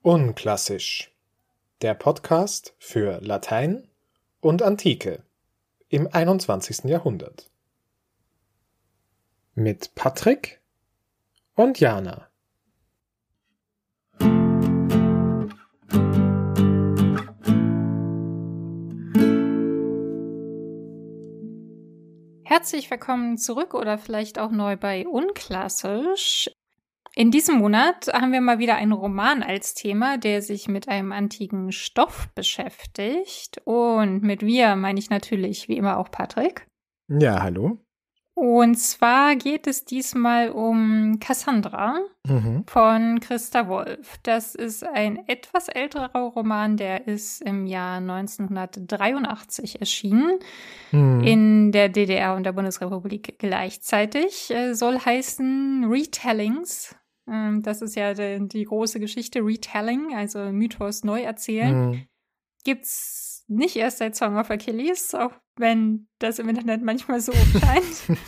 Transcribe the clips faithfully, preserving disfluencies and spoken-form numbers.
Unklassisch. Der Podcast für Latein und Antike im einundzwanzigsten Jahrhundert. Mit Patrick und Jana. Herzlich willkommen zurück oder vielleicht auch neu bei Unklassisch. In diesem Monat haben wir mal wieder einen Roman als Thema, der sich mit einem antiken Stoff beschäftigt. Und mit wir meine ich natürlich wie immer auch Patrick. Ja, hallo. Und zwar geht es diesmal um Cassandra Mhm. von Christa Wolf. Das ist ein etwas älterer Roman, der ist im Jahr neunzehnhundertdreiundachtzig erschienen, Mhm. in der D D R und der Bundesrepublik gleichzeitig. Äh, soll heißen Retellings. Ähm, das ist ja die, die große Geschichte, Retelling, also Mythos neu erzählen. Mhm. Gibt's nicht erst seit Song of Achilles, auch wenn das im Internet manchmal so scheint.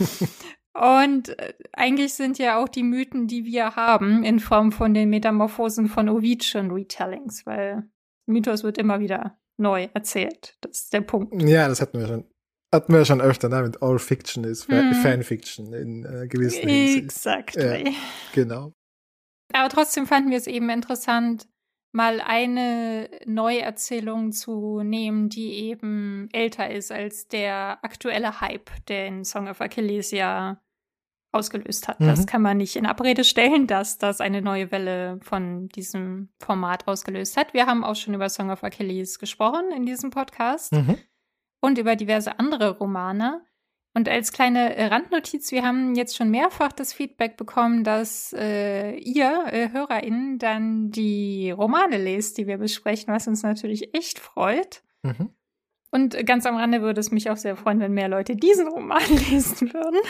Und äh, eigentlich sind ja auch die Mythen, die wir haben, in Form von den Metamorphosen von Ovid schon Retellings, weil Mythos wird immer wieder neu erzählt. Das ist der Punkt. Ja, das hatten wir schon. Hatten wir schon öfter, ne? Mit All Fiction ist Fa- Mhm. Fanfiction in äh, gewissen Hinsicht. Exactly. Ja, genau. Aber trotzdem fanden wir es eben interessant, mal eine Neuerzählung zu nehmen, die eben älter ist als der aktuelle Hype, den Song of Achilles ja ausgelöst hat. Mhm. Das kann man nicht in Abrede stellen, dass das eine neue Welle von diesem Format ausgelöst hat. Wir haben auch schon über Song of Achilles gesprochen in diesem Podcast Mhm. und über diverse andere Romane. Und als kleine äh, Randnotiz, wir haben jetzt schon mehrfach das Feedback bekommen, dass äh, ihr, äh, HörerInnen, dann die Romane lest, die wir besprechen, was uns natürlich echt freut. Mhm. Und äh, ganz am Rande würde es mich auch sehr freuen, wenn mehr Leute diesen Roman lesen würden.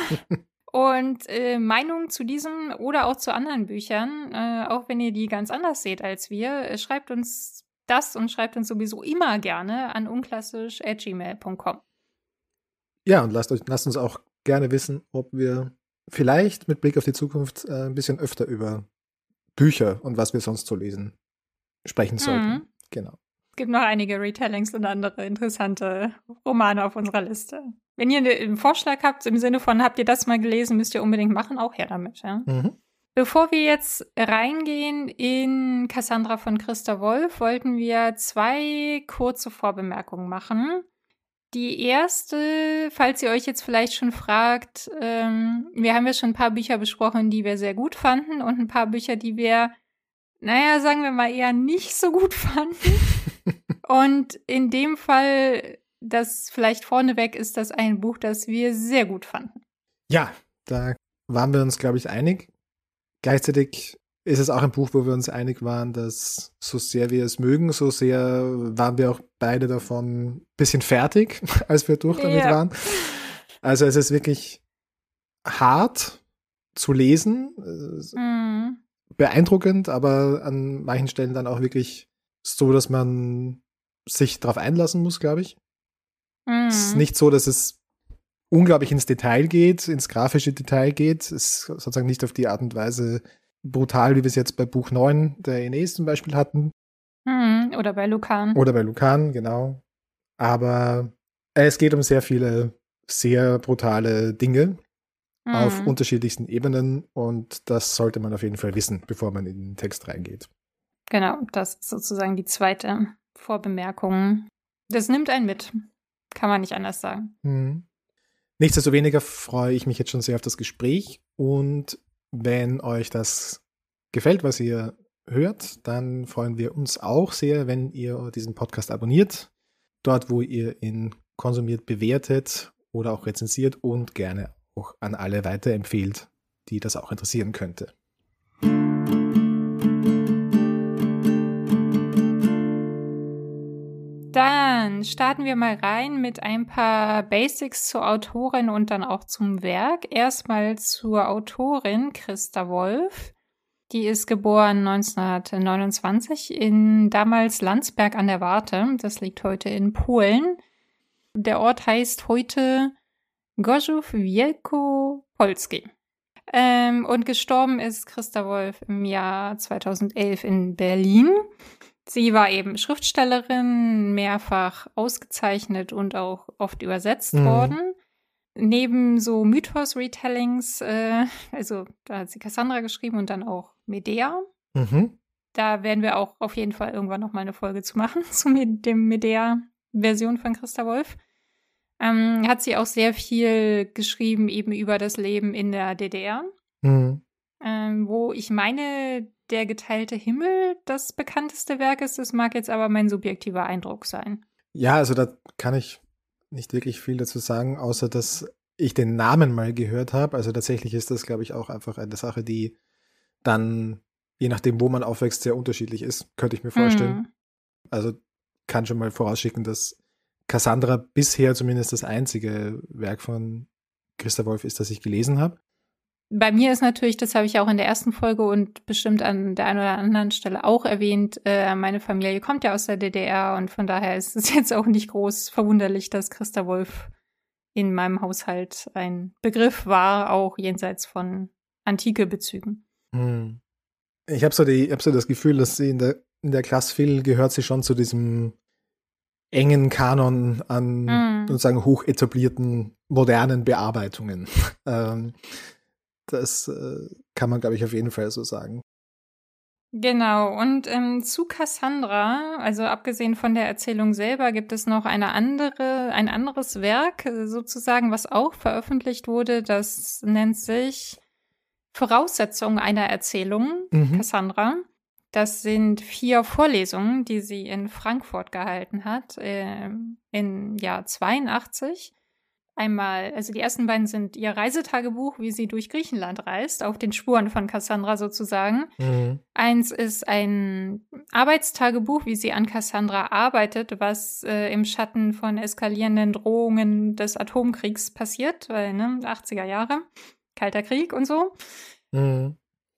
Und äh, Meinungen zu diesem oder auch zu anderen Büchern, äh, auch wenn ihr die ganz anders seht als wir, äh, schreibt uns das und schreibt uns sowieso immer gerne an unklassisch at gmail punkt com. Ja, und lasst, euch, lasst uns auch gerne wissen, ob wir vielleicht mit Blick auf die Zukunft äh, ein bisschen öfter über Bücher und was wir sonst so lesen sprechen sollten. Mhm. Genau. Es gibt noch einige Retellings und andere interessante Romane auf unserer Liste. Wenn ihr einen Vorschlag habt, im Sinne von, habt ihr das mal gelesen, müsst ihr unbedingt machen, auch her damit. Ja? Mhm. Bevor wir jetzt reingehen in Cassandra von Christa Wolf, wollten wir zwei kurze Vorbemerkungen machen. Die erste, falls ihr euch jetzt vielleicht schon fragt, ähm, wir haben ja schon ein paar Bücher besprochen, die wir sehr gut fanden und ein paar Bücher, die wir, naja, sagen wir mal eher nicht so gut fanden. Und in dem Fall, das vielleicht vorneweg, ist das ein Buch, das wir sehr gut fanden. Ja, da waren wir uns, glaube ich, einig. Gleichzeitig ist es auch ein Buch, wo wir uns einig waren, dass so sehr wir es mögen, so sehr waren wir auch beide davon ein bisschen fertig, als wir durch damit Ja. waren. Also es ist wirklich hart zu lesen, äh, Mhm. beeindruckend, aber an manchen Stellen dann auch wirklich so, dass man sich darauf einlassen muss, glaube ich. Mhm. Es ist nicht so, dass es unglaublich ins Detail geht, ins grafische Detail geht. Es ist sozusagen nicht auf die Art und Weise brutal, wie wir es jetzt bei Buch neun der Aeneis zum Beispiel hatten. Mhm. Oder bei Lucan. Oder bei Lucan, genau. Aber es geht um sehr viele sehr brutale Dinge Mhm. auf unterschiedlichsten Ebenen und das sollte man auf jeden Fall wissen, bevor man in den Text reingeht. Genau, das ist sozusagen die zweite Vorbemerkung. Das nimmt einen mit. Kann man nicht anders sagen. Mhm. Nichtsdestoweniger freue ich mich jetzt schon sehr auf das Gespräch und wenn euch das gefällt, was ihr hört, dann freuen wir uns auch sehr, wenn ihr diesen Podcast abonniert, dort, wo ihr ihn konsumiert, bewertet oder auch rezensiert und gerne auch an alle weiterempfehlt, die das auch interessieren könnte. Dann starten wir mal rein mit ein paar Basics zur Autorin und dann auch zum Werk. Erstmal zur Autorin Christa Wolf. Die ist geboren neunzehnhundertneunundzwanzig in damals Landsberg an der Warthe. Das liegt heute in Polen. Der Ort heißt heute Gorzów Wielkopolski. Ähm, und gestorben ist Christa Wolf im Jahr zweitausendelf in Berlin. Sie war eben Schriftstellerin, mehrfach ausgezeichnet und auch oft übersetzt Mhm. worden. Neben so Mythos-Retellings, äh, also da hat sie Cassandra geschrieben und dann auch Medea. Mhm. Da werden wir auch auf jeden Fall irgendwann noch mal eine Folge zu machen, zu Med- dem Medea-Version von Christa Wolf. Ähm, hat sie auch sehr viel geschrieben eben über das Leben in der D D R, Mhm. ähm, wo ich meine, Der geteilte Himmel das bekannteste Werk ist. Das mag jetzt aber mein subjektiver Eindruck sein. Ja, also da kann ich nicht wirklich viel dazu sagen, außer dass ich den Namen mal gehört habe. Also tatsächlich ist das, glaube ich, auch einfach eine Sache, die dann, je nachdem, wo man aufwächst, sehr unterschiedlich ist, könnte ich mir vorstellen. Hm. Also kann schon mal vorausschicken, dass Cassandra bisher zumindest das einzige Werk von Christa Wolf ist, das ich gelesen habe. Bei mir ist natürlich, das habe ich auch in der ersten Folge und bestimmt an der einen oder anderen Stelle auch erwähnt, äh, meine Familie kommt ja aus der D D R und von daher ist es jetzt auch nicht groß verwunderlich, dass Christa Wolf in meinem Haushalt ein Begriff war, auch jenseits von antike Bezügen. Hm. Ich habe so, die- hab so das Gefühl, dass sie in der, in der Klasse viel gehört sie schon zu diesem engen Kanon an Mm. sozusagen hoch etablierten modernen Bearbeitungen. ähm, das äh, kann man, glaube ich, auf jeden Fall so sagen. Genau, und ähm, zu Cassandra, also abgesehen von der Erzählung selber, gibt es noch eine andere, ein anderes Werk, äh, sozusagen, was auch veröffentlicht wurde. Das nennt sich Voraussetzungen einer Erzählung, Mhm. Cassandra. Das sind vier Vorlesungen, die sie in Frankfurt gehalten hat, äh, im Jahr zweiundachtzig. Einmal, also die ersten beiden sind ihr Reisetagebuch, wie sie durch Griechenland reist, auf den Spuren von Cassandra sozusagen. Mhm. Eins ist ein Arbeitstagebuch, wie sie an Cassandra arbeitet, was äh, im Schatten von eskalierenden Drohungen des Atomkriegs passiert, weil, ne, achtziger Jahre, Kalter Krieg und so. Mhm.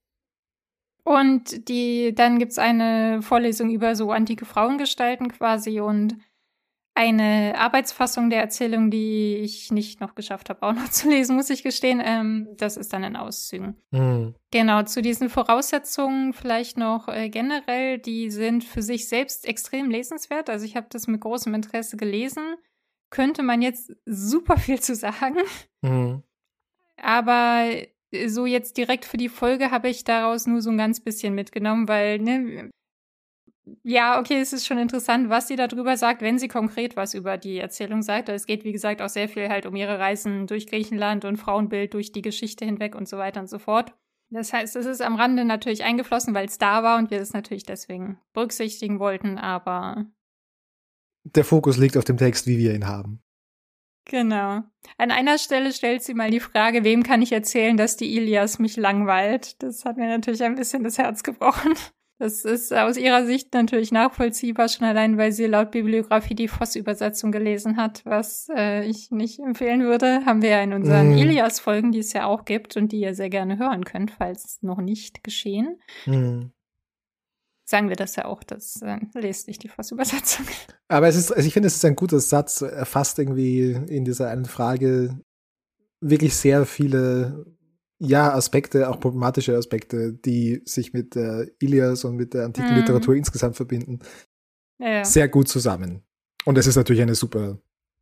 Und die, dann gibt's eine Vorlesung über so antike Frauengestalten quasi und eine Arbeitsfassung der Erzählung, die ich nicht noch geschafft habe, auch noch zu lesen, muss ich gestehen. Ähm, das ist dann in Auszügen. Mhm. Genau, zu diesen Voraussetzungen vielleicht noch äh, generell, die sind für sich selbst extrem lesenswert. Also ich habe das mit großem Interesse gelesen. Könnte man jetzt super viel zu sagen. Mhm. Aber so jetzt direkt für die Folge habe ich daraus nur so ein ganz bisschen mitgenommen, weil, ne, ja, okay, es ist schon interessant, was sie darüber sagt, wenn sie konkret was über die Erzählung sagt. Es geht, wie gesagt, auch sehr viel halt um ihre Reisen durch Griechenland und Frauenbild durch die Geschichte hinweg und so weiter und so fort. Das heißt, es ist am Rande natürlich eingeflossen, weil es da war und wir es natürlich deswegen berücksichtigen wollten, aber Der Fokus liegt auf dem Text, wie wir ihn haben. genau. An einer Stelle stellt sie mal die Frage, wem kann ich erzählen, dass die Ilias mich langweilt? Das hat mir natürlich ein bisschen das Herz gebrochen. Das ist aus ihrer Sicht natürlich nachvollziehbar, schon allein, weil sie laut Bibliografie die Voss-Übersetzung gelesen hat, was äh, ich nicht empfehlen würde. Haben wir ja in unseren Mm. Ilias-Folgen, die es ja auch gibt und die ihr sehr gerne hören könnt, falls noch nicht geschehen. Mm. Sagen wir das ja auch, das äh, lest nicht die Voss-Übersetzung. Aber es ist, also ich finde, es ist ein guter Satz. Er fasst irgendwie in dieser einen Frage wirklich sehr viele, ja, Aspekte, auch problematische Aspekte, die sich mit der Ilias und mit der antiken Mm. Literatur insgesamt verbinden, Ja, ja. sehr gut zusammen. Und es ist natürlich eine super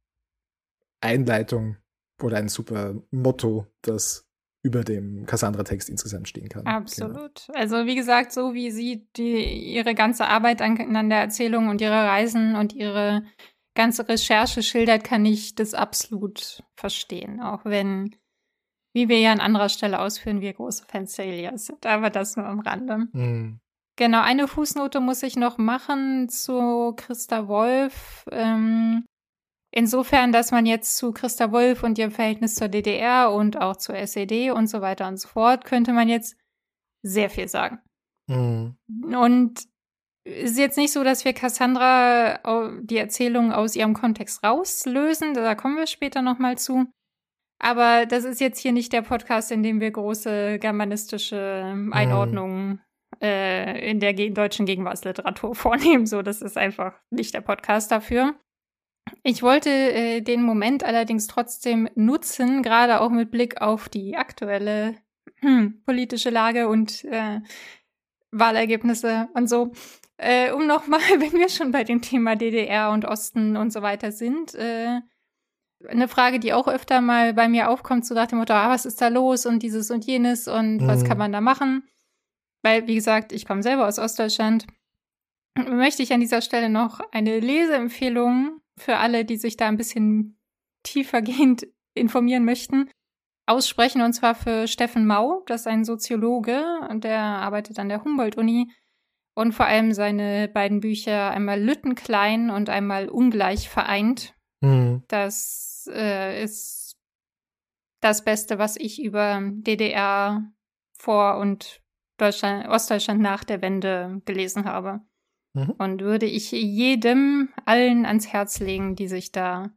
Einleitung oder ein super Motto, das über dem Cassandra-Text insgesamt stehen kann. Absolut. Genau. Also wie gesagt, so wie sie die, ihre ganze Arbeit an, an der Erzählung und ihre Reisen und ihre ganze Recherche schildert, kann ich das absolut verstehen. Auch wenn, wie wir ja an anderer Stelle ausführen, wir große Fans der Ilias sind. Aber das nur am Rande. Mhm. Genau, eine Fußnote muss ich noch machen zu Christa Wolf. Ähm, Insofern, dass man jetzt zu Christa Wolf und ihrem Verhältnis zur D D R und auch zur S E D und so weiter und so fort, könnte man jetzt sehr viel sagen. Mhm. Und es ist jetzt nicht so, dass wir Cassandra die Erzählung aus ihrem Kontext rauslösen, da kommen wir später nochmal zu. Aber das ist jetzt hier nicht der Podcast, in dem wir große germanistische Einordnungen mhm. äh, in der ge- deutschen Gegenwartsliteratur vornehmen. So, das ist einfach nicht der Podcast dafür. Ich wollte äh, den Moment allerdings trotzdem nutzen, gerade auch mit Blick auf die aktuelle hm, politische Lage und äh, Wahlergebnisse und so. Äh, um nochmal, wenn wir schon bei dem Thema D D R und Osten und so weiter sind, äh, eine Frage, die auch öfter mal bei mir aufkommt, so nach dem Motto, ah, was ist da los und dieses und jenes und mhm. was kann man da machen? Weil, wie gesagt, ich komme selber aus Ostdeutschland. Möchte ich an dieser Stelle noch eine Leseempfehlung für alle, die sich da ein bisschen tiefergehend informieren möchten, aussprechen, und zwar für Steffen Mau. Das ist ein Soziologe, der arbeitet an der Humboldt-Uni und vor allem seine beiden Bücher, einmal Lüttenklein und einmal Ungleich vereint. Mhm. Das äh, ist das Beste, was ich über D D R vor und Deutschland, Ostdeutschland nach der Wende gelesen habe. Mhm. Und würde ich jedem, allen ans Herz legen, die sich da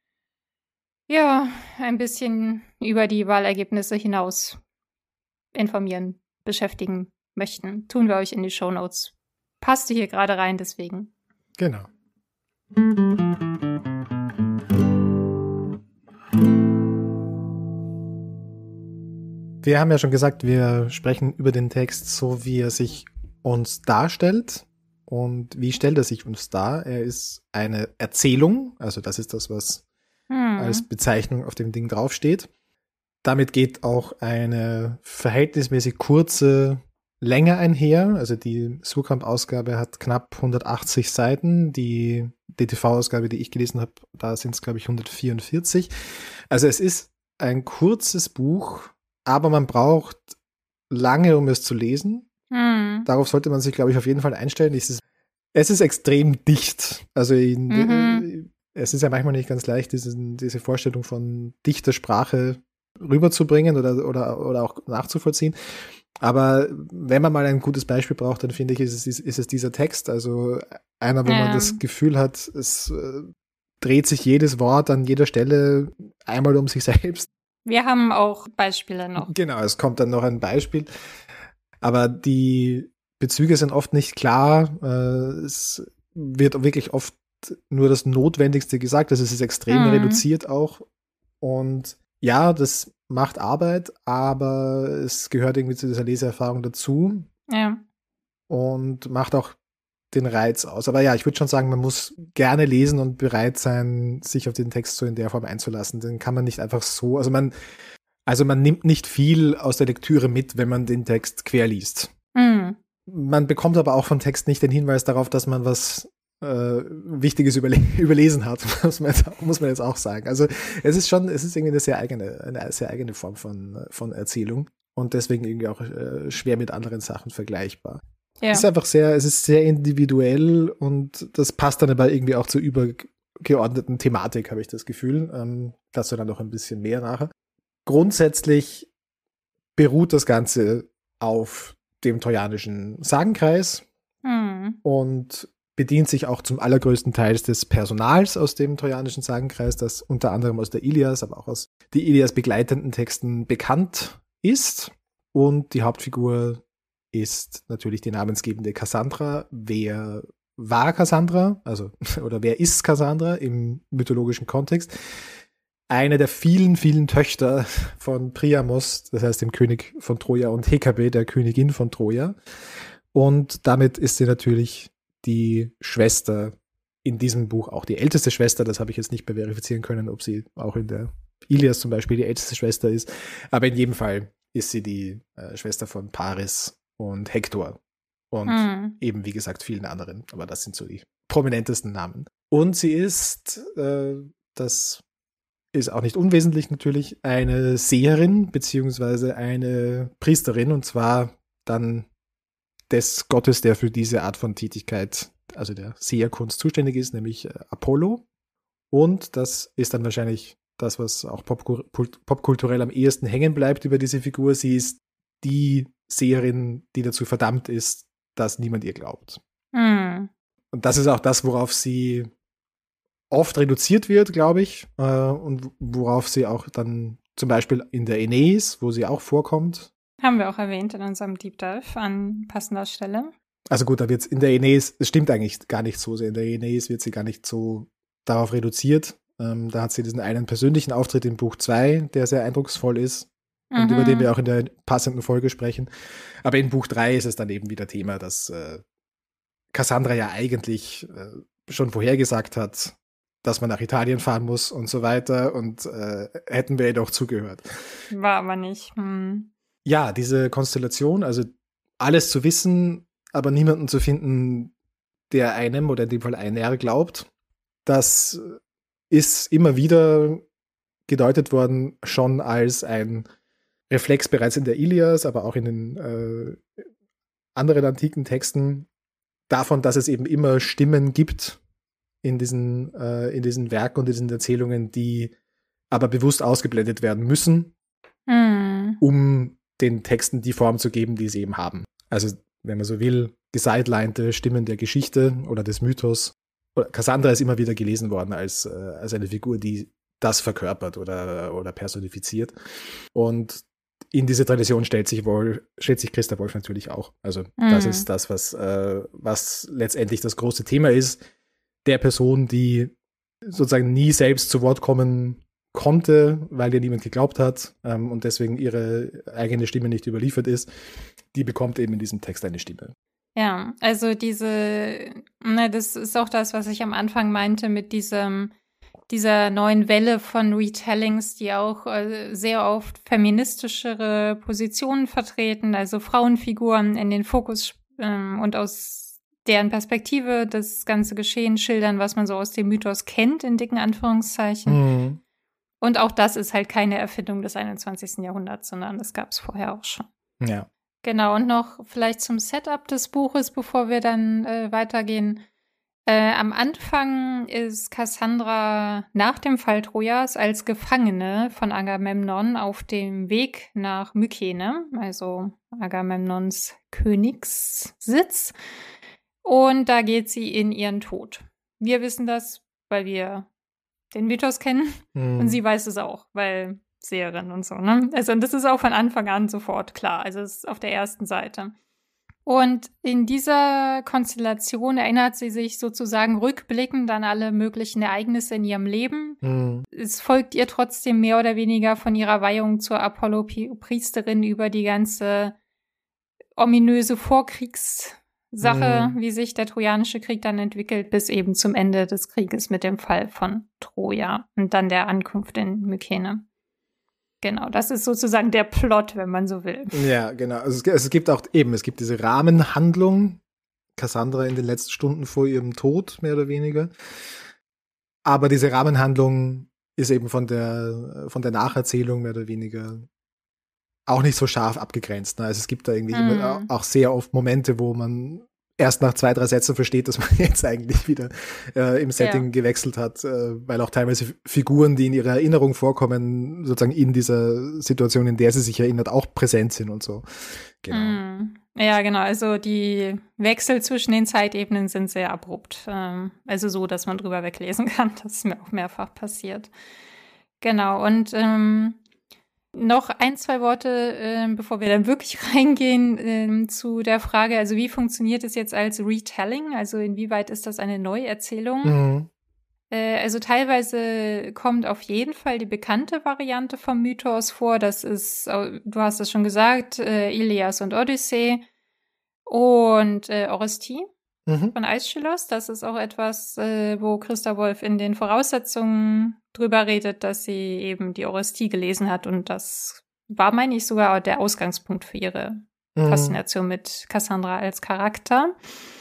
ja ein bisschen über die Wahlergebnisse hinaus informieren, beschäftigen möchten. Tun wir euch in die Shownotes. Passte hier gerade rein, deswegen. Genau. Wir haben ja schon gesagt, wir sprechen über den Text so, wie er sich uns darstellt. Und wie stellt er sich uns dar? Er ist eine Erzählung, also das ist das, was hm. als Bezeichnung auf dem Ding draufsteht. Damit geht auch eine verhältnismäßig kurze Länge einher. Also die Suhrkamp-Ausgabe hat knapp hundertachtzig Seiten. Die D T V-Ausgabe, die ich gelesen habe, da sind es, glaube ich, hundertvierundvierzig. Also es ist ein kurzes Buch, aber man braucht lange, um es zu lesen. Hm. Darauf sollte man sich, glaube ich, auf jeden Fall einstellen. Es ist, es ist extrem dicht. Also in, mhm. es ist ja manchmal nicht ganz leicht, diese, diese Vorstellung von dichter Sprache rüberzubringen oder, oder, oder auch nachzuvollziehen. Aber wenn man mal ein gutes Beispiel braucht, dann finde ich, ist es, ist es dieser Text. Also einer, wo ja. man das Gefühl hat, es äh, dreht sich jedes Wort an jeder Stelle einmal um sich selbst. Wir haben auch Beispiele noch. Genau, es kommt dann noch ein Beispiel. Aber die Bezüge sind oft nicht klar. Es wird wirklich oft nur das Notwendigste gesagt. Also es ist extrem mhm. reduziert auch. Und ja, das macht Arbeit, aber es gehört irgendwie zu dieser Leseerfahrung dazu. Ja. Und macht auch den Reiz aus. Aber ja, ich würde schon sagen, man muss gerne lesen und bereit sein, sich auf den Text so in der Form einzulassen. Den kann man nicht einfach so, also man Also man nimmt nicht viel aus der Lektüre mit, wenn man den Text querliest. Mhm. Man bekommt aber auch vom Text nicht den Hinweis darauf, dass man was äh, Wichtiges überle- überlesen hat, muss man, jetzt, muss man jetzt auch sagen. Also es ist schon, es ist irgendwie eine sehr eigene, eine sehr eigene Form von, von Erzählung und deswegen irgendwie auch äh, schwer mit anderen Sachen vergleichbar. Ja. Es ist einfach sehr, es ist sehr individuell und das passt dann aber irgendwie auch zur übergeordneten Thematik, habe ich das Gefühl. Ähm, dazu dann noch ein bisschen mehr nachher. Grundsätzlich beruht das Ganze auf dem trojanischen Sagenkreis hm. und bedient sich auch zum allergrößten Teil des Personals aus dem trojanischen Sagenkreis, das unter anderem aus der Ilias, aber auch aus die Ilias begleitenden Texten bekannt ist. Und die Hauptfigur ist natürlich die namensgebende Kassandra. Wer war Kassandra? Also, oder wer ist Kassandra im mythologischen Kontext? Eine der vielen, vielen Töchter von Priamos, das heißt dem König von Troja, und Hekabe, der Königin von Troja. Und damit ist sie natürlich die Schwester in diesem Buch, auch die älteste Schwester. Das habe ich jetzt nicht mehr verifizieren können, ob sie auch in der Ilias zum Beispiel die älteste Schwester ist. Aber in jedem Fall ist sie die äh, Schwester von Paris und Hektor. Und mhm. eben, wie gesagt, vielen anderen. Aber das sind so die prominentesten Namen. Und sie ist, äh, das ist auch nicht unwesentlich natürlich, eine Seherin beziehungsweise eine Priesterin, und zwar dann des Gottes, der für diese Art von Tätigkeit, also der Seherkunst zuständig ist, nämlich äh, Apollo. Und das ist dann wahrscheinlich das, was auch popkulturell Pop am ehesten hängen bleibt über diese Figur. Sie ist die Seherin, die dazu verdammt ist, dass niemand ihr glaubt. Mhm. Und das ist auch das, worauf sie oft reduziert wird, glaube ich, äh, und worauf sie auch dann zum Beispiel in der Aeneis, wo sie auch vorkommt. Haben wir auch erwähnt in unserem Deep Dive an passender Stelle. Also gut, da wird es in der Aeneis, es stimmt eigentlich gar nicht so sehr, in der Aeneis wird sie gar nicht so darauf reduziert. Ähm, da hat sie diesen einen persönlichen Auftritt in Buch zwei, der sehr eindrucksvoll ist. und Mhm. über den wir auch in der passenden Folge sprechen. Aber in Buch drei ist es dann eben wieder Thema, dass äh, Cassandra ja eigentlich äh, schon vorhergesagt hat, dass man nach Italien fahren muss und so weiter, und äh, hätten wir ihr doch zugehört. War aber nicht. Hm. Ja, diese Konstellation, also alles zu wissen, aber niemanden zu finden, der einem oder in dem Fall einer glaubt, das ist immer wieder gedeutet worden, schon als ein Reflex bereits in der Ilias, aber auch in den äh, anderen antiken Texten, davon, dass es eben immer Stimmen gibt in diesen, äh, in diesen Werken und in diesen Erzählungen, die aber bewusst ausgeblendet werden müssen, Hm. um den Texten die Form zu geben, die sie eben haben. Also, wenn man so will, gesidelinete Stimmen der Geschichte oder des Mythos. Cassandra ist immer wieder gelesen worden als, äh, als eine Figur, die das verkörpert oder, oder personifiziert. Und in diese Tradition stellt sich wohl, stellt sich Christa Wolf natürlich auch. Also Mhm. das ist das, was, äh, was letztendlich das große Thema ist, der Person, die sozusagen nie selbst zu Wort kommen konnte, weil ihr niemand geglaubt hat, ähm, und deswegen ihre eigene Stimme nicht überliefert ist, die bekommt eben in diesem Text eine Stimme. Ja, also diese, ne, das ist auch das, was ich am Anfang meinte mit diesem, dieser neuen Welle von Retellings, die auch äh, sehr oft feministischere Positionen vertreten, also Frauenfiguren in den Fokus ähm, und aus deren Perspektive das ganze Geschehen schildern, was man so aus dem Mythos kennt, in dicken Anführungszeichen. Mhm. Und auch das ist halt keine Erfindung des einundzwanzigsten Jahrhunderts, sondern das gab es vorher auch schon. Ja. Genau, und noch vielleicht zum Setup des Buches, bevor wir dann äh, weitergehen. Äh, am Anfang ist Cassandra nach dem Fall Trojas als Gefangene von Agamemnon auf dem Weg nach Mykene, also Agamemnons Königssitz. Und da geht sie in ihren Tod. Wir wissen das, weil wir den Mythos kennen. Mhm. Und sie weiß es auch, weil Seherin und so, ne? Also, und das ist auch von Anfang an sofort klar. Also, es ist auf der ersten Seite. Und in dieser Konstellation erinnert sie sich sozusagen rückblickend an alle möglichen Ereignisse in ihrem Leben. Mhm. Es folgt ihr trotzdem mehr oder weniger von ihrer Weihung zur Apollo-Priesterin über die ganze ominöse Vorkriegssache, Mhm. wie sich der Trojanische Krieg dann entwickelt, bis eben zum Ende des Krieges mit dem Fall von Troja und dann der Ankunft in Mykene. Genau, das ist sozusagen der Plot, wenn man so will. Ja, genau. Also es, es gibt auch eben, es gibt diese Rahmenhandlung, Cassandra in den letzten Stunden vor ihrem Tod, mehr oder weniger. Aber diese Rahmenhandlung ist eben von der, von der Nacherzählung mehr oder weniger auch nicht so scharf abgegrenzt. Ne? Also es gibt da irgendwie Mm. immer auch sehr oft Momente, wo man erst nach zwei, drei Sätzen versteht, dass man jetzt eigentlich wieder äh, im Setting Ja. gewechselt hat, äh, weil auch teilweise Figuren, die in ihrer Erinnerung vorkommen, sozusagen in dieser Situation, in der sie sich erinnert, auch präsent sind und so. Genau. Mm. Ja, genau. Also die Wechsel zwischen den Zeitebenen sind sehr abrupt. Ähm, also so, dass man drüber weglesen kann. Das ist mir auch mehrfach passiert. Genau. Und ähm, noch ein, zwei Worte, äh, bevor wir dann wirklich reingehen, äh, zu der Frage, also wie funktioniert es jetzt als Retelling? Also inwieweit ist das eine Neuerzählung? Mhm. Äh, also teilweise kommt auf jeden Fall die bekannte Variante vom Mythos vor. Das ist, äh, du hast es schon gesagt, äh, Ilias und Odyssee und äh, Orestie Mhm. von Aeschylus. Das ist auch etwas, äh, wo Christa Wolf in den Voraussetzungen drüber redet, dass sie eben die Orestie gelesen hat. Und das war, meine ich, sogar der Ausgangspunkt für ihre Mhm. Faszination mit Cassandra als Charakter.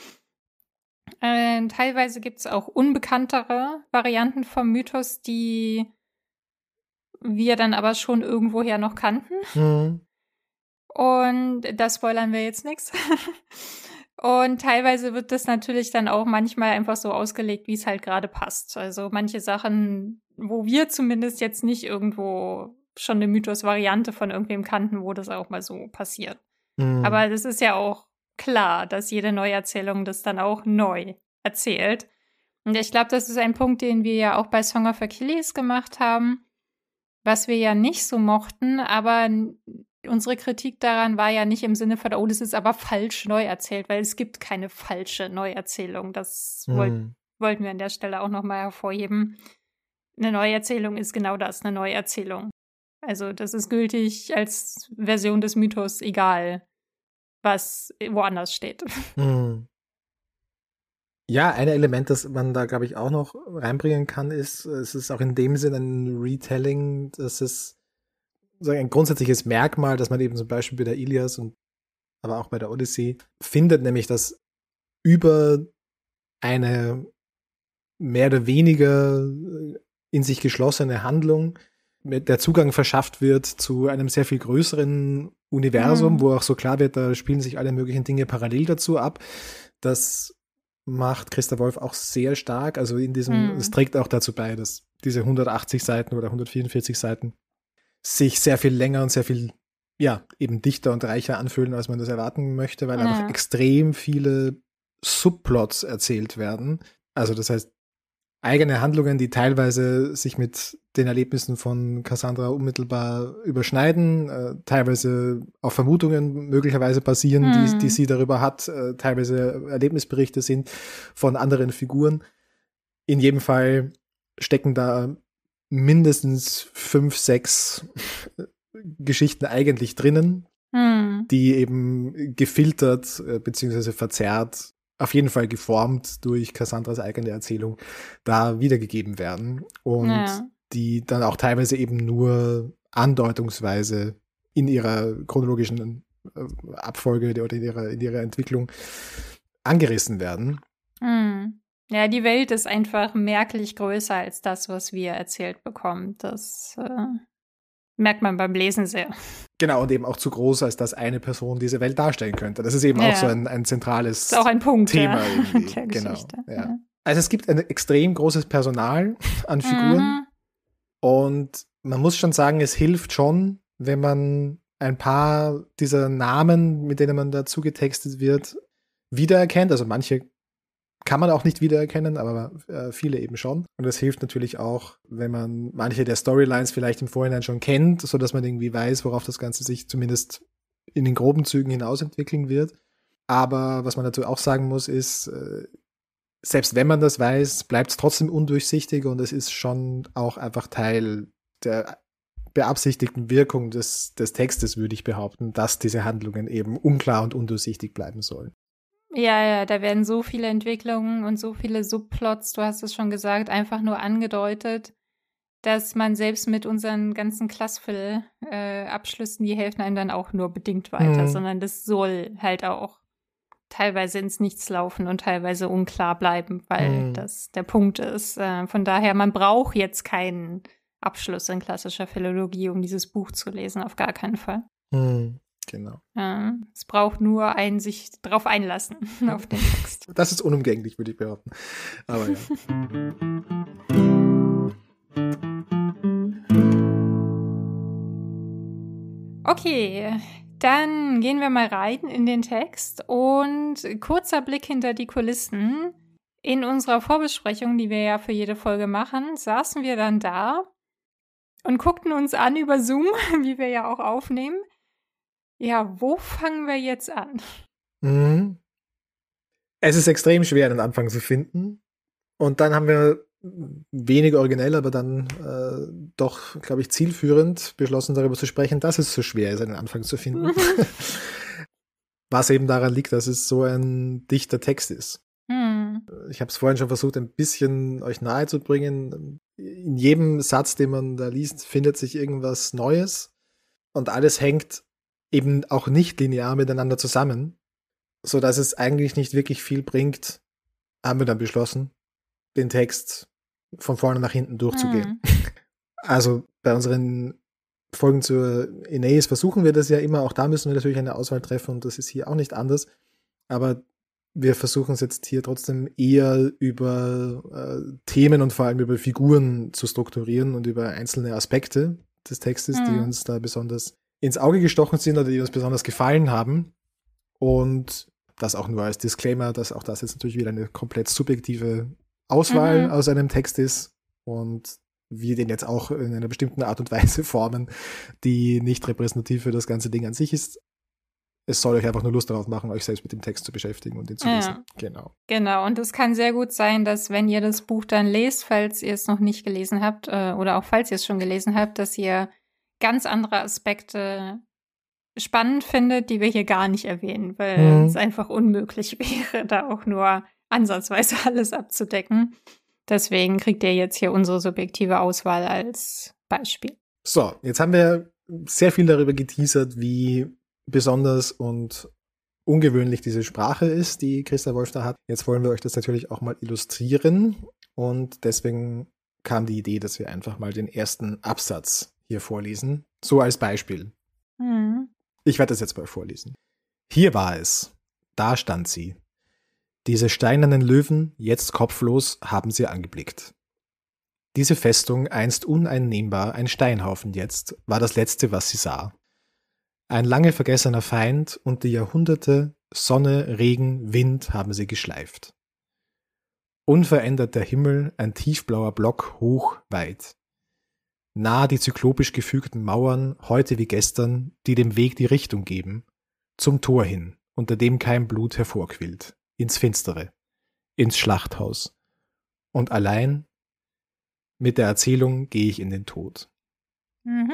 Äh, teilweise gibt es auch unbekanntere Varianten vom Mythos, die wir dann aber schon irgendwoher noch kannten. Mhm. Und da spoilern wir jetzt nichts. Und teilweise wird das natürlich dann auch manchmal einfach so ausgelegt, wie es halt gerade passt. Also manche Sachen, wo wir zumindest jetzt nicht irgendwo schon eine Mythos-Variante von irgendwem kannten, wo das auch mal so passiert. Mhm. Aber das ist ja auch klar, dass jede Neuerzählung das dann auch neu erzählt. Und ich glaube, das ist ein Punkt, den wir ja auch bei Song of Achilles gemacht haben, was wir ja nicht so mochten, aber unsere Kritik daran war ja nicht im Sinne von, oh, das ist aber falsch neu erzählt, weil es gibt keine falsche Neuerzählung. Das Mhm. wollt, wollten wir an der Stelle auch nochmal hervorheben. Eine Neuerzählung ist genau das, eine Neuerzählung. Also das ist gültig als Version des Mythos, egal was woanders steht. Hm. Ja, ein Element, das man da, glaube ich, auch noch reinbringen kann, ist, es ist auch in dem Sinne ein Retelling, dass es sagen, ein grundsätzliches Merkmal, dass man eben zum Beispiel bei der Ilias und aber auch bei der Odyssee findet, nämlich dass über eine mehr oder weniger in sich geschlossene Handlung mit der Zugang verschafft wird zu einem sehr viel größeren Universum, mhm. wo auch so klar wird, da spielen sich alle möglichen Dinge parallel dazu ab. Das macht Christa Wolf auch sehr stark. Also in diesem, mhm. es trägt auch dazu bei, dass diese hundertachtzig Seiten oder hundertvierundvierzig Seiten sich sehr viel länger und sehr viel, ja, eben dichter und reicher anfühlen, als man das erwarten möchte, weil ja. einfach extrem viele Subplots erzählt werden. Also das heißt, eigene Handlungen, die teilweise sich mit den Erlebnissen von Cassandra unmittelbar überschneiden, äh, teilweise auf Vermutungen möglicherweise basieren, mhm. die, die sie darüber hat, äh, teilweise Erlebnisberichte sind von anderen Figuren. In jedem Fall stecken da mindestens fünf, sechs Geschichten eigentlich drinnen, mhm. die eben gefiltert äh, beziehungsweise verzerrt, auf jeden Fall geformt durch Cassandras eigene Erzählung da wiedergegeben werden und ja. die dann auch teilweise eben nur andeutungsweise in ihrer chronologischen Abfolge oder in ihrer, in ihrer Entwicklung angerissen werden. Mhm. Ja, die Welt ist einfach merklich größer als das, was wir erzählt bekommen. Das äh, merkt man beim Lesen sehr. Genau, und eben auch zu groß, als dass eine Person diese Welt darstellen könnte. Das ist eben ja. auch so ein, ein zentrales ist auch ein Punkt, Thema. Ja. Irgendwie. Der genau. Ja. Ja. Also es gibt ein extrem großes Personal an Figuren mhm. und man muss schon sagen, es hilft schon, wenn man ein paar dieser Namen, mit denen man dazu getextet wird, wiedererkennt. Also manche kann man auch nicht wiedererkennen, aber äh, viele eben schon. Und das hilft natürlich auch, wenn man manche der Storylines vielleicht im Vorhinein schon kennt, sodass man irgendwie weiß, worauf das Ganze sich zumindest in den groben Zügen hinaus entwickeln wird. Aber was man dazu auch sagen muss, ist, äh, selbst wenn man das weiß, bleibt es trotzdem undurchsichtig und es ist schon auch einfach Teil der beabsichtigten Wirkung des, des Textes, würde ich behaupten, dass diese Handlungen eben unklar und undurchsichtig bleiben sollen. Ja, ja, da werden so viele Entwicklungen und so viele Subplots, du hast es schon gesagt, einfach nur angedeutet, dass man selbst mit unseren ganzen Klassfill-Abschlüssen, äh, die helfen einem dann auch nur bedingt weiter, mhm. sondern das soll halt auch teilweise ins Nichts laufen und teilweise unklar bleiben, weil mhm. das der Punkt ist. Äh, von daher, man braucht jetzt keinen Abschluss in klassischer Philologie, um dieses Buch zu lesen, auf gar keinen Fall. Mhm. Genau. Ja, es braucht nur ein sich drauf einlassen, auf den Text. Das ist unumgänglich, würde ich behaupten. Aber ja. Okay, dann gehen wir mal rein in den Text und kurzer Blick hinter die Kulissen. In unserer Vorbesprechung, die wir ja für jede Folge machen, saßen wir dann da und guckten uns an über Zoom, wie wir ja auch aufnehmen. Ja, wo fangen wir jetzt an? Mhm. Es ist extrem schwer, einen Anfang zu finden. Und dann haben wir wenig originell, aber dann äh, doch, glaube ich, zielführend beschlossen, darüber zu sprechen, dass es so schwer ist, einen Anfang zu finden. Was eben daran liegt, dass es so ein dichter Text ist. Mhm. Ich habe es vorhin schon versucht, ein bisschen euch nahezubringen. In jedem Satz, den man da liest, findet sich irgendwas Neues. Und alles hängt eben auch nicht linear miteinander zusammen, so dass es eigentlich nicht wirklich viel bringt, haben wir dann beschlossen, den Text von vorne nach hinten durchzugehen. Mhm. Also bei unseren Folgen zur Aeneis versuchen wir das ja immer, auch da müssen wir natürlich eine Auswahl treffen und das ist hier auch nicht anders, aber wir versuchen es jetzt hier trotzdem eher über äh, Themen und vor allem über Figuren zu strukturieren und über einzelne Aspekte des Textes, mhm. die uns da besonders ins Auge gestochen sind oder die uns besonders gefallen haben. Und das auch nur als Disclaimer, dass auch das jetzt natürlich wieder eine komplett subjektive Auswahl mhm. aus einem Text ist und wir den jetzt auch in einer bestimmten Art und Weise formen, die nicht repräsentativ für das ganze Ding an sich ist. Es soll euch einfach nur Lust darauf machen, euch selbst mit dem Text zu beschäftigen und ihn zu lesen. Ja. Genau. Genau, und es kann sehr gut sein, dass wenn ihr das Buch dann lest, falls ihr es noch nicht gelesen habt, äh, oder auch falls ihr es schon gelesen habt, dass ihr ganz andere Aspekte spannend findet, die wir hier gar nicht erwähnen, weil Mhm. es einfach unmöglich wäre, da auch nur ansatzweise alles abzudecken. Deswegen kriegt ihr jetzt hier unsere subjektive Auswahl als Beispiel. So, jetzt haben wir sehr viel darüber geteasert, wie besonders und ungewöhnlich diese Sprache ist, die Christa Wolf da hat. Jetzt wollen wir euch das natürlich auch mal illustrieren und deswegen kam die Idee, dass wir einfach mal den ersten Absatz hier vorlesen, so als Beispiel. Mhm. Ich werde das jetzt mal vorlesen. Hier war es, da stand sie. Diese steinernen Löwen, jetzt kopflos, haben sie angeblickt. Diese Festung, einst uneinnehmbar, ein Steinhaufen jetzt, war das Letzte, was sie sah. Ein lange vergessener Feind und die Jahrhunderte, Sonne, Regen, Wind haben sie geschleift. Unverändert der Himmel, ein tiefblauer Block, hoch, weit. Nah die zyklopisch gefügten Mauern, heute wie gestern, die dem Weg die Richtung geben, zum Tor hin, unter dem kein Blut hervorquillt, ins Finstere, ins Schlachthaus. Und allein mit der Erzählung gehe ich in den Tod. Mhm.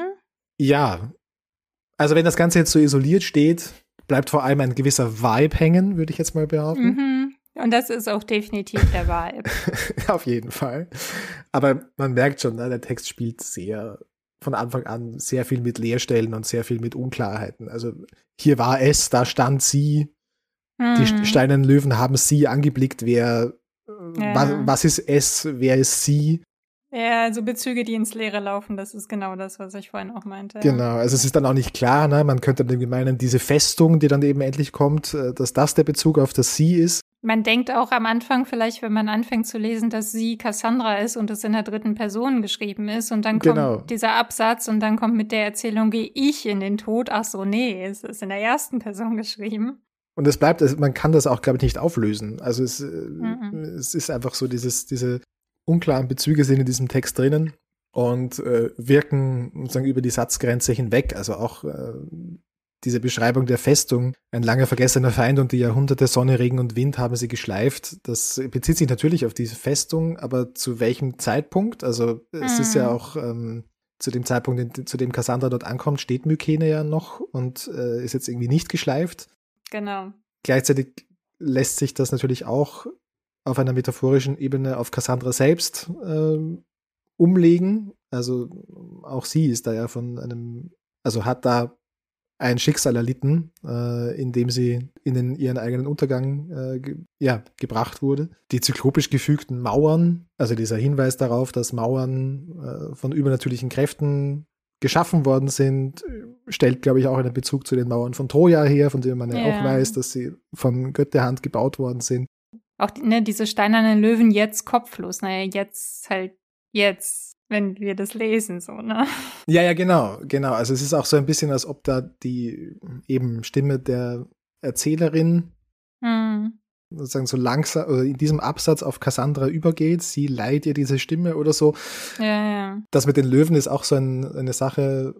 Ja, also wenn das Ganze jetzt so isoliert steht, bleibt vor allem ein gewisser Vibe hängen, würde ich jetzt mal behaupten. Mhm. Und das ist auch definitiv der Vibe. Auf jeden Fall. Aber man merkt schon, ne, der Text spielt sehr, von Anfang an sehr viel mit Leerstellen und sehr viel mit Unklarheiten. Also hier war es, da stand sie, Mhm. die steinernen Löwen haben sie angeblickt, wer, Ja. was, was ist es, wer ist sie? Ja, also Bezüge, die ins Leere laufen, das ist genau das, was ich vorhin auch meinte. Genau, also es ist dann auch nicht klar, ne? Man könnte dann irgendwie meinen, diese Festung, die dann eben endlich kommt, äh, dass das der Bezug auf das Sie ist. Man denkt auch am Anfang vielleicht, wenn man anfängt zu lesen, dass sie Cassandra ist und es in der dritten Person geschrieben ist und dann kommt Genau. dieser Absatz und dann kommt mit der Erzählung, gehe ich in den Tod. Ach so, nee, es ist in der ersten Person geschrieben. Und es bleibt, also man kann das auch, glaube ich, nicht auflösen. Also es, äh, Mhm. es ist einfach so, dieses, diese unklaren Bezüge sind in diesem Text drinnen und äh, wirken sozusagen über die Satzgrenze hinweg. Also auch äh, diese Beschreibung der Festung, ein lange vergessener Feind und die Jahrhunderte Sonne, Regen und Wind haben sie geschleift. Das bezieht sich natürlich auf diese Festung, aber zu welchem Zeitpunkt? Also es Mhm. ist ja auch ähm, zu dem Zeitpunkt, in, zu dem Cassandra dort ankommt, steht Mykene ja noch und äh, ist jetzt irgendwie nicht geschleift. Genau. Gleichzeitig lässt sich das natürlich auch auf einer metaphorischen Ebene auf Cassandra selbst ähm, umlegen. Also auch sie ist da ja von einem, also hat da ein Schicksal erlitten, äh, in dem sie in den, ihren eigenen Untergang äh, ge, ja, gebracht wurde. Die zyklopisch gefügten Mauern, also dieser Hinweis darauf, dass Mauern äh, von übernatürlichen Kräften geschaffen worden sind, stellt, glaube ich, auch einen Bezug zu den Mauern von Troja her, von denen man ja, Ja. auch weiß, dass sie von Götterhand gebaut worden sind. Auch die, ne, diese steinernen Löwen jetzt kopflos. Naja, jetzt halt jetzt, wenn wir das lesen, so, ne? Ja, ja, genau, genau. Also es ist auch so ein bisschen, als ob da die eben Stimme der Erzählerin Hm. sozusagen so langsam oder in diesem Absatz auf Cassandra übergeht. Sie leiht ihr diese Stimme oder so. Ja, ja. Das mit den Löwen ist auch so ein, eine Sache,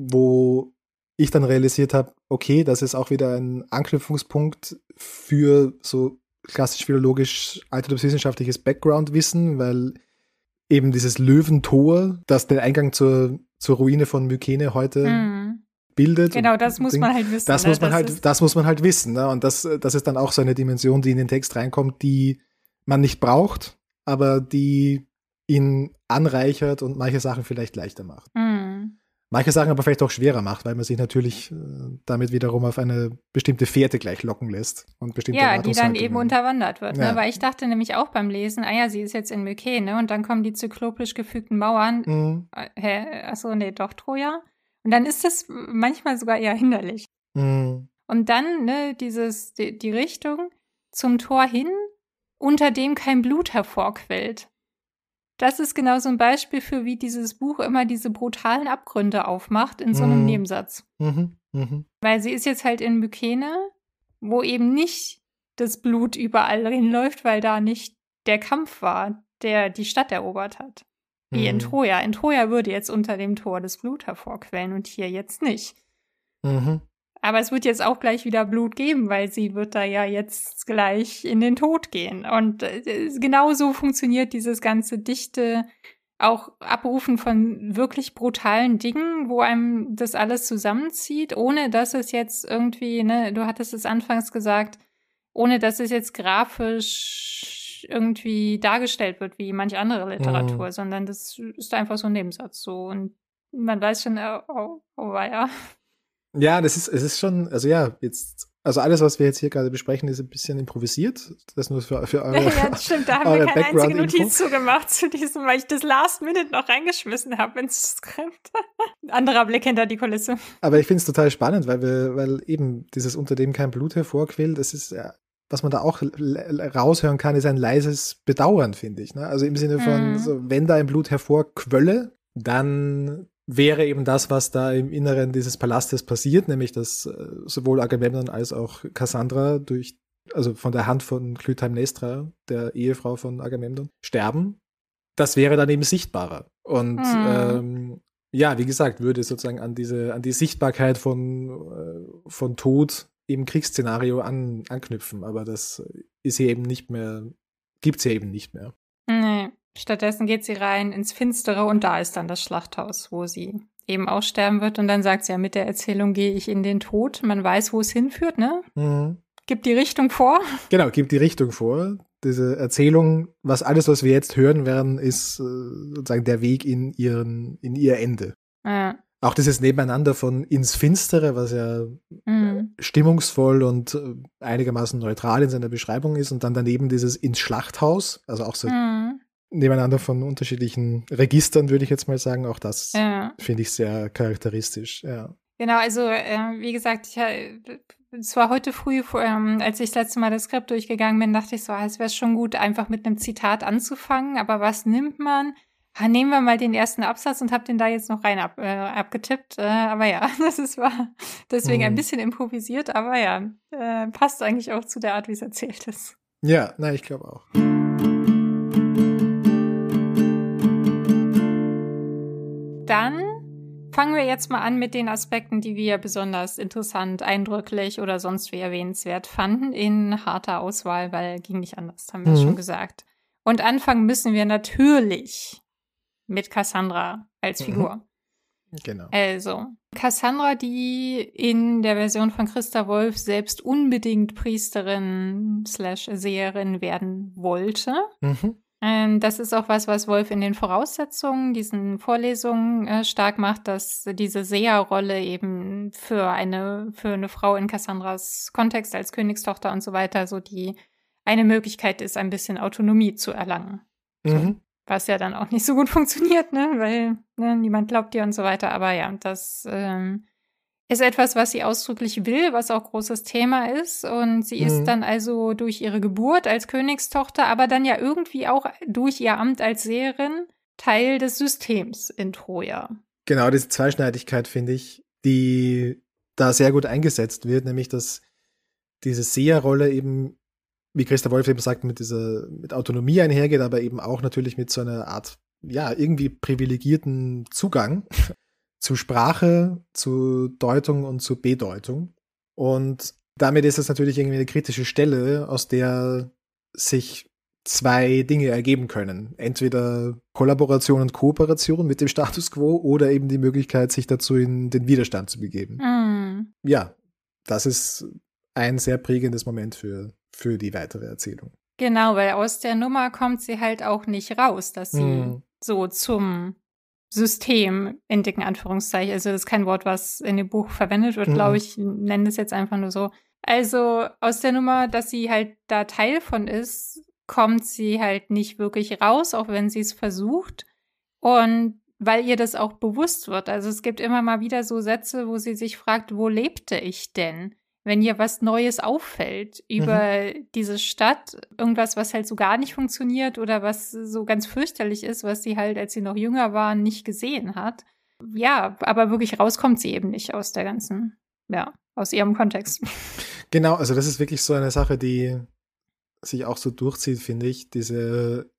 wo ich dann realisiert habe, okay, das ist auch wieder ein Anknüpfungspunkt für so klassisch philologisch altertumswissenschaftliches Background-Wissen, weil eben dieses Löwentor, das den Eingang zur, zur Ruine von Mykene heute Hm. bildet. Genau, das und muss Ding, man halt wissen. Das ne? muss man Das halt, ist- das muss man halt wissen. Ne? Und das, das ist dann auch so eine Dimension, die in den Text reinkommt, die man nicht braucht, aber die ihn anreichert und manche Sachen vielleicht leichter macht. Hm. Manche Sachen aber vielleicht auch schwerer macht, weil man sich natürlich äh, damit wiederum auf eine bestimmte Fährte gleich locken lässt und bestimmte Ja, die dann Erwartungshaltungen. eben unterwandert wird. Ja. Ne? Weil ich dachte nämlich auch beim Lesen, ah ja, sie ist jetzt in Mykene und dann kommen die zyklopisch gefügten Mauern. Mhm. Äh, Hä? Achso, nee, doch Troja. Und dann ist das manchmal sogar eher hinderlich. Mhm. Und dann, ne, dieses, die, die Richtung zum Tor hin, unter dem kein Blut hervorquillt. Das ist genau so ein Beispiel für, wie dieses Buch immer diese brutalen Abgründe aufmacht in so einem Mhm. Nebensatz. Mhm. Mhm. Weil sie ist jetzt halt in Mykene, wo eben nicht das Blut überall hinläuft, weil da nicht der Kampf war, der die Stadt erobert hat. Wie in Mhm. Troja. In Troja würde jetzt unter dem Tor das Blut hervorquellen und hier jetzt nicht. Mhm. Aber es wird jetzt auch gleich wieder Blut geben, weil sie wird da ja jetzt gleich in den Tod gehen. Und äh, genau so funktioniert dieses ganze dichte auch Abrufen von wirklich brutalen Dingen, wo einem das alles zusammenzieht, ohne dass es jetzt irgendwie, ne, du hattest es anfangs gesagt, ohne dass es jetzt grafisch irgendwie dargestellt wird wie manche andere Literatur, Mhm. sondern das ist einfach so ein Nebensatz so und man weiß schon, oh, oh, oh ja. Ja, das ist, es ist schon, also ja, jetzt, also alles, was wir jetzt hier gerade besprechen, ist ein bisschen improvisiert. Das nur für, für eure, Ja, stimmt, da haben wir keine einzige Notiz zu gemacht zu diesem, weil ich das Last Minute noch reingeschmissen habe ins Skript. Ein anderer Blick hinter die Kulisse. Aber ich finde es total spannend, weil wir, weil eben dieses unter dem kein Blut hervorquillt, das ist, ja, was man da auch raushören kann, ist ein leises Bedauern, finde ich. Ne? Also im Sinne von, Mhm. so, wenn da ein Blut hervorquölle, dann wäre eben das, was da im Inneren dieses Palastes passiert, nämlich dass äh, sowohl Agamemnon als auch Cassandra durch, also von der Hand von Clytemnestra, der Ehefrau von Agamemnon, sterben. Das wäre dann eben sichtbarer. Und Mhm. ähm, ja, wie gesagt, würde sozusagen an diese, an die Sichtbarkeit von, äh, von Tod im Kriegsszenario an, anknüpfen. Aber das ist hier eben nicht mehr, gibt's hier eben nicht mehr. Nee. Stattdessen geht sie rein ins Finstere und da ist dann das Schlachthaus, wo sie eben auch sterben wird. Und dann sagt sie ja, mit der Erzählung gehe ich in den Tod. Man weiß, wo es hinführt, ne? Mhm. Gibt die Richtung vor. Genau, gibt die Richtung vor. Diese Erzählung, was alles, was wir jetzt hören werden, ist äh, sozusagen der Weg in ihren, in ihr Ende. Ja. Auch dieses Nebeneinander von ins Finstere, was ja Mhm. stimmungsvoll und äh, einigermaßen neutral in seiner Beschreibung ist, und dann daneben dieses ins Schlachthaus, also auch so Mhm. nebeneinander von unterschiedlichen Registern, würde ich jetzt mal sagen. Auch das Ja. finde ich sehr charakteristisch, ja. Genau, also äh, wie gesagt, ich, äh, es war heute früh, ähm, als ich das letzte Mal das Skript durchgegangen bin, dachte ich so, ah, es wäre schon gut, einfach mit einem Zitat anzufangen, aber was nimmt man? Ah, nehmen wir mal den ersten Absatz und hab den da jetzt noch rein ab, äh, abgetippt, äh, aber ja, das ist war deswegen Mhm. ein bisschen improvisiert, aber ja, äh, passt eigentlich auch zu der Art, wie es erzählt ist. Ja, na, ich glaube auch. Dann fangen wir jetzt mal an mit den Aspekten, die wir besonders interessant, eindrücklich oder sonst wie erwähnenswert fanden, in harter Auswahl, weil ging nicht anders, haben wir Mhm. schon gesagt. Und anfangen müssen wir natürlich mit Cassandra als Mhm. Figur. Genau. Also, Cassandra, die in der Version von Christa Wolf selbst unbedingt Priesterin slash Seherin werden wollte. Mhm. Ähm, das ist auch was, was Wolf in den Voraussetzungen, diesen Vorlesungen äh, stark macht, dass diese Seherrolle eben für eine, für eine Frau in Cassandras Kontext als Königstochter und so weiter so die eine Möglichkeit ist, ein bisschen Autonomie zu erlangen. So. Mhm. Was ja dann auch nicht so gut funktioniert, ne, weil ne, niemand glaubt dir und so weiter. Aber ja, das ähm, ist etwas, was sie ausdrücklich will, was auch großes Thema ist. Und sie Mhm. ist dann also durch ihre Geburt als Königstochter, aber dann ja irgendwie auch durch ihr Amt als Seherin Teil des Systems in Troja. Genau, diese Zweischneidigkeit, finde ich, die da sehr gut eingesetzt wird, nämlich dass diese Seherrolle eben, wie Christa Wolf eben sagt, mit dieser mit Autonomie einhergeht, aber eben auch natürlich mit so einer Art, ja, irgendwie privilegierten Zugang zu Sprache, zu Deutung und zu Bedeutung. Und damit ist es natürlich irgendwie eine kritische Stelle, aus der sich zwei Dinge ergeben können. Entweder Kollaboration und Kooperation mit dem Status quo oder eben die Möglichkeit, sich dazu in den Widerstand zu begeben. Mm. Ja, das ist ein sehr prägendes Moment für, für die weitere Erzählung. Genau, weil aus der Nummer kommt sie halt auch nicht raus, dass sie Mhm. so zum System in dicken Anführungszeichen, also das ist kein Wort, was in dem Buch verwendet wird, Mhm. glaube ich, nenne das jetzt einfach nur so. Also aus der Nummer, dass sie halt da Teil von ist, kommt sie halt nicht wirklich raus, auch wenn sie es versucht. Und weil ihr das auch bewusst wird. Also es gibt immer mal wieder so Sätze, wo sie sich fragt, wo lebte ich denn? Wenn ihr was Neues auffällt über diese Stadt, irgendwas, was halt so gar nicht funktioniert oder was so ganz fürchterlich ist, was sie halt, als sie noch jünger war, nicht gesehen hat. Ja, aber wirklich rauskommt sie eben nicht aus der ganzen, ja, aus ihrem Kontext. Genau, also das ist wirklich so eine Sache, die sich auch so durchzieht, finde ich. Diese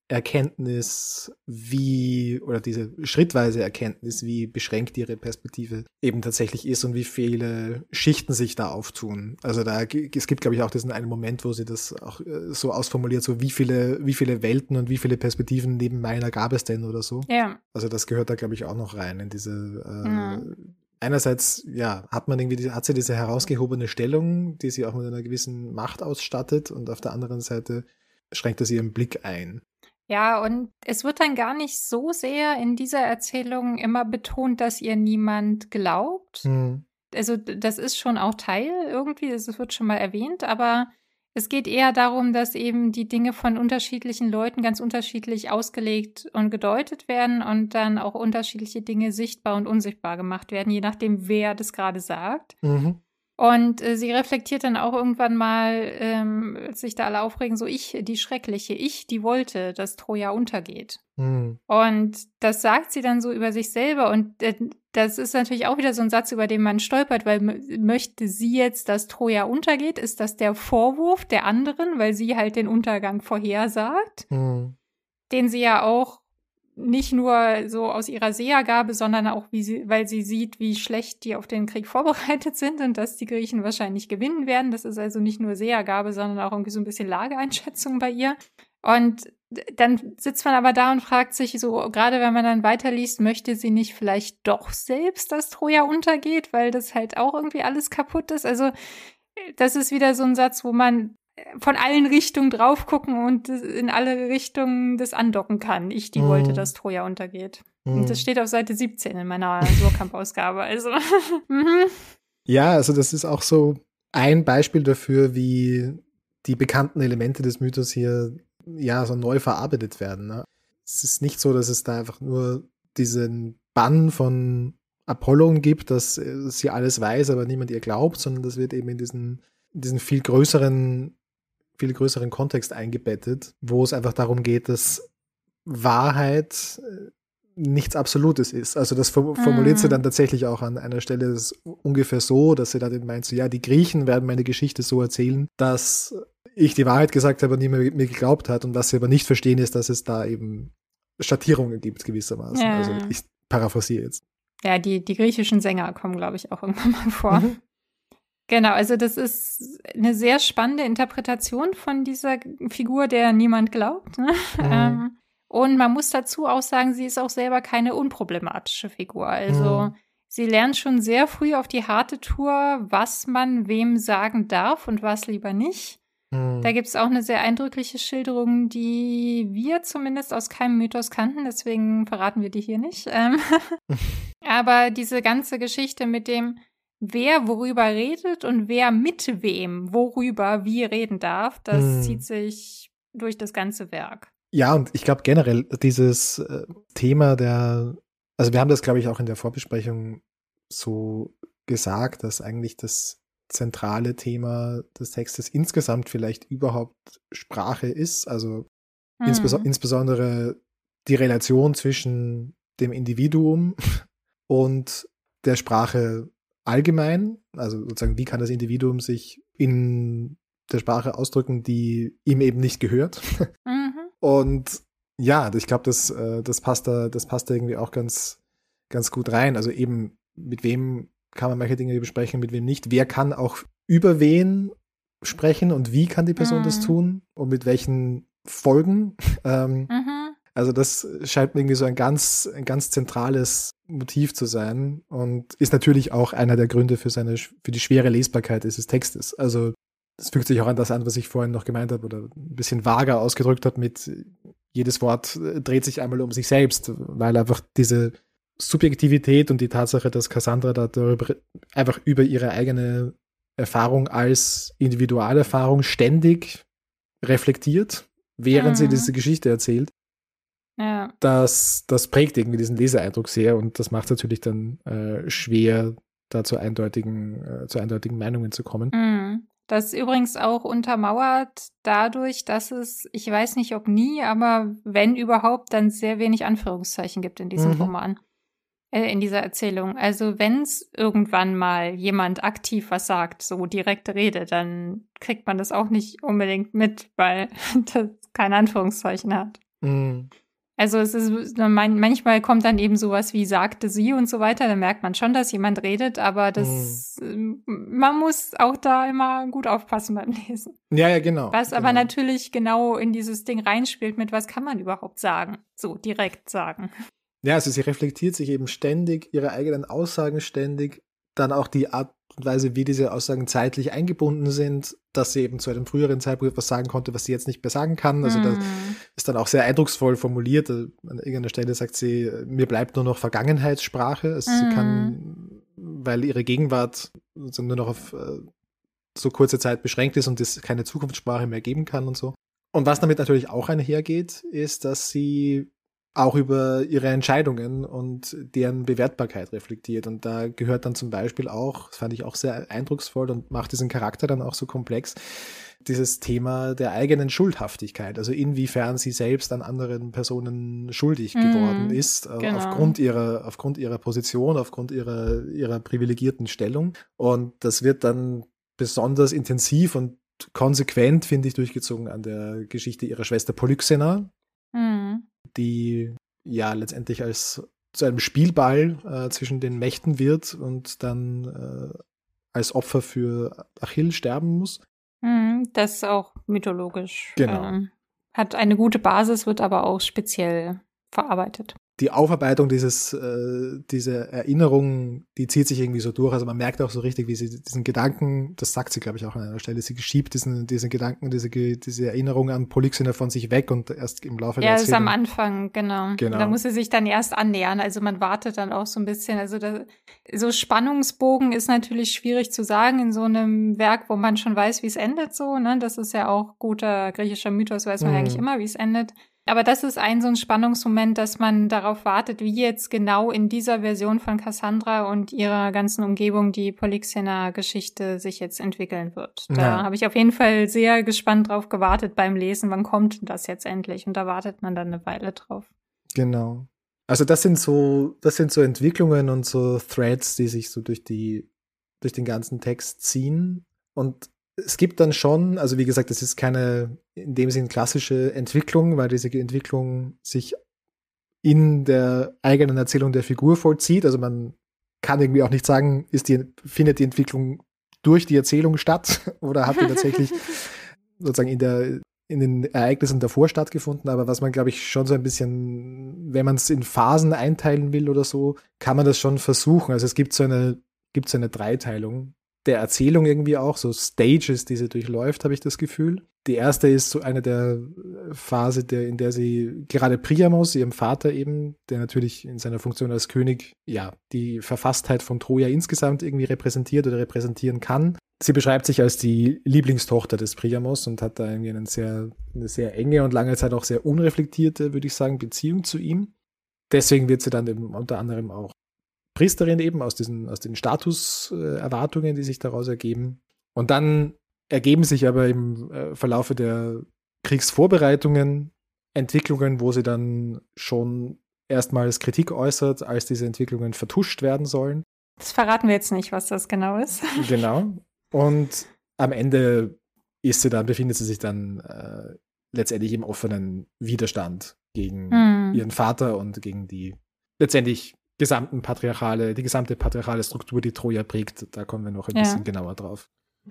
Erkenntnis, wie, oder diese schrittweise Erkenntnis, wie beschränkt ihre Perspektive eben tatsächlich ist und wie viele Schichten sich da auftun. Also da, es gibt, glaube ich, auch diesen einen Moment, wo sie das auch so ausformuliert, so wie viele, wie viele Welten und wie viele Perspektiven neben meiner gab es denn oder so. Ja. Also das gehört da, glaube ich, auch noch rein in diese, äh, Mhm. einerseits, ja, hat man irgendwie, hat sie diese herausgehobene Stellung, die sie auch mit einer gewissen Macht ausstattet, und auf der anderen Seite schränkt das ihren Blick ein. Ja, und es wird dann gar nicht so sehr in dieser Erzählung immer betont, dass ihr niemand glaubt. Hm. Also das ist schon auch Teil irgendwie, das wird schon mal erwähnt, aber es geht eher darum, dass eben die Dinge von unterschiedlichen Leuten ganz unterschiedlich ausgelegt und gedeutet werden und dann auch unterschiedliche Dinge sichtbar und unsichtbar gemacht werden, je nachdem, wer das gerade sagt. Mhm. Und äh, sie reflektiert dann auch irgendwann mal, ähm, als sich da alle aufregen, so ich, die Schreckliche, ich, die wollte, dass Troja untergeht. Mhm. Und das sagt sie dann so über sich selber. Und äh, das ist natürlich auch wieder so ein Satz, über den man stolpert, weil m- möchte sie jetzt, dass Troja untergeht? Ist das der Vorwurf der anderen, weil sie halt den Untergang vorhersagt, Mhm. den sie ja auch nicht nur so aus ihrer Sehergabe, sondern auch, wie sie, weil sie sieht, wie schlecht die auf den Krieg vorbereitet sind und dass die Griechen wahrscheinlich gewinnen werden. Das ist also nicht nur Sehergabe, sondern auch irgendwie so ein bisschen Lageeinschätzung bei ihr. Und dann sitzt man aber da und fragt sich so, gerade wenn man dann weiterliest, möchte sie nicht vielleicht doch selbst, dass Troja untergeht, weil das halt auch irgendwie alles kaputt ist. Also das ist wieder so ein Satz, wo man von allen Richtungen drauf gucken und in alle Richtungen das andocken kann. Ich, die Mhm. wollte, dass Troja untergeht. Mhm. Und das steht auf Seite siebzehn in meiner Surkamp-Ausgabe. Also, mhm. Ja, also das ist auch so ein Beispiel dafür, wie die bekannten Elemente des Mythos hier ja so neu verarbeitet werden. Ne? Es ist nicht so, dass es da einfach nur diesen Bann von Apollon gibt, dass äh, sie alles weiß, aber niemand ihr glaubt, sondern das wird eben in diesen, in diesen viel größeren, viel größeren Kontext eingebettet, wo es einfach darum geht, dass Wahrheit äh, nichts Absolutes ist. Also das formuliert sie dann tatsächlich auch an einer Stelle ungefähr so, dass sie dann meint, so, ja, die Griechen werden meine Geschichte so erzählen, dass ich die Wahrheit gesagt habe und niemand mir geglaubt hat, und was sie aber nicht verstehen ist, dass es da eben Schattierungen gibt gewissermaßen. Ja. Also ich paraphrasiere jetzt. Ja, die, die griechischen Sänger kommen, glaube ich, auch irgendwann mal vor. Mhm. Genau, also das ist eine sehr spannende Interpretation von dieser Figur, der niemand glaubt. Ne? Mhm. Ähm, und man muss dazu auch sagen, sie ist auch selber keine unproblematische Figur. Also Mhm. sie lernt schon sehr früh auf die harte Tour, was man wem sagen darf und was lieber nicht. Mhm. Da gibt es auch eine sehr eindrückliche Schilderung, die wir zumindest aus keinem Mythos kannten, deswegen verraten wir die hier nicht. Ähm Aber diese ganze Geschichte mit dem, wer worüber redet und wer mit wem worüber wie reden darf, das Mhm. zieht sich durch das ganze Werk. Ja, und ich glaube generell dieses äh, Thema der, also wir haben das, glaube ich, auch in der Vorbesprechung so gesagt, dass eigentlich das zentrale Thema des Textes insgesamt vielleicht überhaupt Sprache ist, also inspes- Mhm. insbesondere die Relation zwischen dem Individuum und der Sprache allgemein, also sozusagen, wie kann das Individuum sich in der Sprache ausdrücken, die ihm eben nicht gehört. Mhm. Und ja, ich glaube, das, äh, das passt da, das passt da irgendwie auch ganz, ganz gut rein. Also eben, mit wem kann man manche Dinge besprechen, mit wem nicht. Wer kann auch über wen sprechen und wie kann die Person Mhm. das tun und mit welchen Folgen. Ähm, Mhm. also das scheint mir irgendwie so ein ganz, ein ganz zentrales Motiv zu sein und ist natürlich auch einer der Gründe für seine, für die schwere Lesbarkeit dieses Textes. Also das fügt sich auch an das an, was ich vorhin noch gemeint habe oder ein bisschen vager ausgedrückt habe mit jedes Wort dreht sich einmal um sich selbst, weil einfach diese Subjektivität und die Tatsache, dass Cassandra da darüber, einfach über ihre eigene Erfahrung als Individualerfahrung ständig reflektiert, während Mhm. sie diese Geschichte erzählt, Ja. das, das prägt irgendwie diesen Leseeindruck sehr und das macht es natürlich dann äh, schwer, da zu eindeutigen, äh, zu eindeutigen Meinungen zu kommen. Mhm. Das ist übrigens auch untermauert dadurch, dass es, ich weiß nicht ob nie, aber wenn überhaupt, dann sehr wenig Anführungszeichen gibt in diesem Mhm. Roman, äh, in dieser Erzählung. Also wenn es irgendwann mal jemand aktiv was sagt, so direkte Rede, dann kriegt man das auch nicht unbedingt mit, weil das keine Anführungszeichen hat. Mhm. Also es ist, manchmal kommt dann eben sowas wie sagte sie und so weiter, dann merkt man schon, dass jemand redet, aber das, mhm. man muss auch da immer gut aufpassen beim Lesen. Ja, ja, genau. Was genau. aber natürlich genau in dieses Ding reinspielt mit, was kann man überhaupt sagen? So, direkt sagen. Ja, also sie reflektiert sich eben ständig, ihre eigenen Aussagen ständig, dann auch die Art und Weise, wie diese Aussagen zeitlich eingebunden sind, dass sie eben zu einem früheren Zeitpunkt etwas sagen konnte, was sie jetzt nicht mehr sagen kann. Also mm. das ist dann auch sehr eindrucksvoll formuliert. An irgendeiner Stelle sagt sie, mir bleibt nur noch Vergangenheitssprache. Also mm. sie kann, weil ihre Gegenwart nur noch auf äh, so kurze Zeit beschränkt ist und es keine Zukunftssprache mehr geben kann und so. Und was damit natürlich auch einhergeht, ist, dass sie auch über ihre Entscheidungen und deren Bewertbarkeit reflektiert. Und da gehört dann zum Beispiel auch, das fand ich auch sehr eindrucksvoll und macht diesen Charakter dann auch so komplex, dieses Thema der eigenen Schuldhaftigkeit. Also inwiefern sie selbst an anderen Personen schuldig mm, geworden ist, genau. aufgrund ihrer, aufgrund ihrer Position, aufgrund ihrer, ihrer privilegierten Stellung. Und das wird dann besonders intensiv und konsequent, finde ich, durchgezogen an der Geschichte ihrer Schwester Polyxena, mm. die ja letztendlich als zu einem Spielball äh, zwischen den Mächten wird und dann äh, als Opfer für Achill sterben muss. Mm, das ist auch mythologisch. Genau. Ähm, hat eine gute Basis, wird aber auch speziell verarbeitet. Die Aufarbeitung dieses, äh, diese Erinnerung, die zieht sich irgendwie so durch. Also man merkt auch so richtig, wie sie diesen Gedanken, das sagt sie, glaube ich, auch an einer Stelle, sie schiebt diesen, diesen Gedanken, diese, diese Erinnerung an Polyxena von sich weg und erst im Laufe ja, der Erzählung. Ja, ist am Anfang, genau. genau. Da muss sie sich dann erst annähern. Also man wartet dann auch so ein bisschen. Also da, so Spannungsbogen ist natürlich schwierig zu sagen in so einem Werk, wo man schon weiß, wie es endet so. Ne? Das ist ja auch guter griechischer Mythos, weiß man mhm. eigentlich immer, wie es endet. Aber das ist ein so ein Spannungsmoment, dass man darauf wartet, wie jetzt genau in dieser Version von Cassandra und ihrer ganzen Umgebung die Polyxena-Geschichte sich jetzt entwickeln wird. Da ja. habe ich auf jeden Fall sehr gespannt drauf gewartet beim Lesen, wann kommt das jetzt endlich? Und da wartet man dann eine Weile drauf. Genau. Also das sind so, das sind so Entwicklungen und so Threads, die sich so durch die, durch den ganzen Text ziehen. Und es gibt dann schon, also wie gesagt, das ist keine in dem Sinn klassische Entwicklung, weil diese Entwicklung sich in der eigenen Erzählung der Figur vollzieht. Also man kann irgendwie auch nicht sagen, ist die, findet die Entwicklung durch die Erzählung statt oder hat die tatsächlich sozusagen in der in den Ereignissen davor stattgefunden. Aber was man, glaube ich, schon so ein bisschen, wenn man es in Phasen einteilen will oder so, kann man das schon versuchen. Also es gibt so eine, gibt so eine Dreiteilung der Erzählung irgendwie auch, so Stages, die sie durchläuft, habe ich das Gefühl. Die erste ist so eine der Phase, der, in der sie gerade Priamos, ihrem Vater eben, der natürlich in seiner Funktion als König, ja, die Verfasstheit von Troja insgesamt irgendwie repräsentiert oder repräsentieren kann. Sie beschreibt sich als die Lieblingstochter des Priamos und hat da irgendwie einen sehr, eine sehr enge und lange Zeit auch sehr unreflektierte, würde ich sagen, Beziehung zu ihm. Deswegen wird sie dann eben unter anderem auch Priesterin eben aus diesen, aus den Statuserwartungen, die sich daraus ergeben. Und dann ergeben sich aber im äh, Verlaufe der Kriegsvorbereitungen Entwicklungen, wo sie dann schon erstmals Kritik äußert, als diese Entwicklungen vertuscht werden sollen. Das verraten wir jetzt nicht, was das genau ist. Genau. Und am Ende ist sie dann, befindet sie sich dann äh, letztendlich im offenen Widerstand gegen hm. ihren Vater und gegen die letztendlich gesamten patriarchale, die gesamte patriarchale Struktur, die Troja prägt. Da kommen wir noch ein ja. bisschen genauer drauf.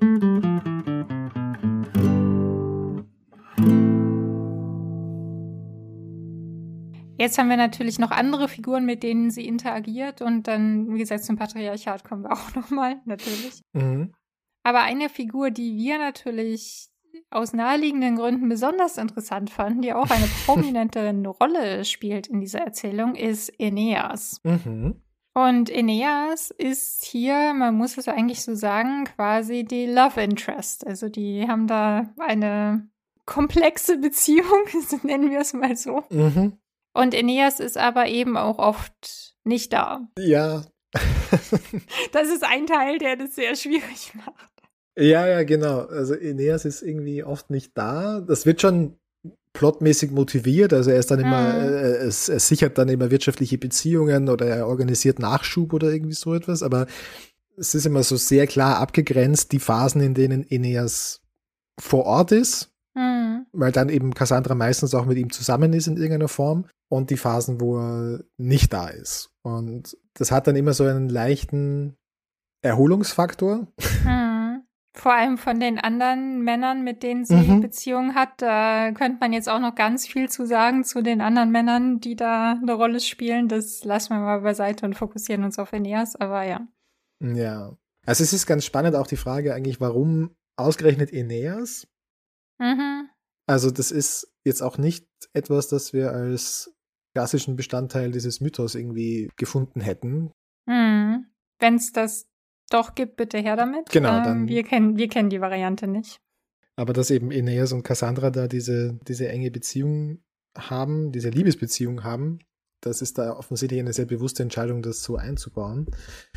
Jetzt haben wir natürlich noch andere Figuren, mit denen sie interagiert und dann, wie gesagt, zum Patriarchat kommen wir auch nochmal, natürlich. Mhm. Aber eine Figur, die wir natürlich aus naheliegenden Gründen besonders interessant fanden, die auch eine prominente Rolle spielt in dieser Erzählung, ist Aeneas. Mhm. Und Aeneas ist hier, man muss es eigentlich so sagen, quasi die Love Interest. Also die haben da eine komplexe Beziehung, nennen wir es mal so. Mhm. Und Aeneas ist aber eben auch oft nicht da. Ja. Das ist ein Teil, der das sehr schwierig macht. Ja, ja, genau. Also Aeneas ist irgendwie oft nicht da. Das wird schon plotmäßig motiviert. Also er ist dann immer, mhm. äh, es, er sichert dann immer wirtschaftliche Beziehungen oder er organisiert Nachschub oder irgendwie so etwas. Aber es ist immer so sehr klar abgegrenzt, die Phasen, in denen Aeneas vor Ort ist Mhm. Weil dann eben Cassandra meistens auch mit ihm zusammen ist in irgendeiner Form und die Phasen, wo er nicht da ist. Und das hat dann immer so einen leichten Erholungsfaktor. Mhm. Vor allem von den anderen Männern, mit denen sie Mhm. Beziehungen hat, da könnte man jetzt auch noch ganz viel zu sagen zu den anderen Männern, die da eine Rolle spielen. Das lassen wir mal beiseite und fokussieren uns auf Aeneas, aber ja. Ja. Also es ist ganz spannend auch die Frage eigentlich, warum ausgerechnet Aeneas? Mhm. Also das ist jetzt auch nicht etwas, das wir als klassischen Bestandteil dieses Mythos irgendwie gefunden hätten. Mhm. Wenn es das doch gibt, bitte her damit. Genau, ähm, dann- Wir kennen, wir kennen die Variante nicht. Aber dass eben Aeneas und Cassandra da diese, diese enge Beziehung haben, diese Liebesbeziehung haben, das ist da offensichtlich eine sehr bewusste Entscheidung, das so einzubauen.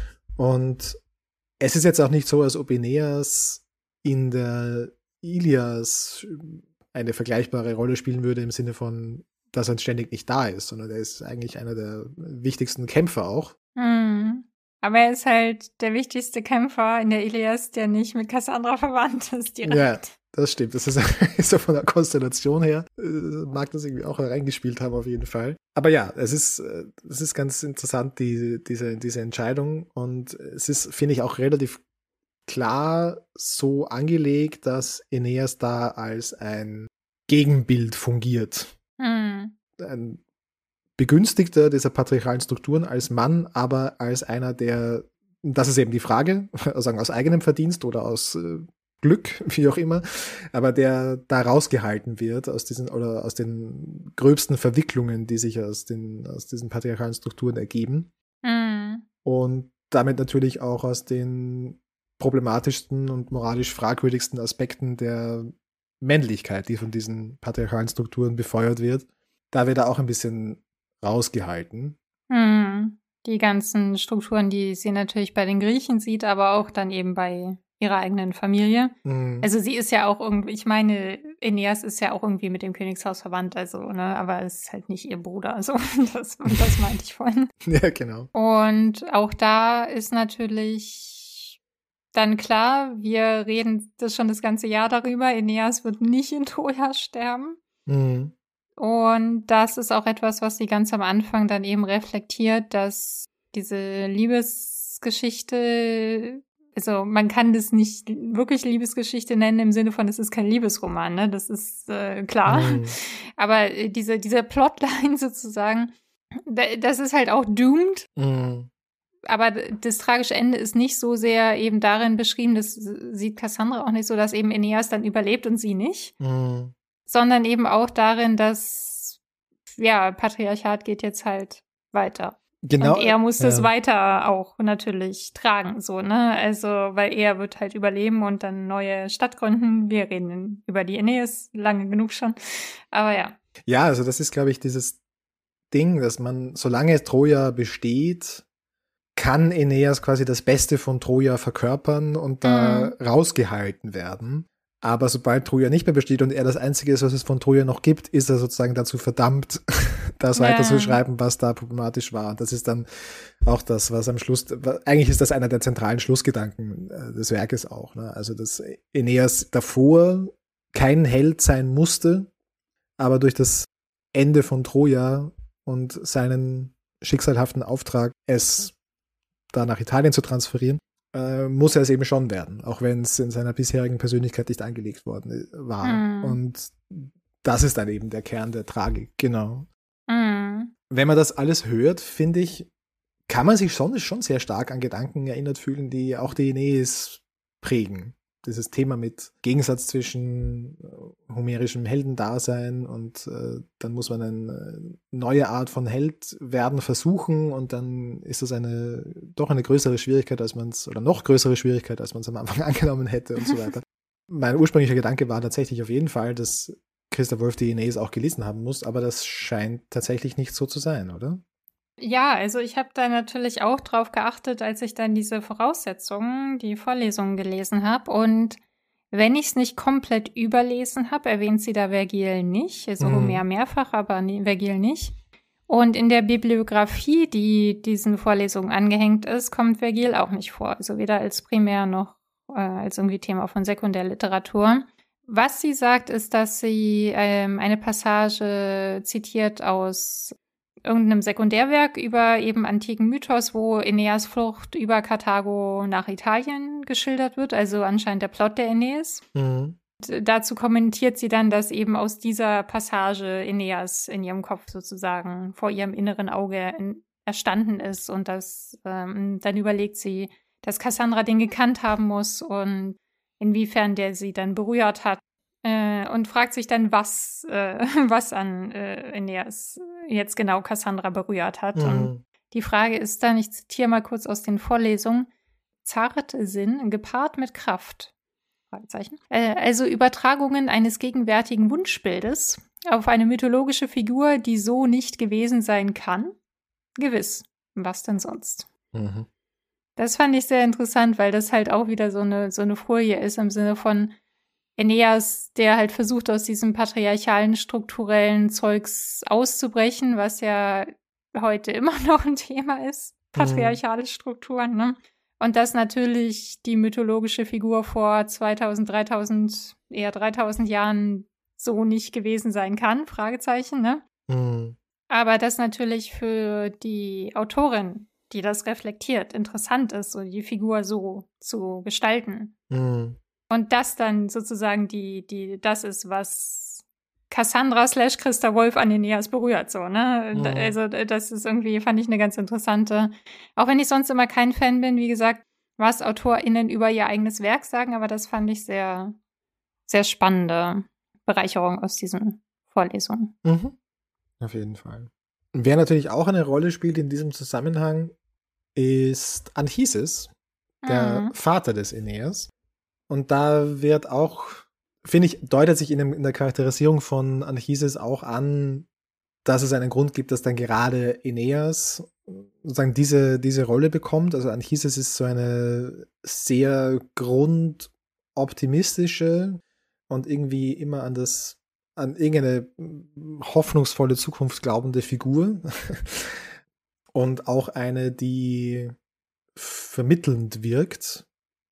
Und es ist jetzt auch nicht so, als ob Aeneas in der Ilias eine vergleichbare Rolle spielen würde im Sinne von, dass er ständig nicht da ist, sondern er ist eigentlich einer der wichtigsten Kämpfer auch. Mhm. Aber er ist halt der wichtigste Kämpfer in der Ilias, der nicht mit Cassandra verwandt ist direkt. Ja, das stimmt. Das ist, ist ja von der Konstellation her, äh, mag das irgendwie auch reingespielt haben auf jeden Fall. Aber ja, es ist, äh, es ist ganz interessant, die, diese, diese Entscheidung. Und es ist, finde ich, auch relativ klar so angelegt, dass Aeneas da als ein Gegenbild fungiert. Mhm. Ein Begünstigter dieser patriarchalen Strukturen als Mann, aber als einer, der, das ist eben die Frage, sagen aus eigenem Verdienst oder aus äh, Glück, wie auch immer, aber der da rausgehalten wird aus diesen oder aus den gröbsten Verwicklungen, die sich aus den aus diesen patriarchalen Strukturen ergeben. Mhm. Und damit natürlich auch aus den problematischsten und moralisch fragwürdigsten Aspekten der Männlichkeit, die von diesen patriarchalen Strukturen befeuert wird, da wird er auch ein bisschen rausgehalten. Mhm. Die ganzen Strukturen, die sie natürlich bei den Griechen sieht, aber auch dann eben bei ihrer eigenen Familie. Mhm. Also sie ist ja auch irgendwie, ich meine, Aeneas ist ja auch irgendwie mit dem Königshaus verwandt, also, ne, aber es ist halt nicht ihr Bruder, also das, das meinte ich vorhin. Ja, genau. Und auch da ist natürlich dann klar, wir reden das schon das ganze Jahr darüber, Aeneas wird nicht in Troja sterben. Mhm. Und das ist auch etwas, was sie ganz am Anfang dann eben reflektiert, dass diese Liebesgeschichte, also man kann das nicht wirklich Liebesgeschichte nennen im Sinne von, es ist kein Liebesroman, ne? Das ist äh, klar. Mhm. Aber äh, diese, diese Plotline sozusagen, da- das ist halt auch doomed. Mhm. Aber das tragische Ende ist nicht so sehr eben darin beschrieben, das sieht Cassandra auch nicht so, dass eben Aeneas dann überlebt und sie nicht. Mhm. Sondern eben auch darin, dass, ja, Patriarchat geht jetzt halt weiter. Genau. Und er muss das ja. weiter auch natürlich tragen, so, ne? Also, weil er wird halt überleben und dann neue Stadt gründen. Wir reden über die Aeneas lange genug schon. Aber ja. Ja, also das ist, glaube ich, dieses Ding, dass man, solange Troja besteht, kann Aeneas quasi das Beste von Troja verkörpern und da Mhm. rausgehalten werden. Aber sobald Troja nicht mehr besteht und er das Einzige ist, was es von Troja noch gibt, ist er sozusagen dazu verdammt, das Ja. weiter zu schreiben, was da problematisch war. Und das ist dann auch das, was am Schluss, eigentlich ist das einer der zentralen Schlussgedanken äh, des Werkes auch. Ne? Also, dass Aeneas davor kein Held sein musste, aber durch das Ende von Troja und seinen schicksalhaften Auftrag, es da nach Italien zu transferieren, äh, muss er es eben schon werden, auch wenn es in seiner bisherigen Persönlichkeit nicht angelegt worden war. Mhm. Und das ist dann eben der Kern der Tragik, genau. Mhm. Wenn man das alles hört, finde ich, kann man sich schon, schon sehr stark an Gedanken erinnert fühlen, die auch die Aeneis prägen. Dieses Thema mit Gegensatz zwischen äh, homerischem Heldendasein und äh, dann muss man eine neue Art von Held werden versuchen und dann ist das eine doch eine größere Schwierigkeit, als man es, oder noch größere Schwierigkeit, als man es am Anfang angenommen hätte und so weiter. Mein ursprünglicher Gedanke war tatsächlich auf jeden Fall, dass Christa Wolf die Aeneis auch gelesen haben muss, aber das scheint tatsächlich nicht so zu sein, oder? Ja, also ich habe da natürlich auch drauf geachtet, als ich dann diese Voraussetzungen, die Vorlesungen gelesen habe. Und wenn ich es nicht komplett überlesen habe, erwähnt sie da Vergil nicht. Also Mhm. Homer mehrfach, aber nee, Vergil nicht. Und in der Bibliografie, die diesen Vorlesungen angehängt ist, kommt Vergil auch nicht vor. Also weder als Primär noch äh, als irgendwie Thema von Sekundärliteratur. Was sie sagt, ist, dass sie ähm, eine Passage zitiert aus irgendeinem Sekundärwerk über eben antiken Mythos, wo Aeneas Flucht über Karthago nach Italien geschildert wird, also anscheinend der Plot der Aeneis. Mhm. Und dazu kommentiert sie dann, dass eben aus dieser Passage Aeneas in ihrem Kopf sozusagen vor ihrem inneren Auge in, erstanden ist und dass ähm, dann überlegt sie, dass Cassandra den gekannt haben muss und inwiefern der sie dann berührt hat. Äh, und fragt sich dann, was, äh, was an äh, Aeneas jetzt genau Cassandra berührt hat. Mhm. Und die Frage ist dann, ich zitiere mal kurz aus den Vorlesungen, zart Sinn gepaart mit Kraft. Fragezeichen. Äh, also Übertragungen eines gegenwärtigen Wunschbildes auf eine mythologische Figur, die so nicht gewesen sein kann? Gewiss. Was denn sonst? Mhm. Das fand ich sehr interessant, weil das halt auch wieder so eine, so eine Folie ist im Sinne von Aeneas, der halt versucht, aus diesem patriarchalen, strukturellen Zeugs auszubrechen, was ja heute immer noch ein Thema ist. Patriarchale Strukturen, ne? Und dass natürlich die mythologische Figur vor zweitausend, dreitausend, eher dreitausend Jahren so nicht gewesen sein kann, Fragezeichen, ne? Mhm. Aber das natürlich für die Autorin, die das reflektiert, interessant ist, so die Figur so zu gestalten. Mhm. Und das dann sozusagen die, die, das ist, was Cassandra slash Christa Wolf an Aeneas berührt, so, ne? Mhm. Also, das ist irgendwie, fand ich eine ganz interessante, auch wenn ich sonst immer kein Fan bin, wie gesagt, was AutorInnen über ihr eigenes Werk sagen, aber das fand ich sehr, sehr spannende Bereicherung aus diesen Vorlesungen. Mhm. Auf jeden Fall. Wer natürlich auch eine Rolle spielt in diesem Zusammenhang, ist Anchises, der Mhm. Vater des Aeneas. Und da wird auch, finde ich, deutet sich in, dem, in der Charakterisierung von Anchises auch an, dass es einen Grund gibt, dass dann gerade Aeneas sozusagen diese, diese Rolle bekommt. Also Anchises ist so eine sehr grundoptimistische und irgendwie immer an das, an irgendeine hoffnungsvolle Zukunft glaubende Figur. Und auch eine, die vermittelnd wirkt.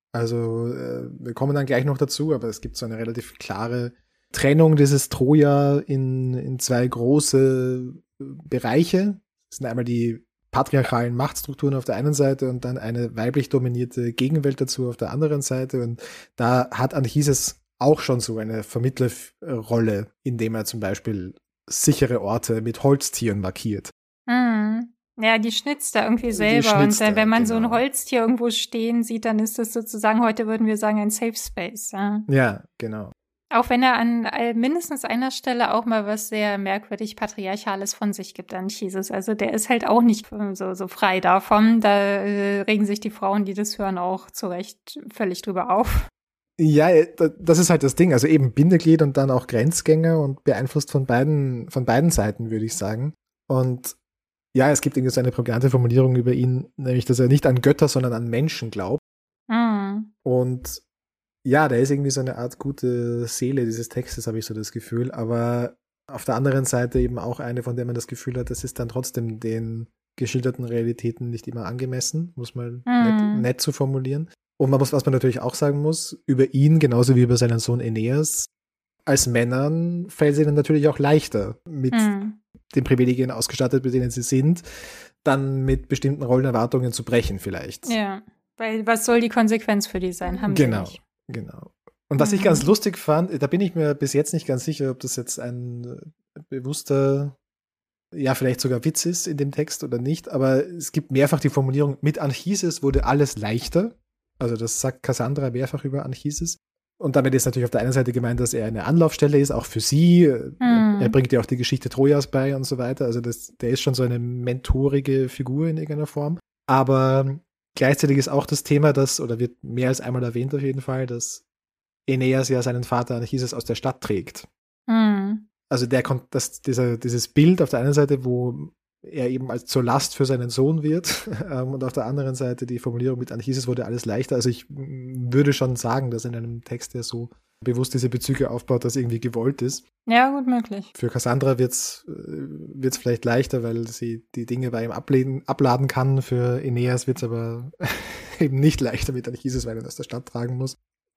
Also äh, wir kommen dann gleich noch dazu, aber es gibt so eine relativ klare Trennung dieses Troja in, in zwei große Bereiche. Das sind einmal die patriarchalen Machtstrukturen auf der einen Seite und dann eine weiblich dominierte Gegenwelt dazu auf der anderen Seite. Und da hat Anchises auch schon so eine Vermittlerrolle, indem er zum Beispiel sichere Orte mit Holztieren markiert. Mhm. Ja, die schnitzt da irgendwie selber. schnitzt Und äh, da, wenn man so ein genau. Holztier irgendwo stehen sieht, dann ist das sozusagen, heute würden wir sagen, ein Safe Space. Ja. Ja, genau. Auch wenn er an äh, mindestens einer Stelle auch mal was sehr merkwürdig Patriarchales von sich gibt, an Jesus. Also der ist halt auch nicht äh, so, so frei davon. Da äh, regen sich die Frauen, die das hören, auch zu Recht völlig drüber auf. Ja, das ist halt das Ding. Also eben Bindeglied und dann auch Grenzgänger und beeinflusst von beiden, von beiden Seiten, würde ich sagen. Und ja, es gibt irgendwie so eine prägnante Formulierung über ihn, nämlich, dass er nicht an Götter, sondern an Menschen glaubt. Mhm. Und ja, der ist irgendwie so eine Art gute Seele dieses Textes, habe ich so das Gefühl. Aber auf der anderen Seite eben auch eine, von der man das Gefühl hat, das ist dann trotzdem den geschilderten Realitäten nicht immer angemessen, muss man Mhm. nett, nett zu formulieren. Und man muss, was man natürlich auch sagen muss, über ihn, genauso wie über seinen Sohn Aeneas, als Männern fällt es ihnen natürlich auch leichter, mit Mhm. den Privilegien ausgestattet, mit denen sie sind, dann mit bestimmten Rollenerwartungen zu brechen vielleicht. Ja, weil was soll die Konsequenz für die sein? Haben Genau, sie nicht. genau. Und was ich Mhm. ganz lustig fand, da bin ich mir bis jetzt nicht ganz sicher, ob das jetzt ein bewusster, ja, vielleicht sogar Witz ist in dem Text oder nicht, aber es gibt mehrfach die Formulierung, mit Anchises wurde alles leichter. Also das sagt Cassandra mehrfach über Anchises. Und damit ist natürlich auf der einen Seite gemeint, dass er eine Anlaufstelle ist, auch für sie. Mhm. Er bringt ja auch die Geschichte Trojas bei und so weiter. Also das, der ist schon so eine mentorige Figur in irgendeiner Form. Aber gleichzeitig ist auch das Thema, dass, oder wird mehr als einmal erwähnt auf jeden Fall, dass Aeneas ja seinen Vater Anchises aus der Stadt trägt. Mhm. Also der kommt, das, dieser, dieses Bild auf der einen Seite, wo er eben als zur Last für seinen Sohn wird ähm, und auf der anderen Seite die Formulierung mit Anchises wurde alles leichter. Also ich m, würde schon sagen, dass in einem Text, der so bewusst diese Bezüge aufbaut, das irgendwie gewollt ist. Ja, gut möglich. Für Cassandra wird's äh, wird's vielleicht leichter, weil sie die Dinge bei ihm ableden, abladen kann. Für Aeneas wird's aber eben nicht leichter mit Anchises, weil er ihn aus der Stadt tragen muss.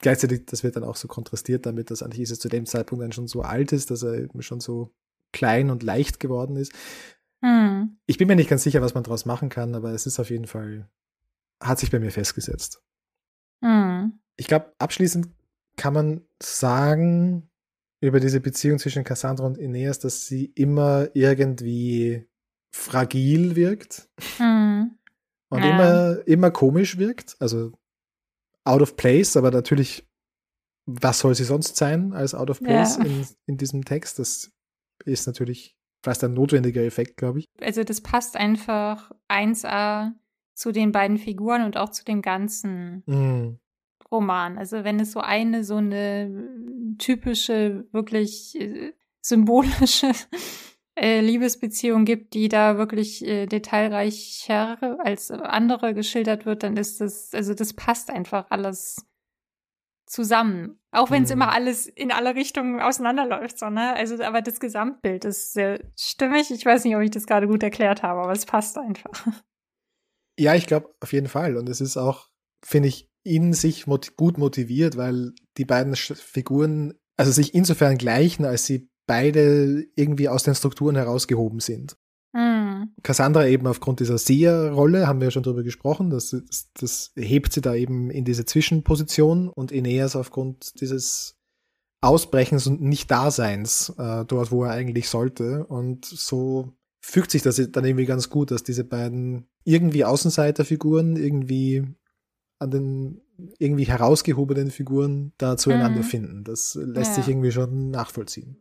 gleichzeitig, das wird dann auch so kontrastiert damit, dass eigentlich ist es zu dem Zeitpunkt dann schon so alt ist, dass er eben schon so klein und leicht geworden ist. Hm. Ich bin mir nicht ganz sicher, was man daraus machen kann, aber es ist auf jeden Fall, hat sich bei mir festgesetzt. Hm. Ich glaube, abschließend kann man sagen über diese Beziehung zwischen Cassandra und Aeneas, dass sie immer irgendwie fragil wirkt Hm. und Ja. immer, immer komisch wirkt. Also out of place, aber natürlich, was soll sie sonst sein als out of place Ja. in, in diesem Text? Das ist natürlich fast ein notwendiger Effekt, glaube ich. Also das passt einfach eins a zu den beiden Figuren und auch zu dem ganzen Mm. Roman. Also wenn es so eine, so eine typische, wirklich äh, symbolische äh, Liebesbeziehung gibt, die da wirklich äh, detailreicher als andere geschildert wird, dann ist das, also das passt einfach alles zusammen. Auch wenn es Mhm. immer alles in alle Richtungen auseinanderläuft, so, ne? Also, aber das Gesamtbild ist sehr stimmig. Ich weiß nicht, ob ich das gerade gut erklärt habe, aber es passt einfach. Ja, ich glaube auf jeden Fall. Und es ist auch, finde ich, in sich mot- gut motiviert, weil die beiden Sch- Figuren, also sich insofern gleichen, als sie beide irgendwie aus den Strukturen herausgehoben sind. Hm. Cassandra eben aufgrund dieser Seherrolle, haben wir ja schon drüber gesprochen, das, das, das hebt sie da eben in diese Zwischenposition und Aeneas aufgrund dieses Ausbrechens und Nicht-Daseins äh, dort, wo er eigentlich sollte. Und so fügt sich das dann irgendwie ganz gut, dass diese beiden irgendwie Außenseiterfiguren irgendwie an den irgendwie herausgehobenen Figuren da zueinander Mhm. finden. Das lässt Ja. sich irgendwie schon nachvollziehen.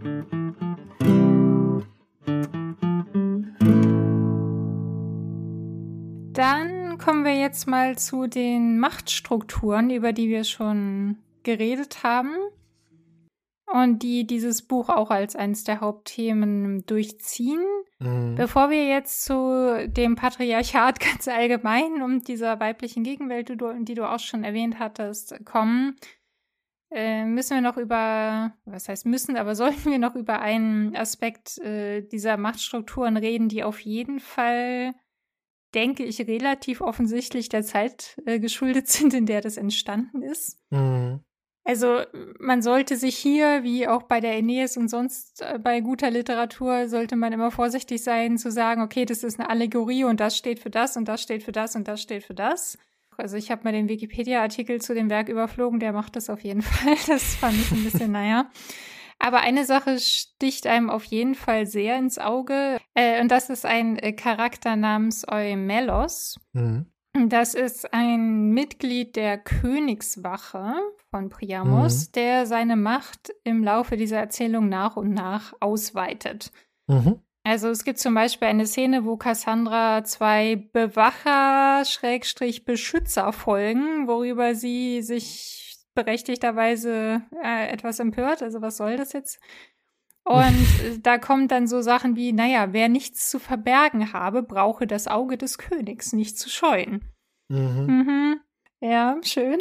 Dann kommen wir jetzt mal zu den Machtstrukturen, über die wir schon geredet haben und die dieses Buch auch als eines der Hauptthemen durchziehen. Mhm. Bevor wir jetzt zu dem Patriarchat ganz allgemein und dieser weiblichen Gegenwelt, die du, die du auch schon erwähnt hattest, kommen, äh, müssen wir noch über, was heißt müssen, aber sollten wir noch über einen Aspekt äh, dieser Machtstrukturen reden, die auf jeden Fall, denke ich, relativ offensichtlich der Zeit äh, geschuldet sind, in der das entstanden ist. Mhm. Also man sollte sich hier, wie auch bei der Aeneas und sonst äh, bei guter Literatur, sollte man immer vorsichtig sein zu sagen, okay, das ist eine Allegorie und das steht für das und das steht für das und das steht für das. Also ich habe mal den Wikipedia-Artikel zu dem Werk überflogen, der macht das auf jeden Fall. Das fand ich ein bisschen, naja. Aber eine Sache sticht einem auf jeden Fall sehr ins Auge äh, und das ist ein äh, Charakter namens Eumelos. Mhm. Das ist ein Mitglied der Königswache von Priamos, Mhm. der seine Macht im Laufe dieser Erzählung nach und nach ausweitet. Mhm. Also es gibt zum Beispiel eine Szene, wo Cassandra zwei Bewacher, Schrägstrich Beschützer folgen, worüber sie sich berechtigterweise äh, etwas empört. Also was soll das jetzt? Und äh, da kommen dann so Sachen wie, naja, wer nichts zu verbergen habe, brauche das Auge des Königs nicht zu scheuen. Mhm. Mhm. Ja, schön.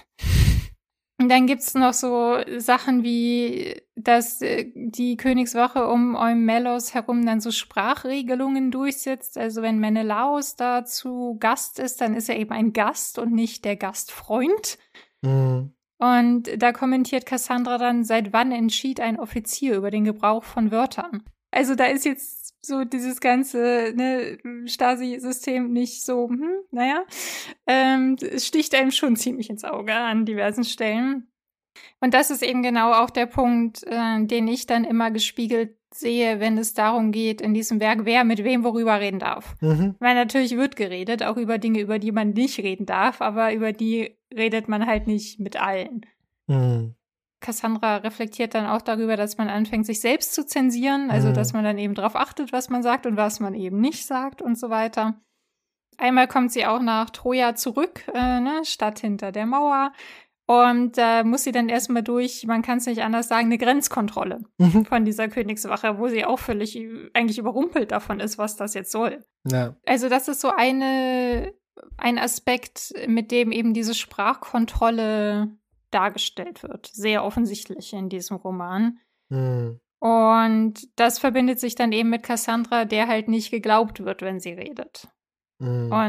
Und dann gibt's noch so Sachen wie, dass äh, die Königswache um Eumelos herum dann so Sprachregelungen durchsetzt. Also wenn Menelaos da zu Gast ist, dann ist er eben ein Gast und nicht der Gastfreund. Mhm. Und da kommentiert Cassandra dann, seit wann entschied ein Offizier über den Gebrauch von Wörtern? Also da ist jetzt so dieses ganze ne, Stasi-System nicht so, hm, naja, ähm, es sticht einem schon ziemlich ins Auge an diversen Stellen. Und das ist eben genau auch der Punkt, äh, den ich dann immer gespiegelt sehe, wenn es darum geht, in diesem Werk, wer mit wem worüber reden darf. Mhm. Weil natürlich wird geredet, auch über Dinge, über die man nicht reden darf, aber über die redet man halt nicht mit allen. Mhm. Cassandra reflektiert dann auch darüber, dass man anfängt, sich selbst zu zensieren, also Mhm. dass man dann eben darauf achtet, was man sagt und was man eben nicht sagt und so weiter. Einmal kommt sie auch nach Troja zurück, äh, ne, Stadt hinter der Mauer. Und da äh, muss sie dann erstmal durch, man kann es nicht anders sagen, eine Grenzkontrolle Mhm. von dieser Königswache, wo sie auch völlig eigentlich überrumpelt davon ist, was das jetzt soll. Ja. Also das ist so eine, ein Aspekt, mit dem eben diese Sprachkontrolle dargestellt wird. Sehr offensichtlich in diesem Roman. Mhm. Und das verbindet sich dann eben mit Cassandra, der halt nicht geglaubt wird, wenn sie redet. Mhm. Und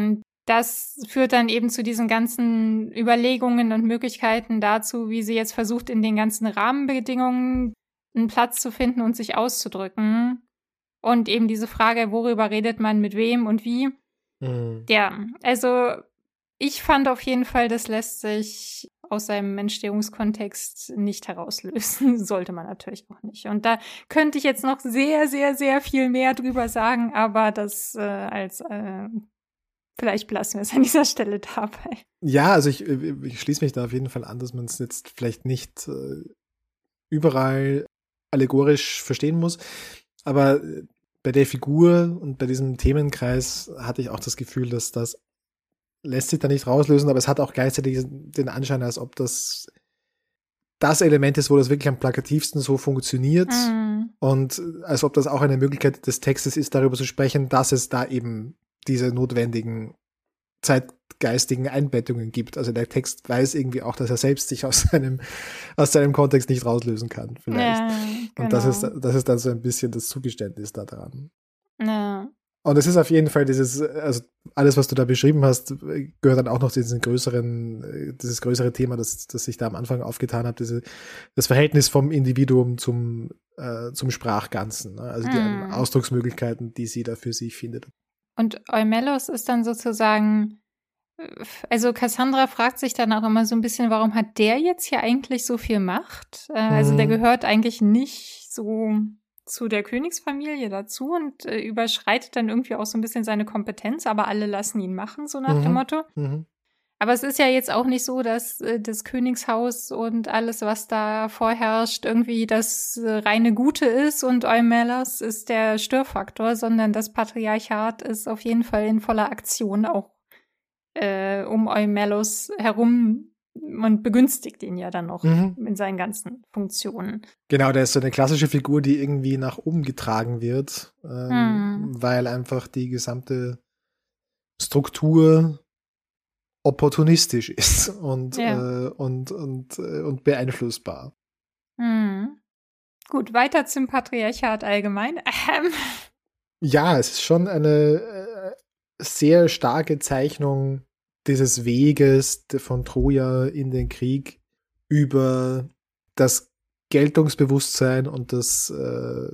das führt dann eben zu diesen ganzen Überlegungen und Möglichkeiten dazu, wie sie jetzt versucht, in den ganzen Rahmenbedingungen einen Platz zu finden und sich auszudrücken. Und eben diese Frage, worüber redet man mit wem und wie. Mhm. Ja, also ich fand auf jeden Fall, das lässt sich aus seinem Entstehungskontext nicht herauslösen. Sollte man natürlich auch nicht. Und da könnte ich jetzt noch sehr, sehr, sehr viel mehr drüber sagen, aber das äh, als äh, vielleicht belassen wir es an dieser Stelle dabei. Ja, also ich, ich schließe mich da auf jeden Fall an, dass man es jetzt vielleicht nicht äh, überall allegorisch verstehen muss. Aber bei der Figur und bei diesem Themenkreis hatte ich auch das Gefühl, dass das lässt sich da nicht rauslösen, aber es hat auch gleichzeitig den Anschein, als ob das das Element ist, wo das wirklich am plakativsten so funktioniert Mhm. und als ob das auch eine Möglichkeit des Textes ist, darüber zu sprechen, dass es da eben diese notwendigen zeitgeistigen Einbettungen gibt. Also der Text weiß irgendwie auch, dass er selbst sich aus seinem, aus seinem Kontext nicht rauslösen kann, vielleicht. Ja, genau. Und das ist, das ist dann so ein bisschen das Zugeständnis da dran. Ja. Und es ist auf jeden Fall dieses, also alles, was du da beschrieben hast, gehört dann auch noch zu diesem größeren, dieses größere Thema, das, das ich da am Anfang aufgetan habe, diese, das Verhältnis vom Individuum zum, äh, zum Sprachganzen, ne? Also die Mm. Ausdrucksmöglichkeiten, die sie da für sich findet. Und Eumelos ist dann sozusagen, also Cassandra fragt sich dann auch immer so ein bisschen, warum hat der jetzt hier eigentlich so viel Macht? Äh, also Mhm. der gehört eigentlich nicht so zu der Königsfamilie dazu und äh, überschreitet dann irgendwie auch so ein bisschen seine Kompetenz, aber alle lassen ihn machen, so nach Mhm. dem Motto. Mhm. Aber es ist ja jetzt auch nicht so, dass äh, das Königshaus und alles, was da vorherrscht, irgendwie das äh, reine Gute ist und Eumelos ist der Störfaktor, sondern das Patriarchat ist auf jeden Fall in voller Aktion auch äh, um Eumelos herum und begünstigt ihn ja dann noch Mhm. in seinen ganzen Funktionen. Genau, der ist so eine klassische Figur, die irgendwie nach oben getragen wird, ähm, Hm. weil einfach die gesamte Struktur opportunistisch ist und, Ja. äh, und, und, äh, und beeinflussbar. Hm. Gut, weiter zum Patriarchat allgemein. Ähm. Ja, es ist schon eine äh, sehr starke Zeichnung dieses Weges von Troja in den Krieg über das Geltungsbewusstsein und das äh,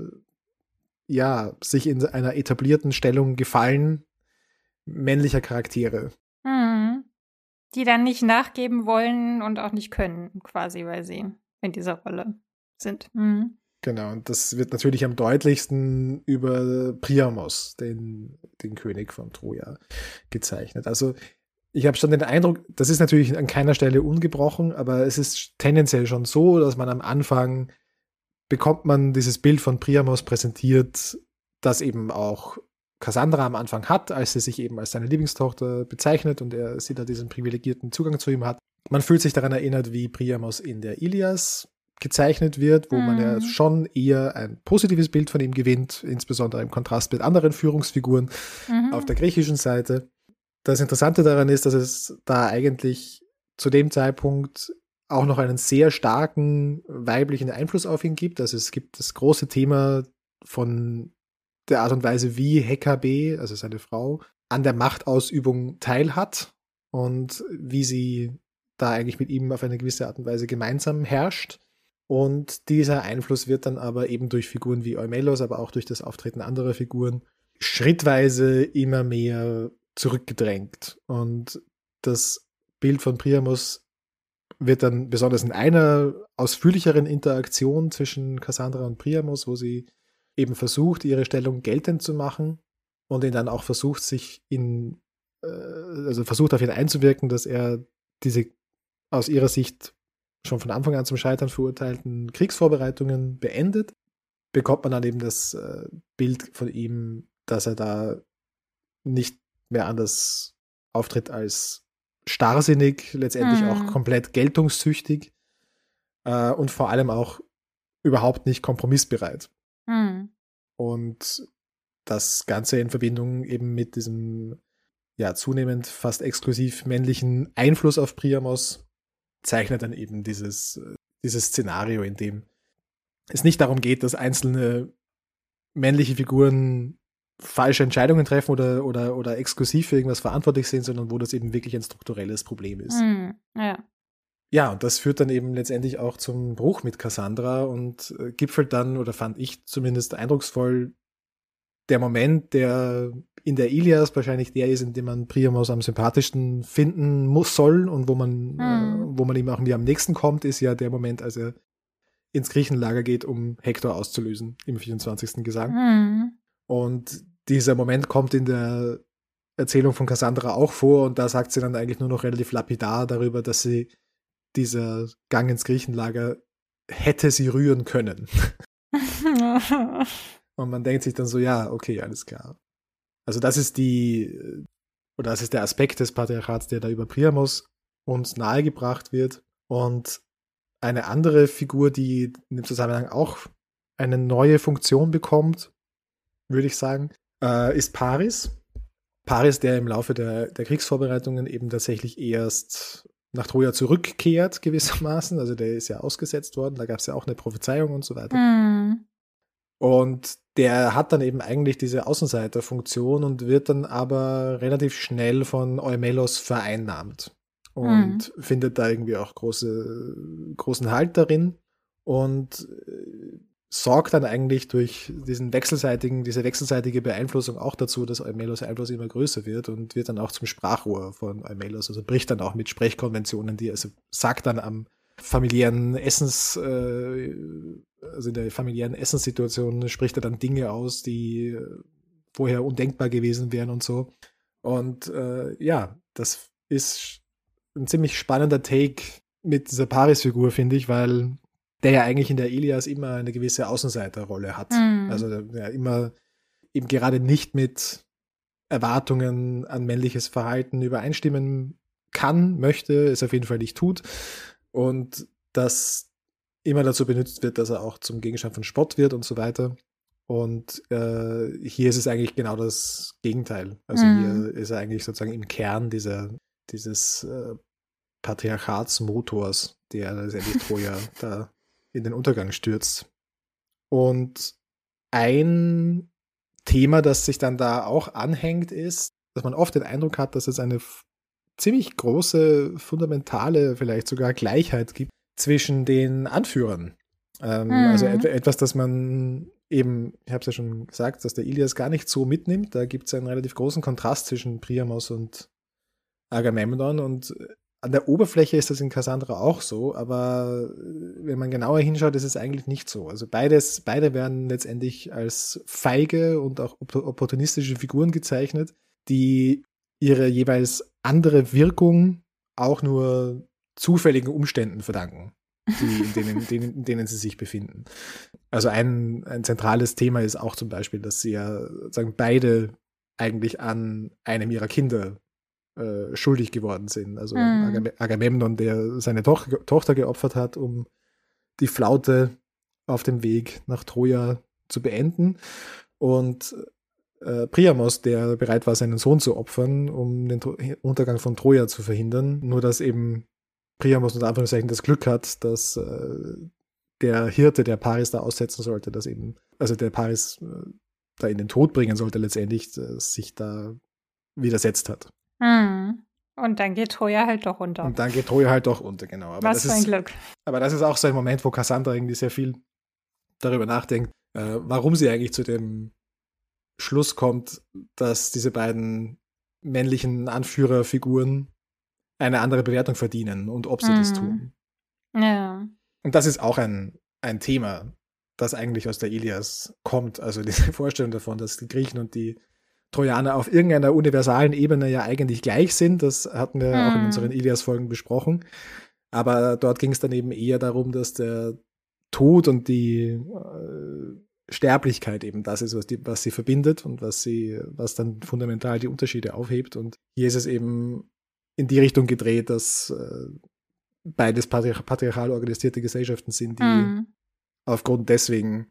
ja, sich in einer etablierten Stellung gefallen männlicher Charaktere. Hm. Die dann nicht nachgeben wollen und auch nicht können, quasi, weil sie in dieser Rolle sind. Hm. Genau, und das wird natürlich am deutlichsten über Priamos, den, den König von Troja, gezeichnet. Also ich habe schon den Eindruck, das ist natürlich an keiner Stelle ungebrochen, aber es ist tendenziell schon so, dass man am Anfang bekommt man dieses Bild von Priamos präsentiert, das eben auch Cassandra am Anfang hat, als sie sich eben als seine Lieblingstochter bezeichnet und er sie da diesen privilegierten Zugang zu ihm hat. Man fühlt sich daran erinnert, wie Priamos in der Ilias gezeichnet wird, wo Mhm. man ja schon eher ein positives Bild von ihm gewinnt, insbesondere im Kontrast mit anderen Führungsfiguren Mhm. auf der griechischen Seite. Das Interessante daran ist, dass es da eigentlich zu dem Zeitpunkt auch noch einen sehr starken weiblichen Einfluss auf ihn gibt. Also es gibt das große Thema von der Art und Weise, wie Hekabe, also seine Frau, an der Machtausübung teilhat und wie sie da eigentlich mit ihm auf eine gewisse Art und Weise gemeinsam herrscht. Und dieser Einfluss wird dann aber eben durch Figuren wie Eumelos, aber auch durch das Auftreten anderer Figuren schrittweise immer mehr zurückgedrängt. Und das Bild von Priamos wird dann besonders in einer ausführlicheren Interaktion zwischen Cassandra und Priamos, wo sie eben versucht, ihre Stellung geltend zu machen und ihn dann auch versucht, sich in, äh, also versucht auf ihn einzuwirken, dass er diese aus ihrer Sicht schon von Anfang an zum Scheitern verurteilten Kriegsvorbereitungen beendet, bekommt man dann eben das äh, Bild von ihm, dass er da nicht mehr anders auftritt als starrsinnig, letztendlich Hm. auch komplett geltungssüchtig äh, und vor allem auch überhaupt nicht kompromissbereit. Hm. Und das Ganze in Verbindung eben mit diesem ja zunehmend fast exklusiv männlichen Einfluss auf Priamos zeichnet dann eben dieses, dieses Szenario, in dem es nicht darum geht, dass einzelne männliche Figuren falsche Entscheidungen treffen oder, oder, oder exklusiv für irgendwas verantwortlich sind, sondern wo das eben wirklich ein strukturelles Problem ist. Mhm. Ja. Ja, und das führt dann eben letztendlich auch zum Bruch mit Cassandra und äh, gipfelt dann, oder fand ich zumindest eindrucksvoll, der Moment, der in der Ilias wahrscheinlich der ist, in dem man Priamos am sympathischsten finden muss, soll und wo man, Mhm. äh, wo man ihm auch irgendwie am nächsten kommt, ist ja der Moment, als er ins Griechenlager geht, um Hektor auszulösen im vierundzwanzigsten Gesang. Mhm. Und dieser Moment kommt in der Erzählung von Cassandra auch vor und da sagt sie dann eigentlich nur noch relativ lapidar darüber, dass sie dieser Gang ins Griechenlager hätte sie rühren können. Und man denkt sich dann so, ja, okay, alles klar. Also das ist die, oder das ist der Aspekt des Patriarchats, der da über Priamos uns nahegebracht wird. Und eine andere Figur, die in dem Zusammenhang auch eine neue Funktion bekommt, würde ich sagen, äh, ist Paris. Paris, der im Laufe der, der Kriegsvorbereitungen eben tatsächlich erst nach Troja zurückkehrt, gewissermaßen. Also der ist ja ausgesetzt worden, da gab es ja auch eine Prophezeiung und so weiter. Mhm. Und der hat dann eben eigentlich diese Außenseiterfunktion und wird dann aber relativ schnell von Eumelos vereinnahmt. Und mhm. findet da irgendwie auch große, großen Halt darin und äh, sorgt dann eigentlich durch diesen wechselseitigen, diese wechselseitige Beeinflussung auch dazu, dass Eumelos Einfluss immer größer wird und wird dann auch zum Sprachrohr von Eumelos, also bricht dann auch mit Sprechkonventionen, die also sagt dann am familiären Essens, äh, also in der familiären Essenssituation spricht er dann Dinge aus, die vorher undenkbar gewesen wären und so. Und äh, ja, das ist ein ziemlich spannender Take mit dieser Paris-Figur, finde ich, weil der ja eigentlich in der Ilias immer eine gewisse Außenseiterrolle hat. Mhm. Also ja, immer eben gerade nicht mit Erwartungen an männliches Verhalten übereinstimmen kann, möchte, es auf jeden Fall nicht tut. Und das immer dazu benutzt wird, dass er auch zum Gegenstand von Spott wird und so weiter. Und äh, hier ist es eigentlich genau das Gegenteil. Also mhm. hier ist er eigentlich sozusagen im Kern dieser, dieses äh, Patriarchatsmotors, der letztendlich Troja da in den Untergang stürzt. Und ein Thema, das sich dann da auch anhängt, ist, dass man oft den Eindruck hat, dass es eine f- ziemlich große, fundamentale, vielleicht sogar Gleichheit gibt zwischen den Anführern. Ähm, mhm. Also et- etwas, das man eben, ich habe es ja schon gesagt, dass der Ilias gar nicht so mitnimmt. Da gibt es einen relativ großen Kontrast zwischen Priamos und Agamemnon und an der Oberfläche ist das in Cassandra auch so, aber wenn man genauer hinschaut, ist es eigentlich nicht so. Also beides, beide werden letztendlich als feige und auch opportunistische Figuren gezeichnet, die ihre jeweils andere Wirkung auch nur zufälligen Umständen verdanken, die, in, denen, denen, in denen sie sich befinden. Also ein, ein zentrales Thema ist auch zum Beispiel, dass sie ja sagen, beide eigentlich an einem ihrer Kinder Äh, schuldig geworden sind. Also mm. Agam- Agamemnon, der seine Toch- Tochter geopfert hat, um die Flaute auf dem Weg nach Troja zu beenden. Und äh, Priamos, der bereit war, seinen Sohn zu opfern, um den Tro- Untergang von Troja zu verhindern. Nur dass eben Priamos unter Anführungszeichen das Glück hat, dass äh, der Hirte, der Paris da aussetzen sollte, dass eben, also der Paris äh, da in den Tod bringen sollte letztendlich, äh, sich da widersetzt hat. Hm. Und dann geht Troja halt doch unter. Und dann geht Troja halt doch unter, genau. Aber Was das für ein ist, Glück. Aber das ist auch so ein Moment, wo Cassandra irgendwie sehr viel darüber nachdenkt, äh, warum sie eigentlich zu dem Schluss kommt, dass diese beiden männlichen Anführerfiguren eine andere Bewertung verdienen und ob sie mhm. das tun. Ja. Und das ist auch ein, ein Thema, das eigentlich aus der Ilias kommt. Also diese Vorstellung davon, dass die Griechen und die Trojaner auf irgendeiner universalen Ebene ja eigentlich gleich sind. Das hatten wir mm. auch in unseren Ilias-Folgen besprochen. Aber dort ging es dann eben eher darum, dass der Tod und die äh, Sterblichkeit eben das ist, was, die, was sie verbindet und was sie, was dann fundamental die Unterschiede aufhebt. Und hier ist es eben in die Richtung gedreht, dass äh, beides patriarch- patriarchal organisierte Gesellschaften sind, die mm. aufgrund deswegen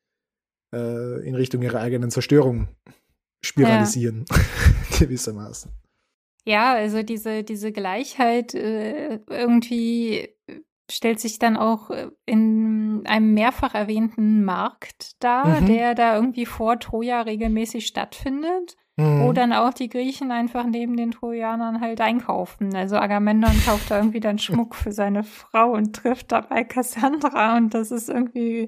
äh, in Richtung ihrer eigenen Zerstörung spiralisieren, ja. gewissermaßen. Ja, also diese, diese Gleichheit äh, irgendwie stellt sich dann auch in ähm, einem mehrfach erwähnten Markt da, Mhm. der da irgendwie vor Troja regelmäßig stattfindet, Mhm. wo dann auch die Griechen einfach neben den Trojanern halt einkaufen. Also Agamemnon kauft da irgendwie dann Schmuck für seine Frau und trifft dabei Cassandra und das ist irgendwie,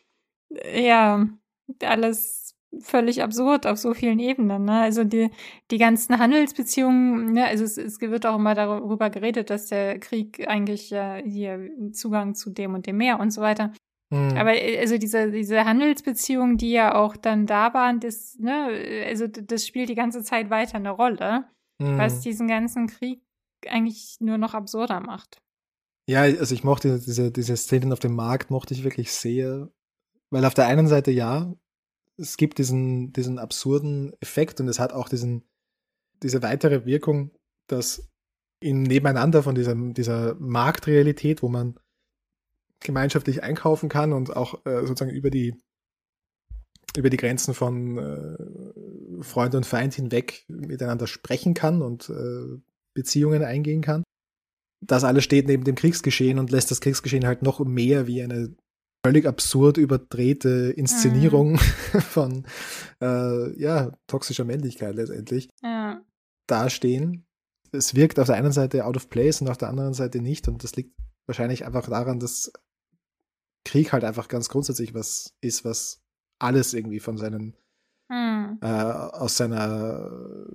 ja, alles völlig absurd auf so vielen Ebenen, ne? Also die, die ganzen Handelsbeziehungen, ne, also es, es wird auch immer darüber geredet, dass der Krieg eigentlich ja hier Zugang zu dem und dem Meer und so weiter. Mhm. Aber äh, also diese, diese Handelsbeziehungen, die ja auch dann da waren, das, ne, also d- das spielt die ganze Zeit weiter eine Rolle, was Mhm. diesen ganzen Krieg eigentlich nur noch absurder macht. Ja, also ich mochte diese, diese Szenen auf dem Markt, mochte ich wirklich sehr, weil auf der einen Seite ja, es gibt diesen, diesen absurden Effekt und es hat auch diesen, diese weitere Wirkung, dass im Nebeneinander von dieser, dieser Marktrealität, wo man gemeinschaftlich einkaufen kann und auch äh, sozusagen über die, über die Grenzen von äh, Freund und Feind hinweg miteinander sprechen kann und äh, Beziehungen eingehen kann. Das alles steht neben dem Kriegsgeschehen und lässt das Kriegsgeschehen halt noch mehr wie eine völlig absurd überdrehte Inszenierung mhm. von äh, ja, toxischer Männlichkeit letztendlich Ja. dastehen. Es wirkt auf der einen Seite out of place und auf der anderen Seite nicht und das liegt wahrscheinlich einfach daran, dass Krieg halt einfach ganz grundsätzlich was ist, was alles irgendwie von seinen Hm. äh, aus seiner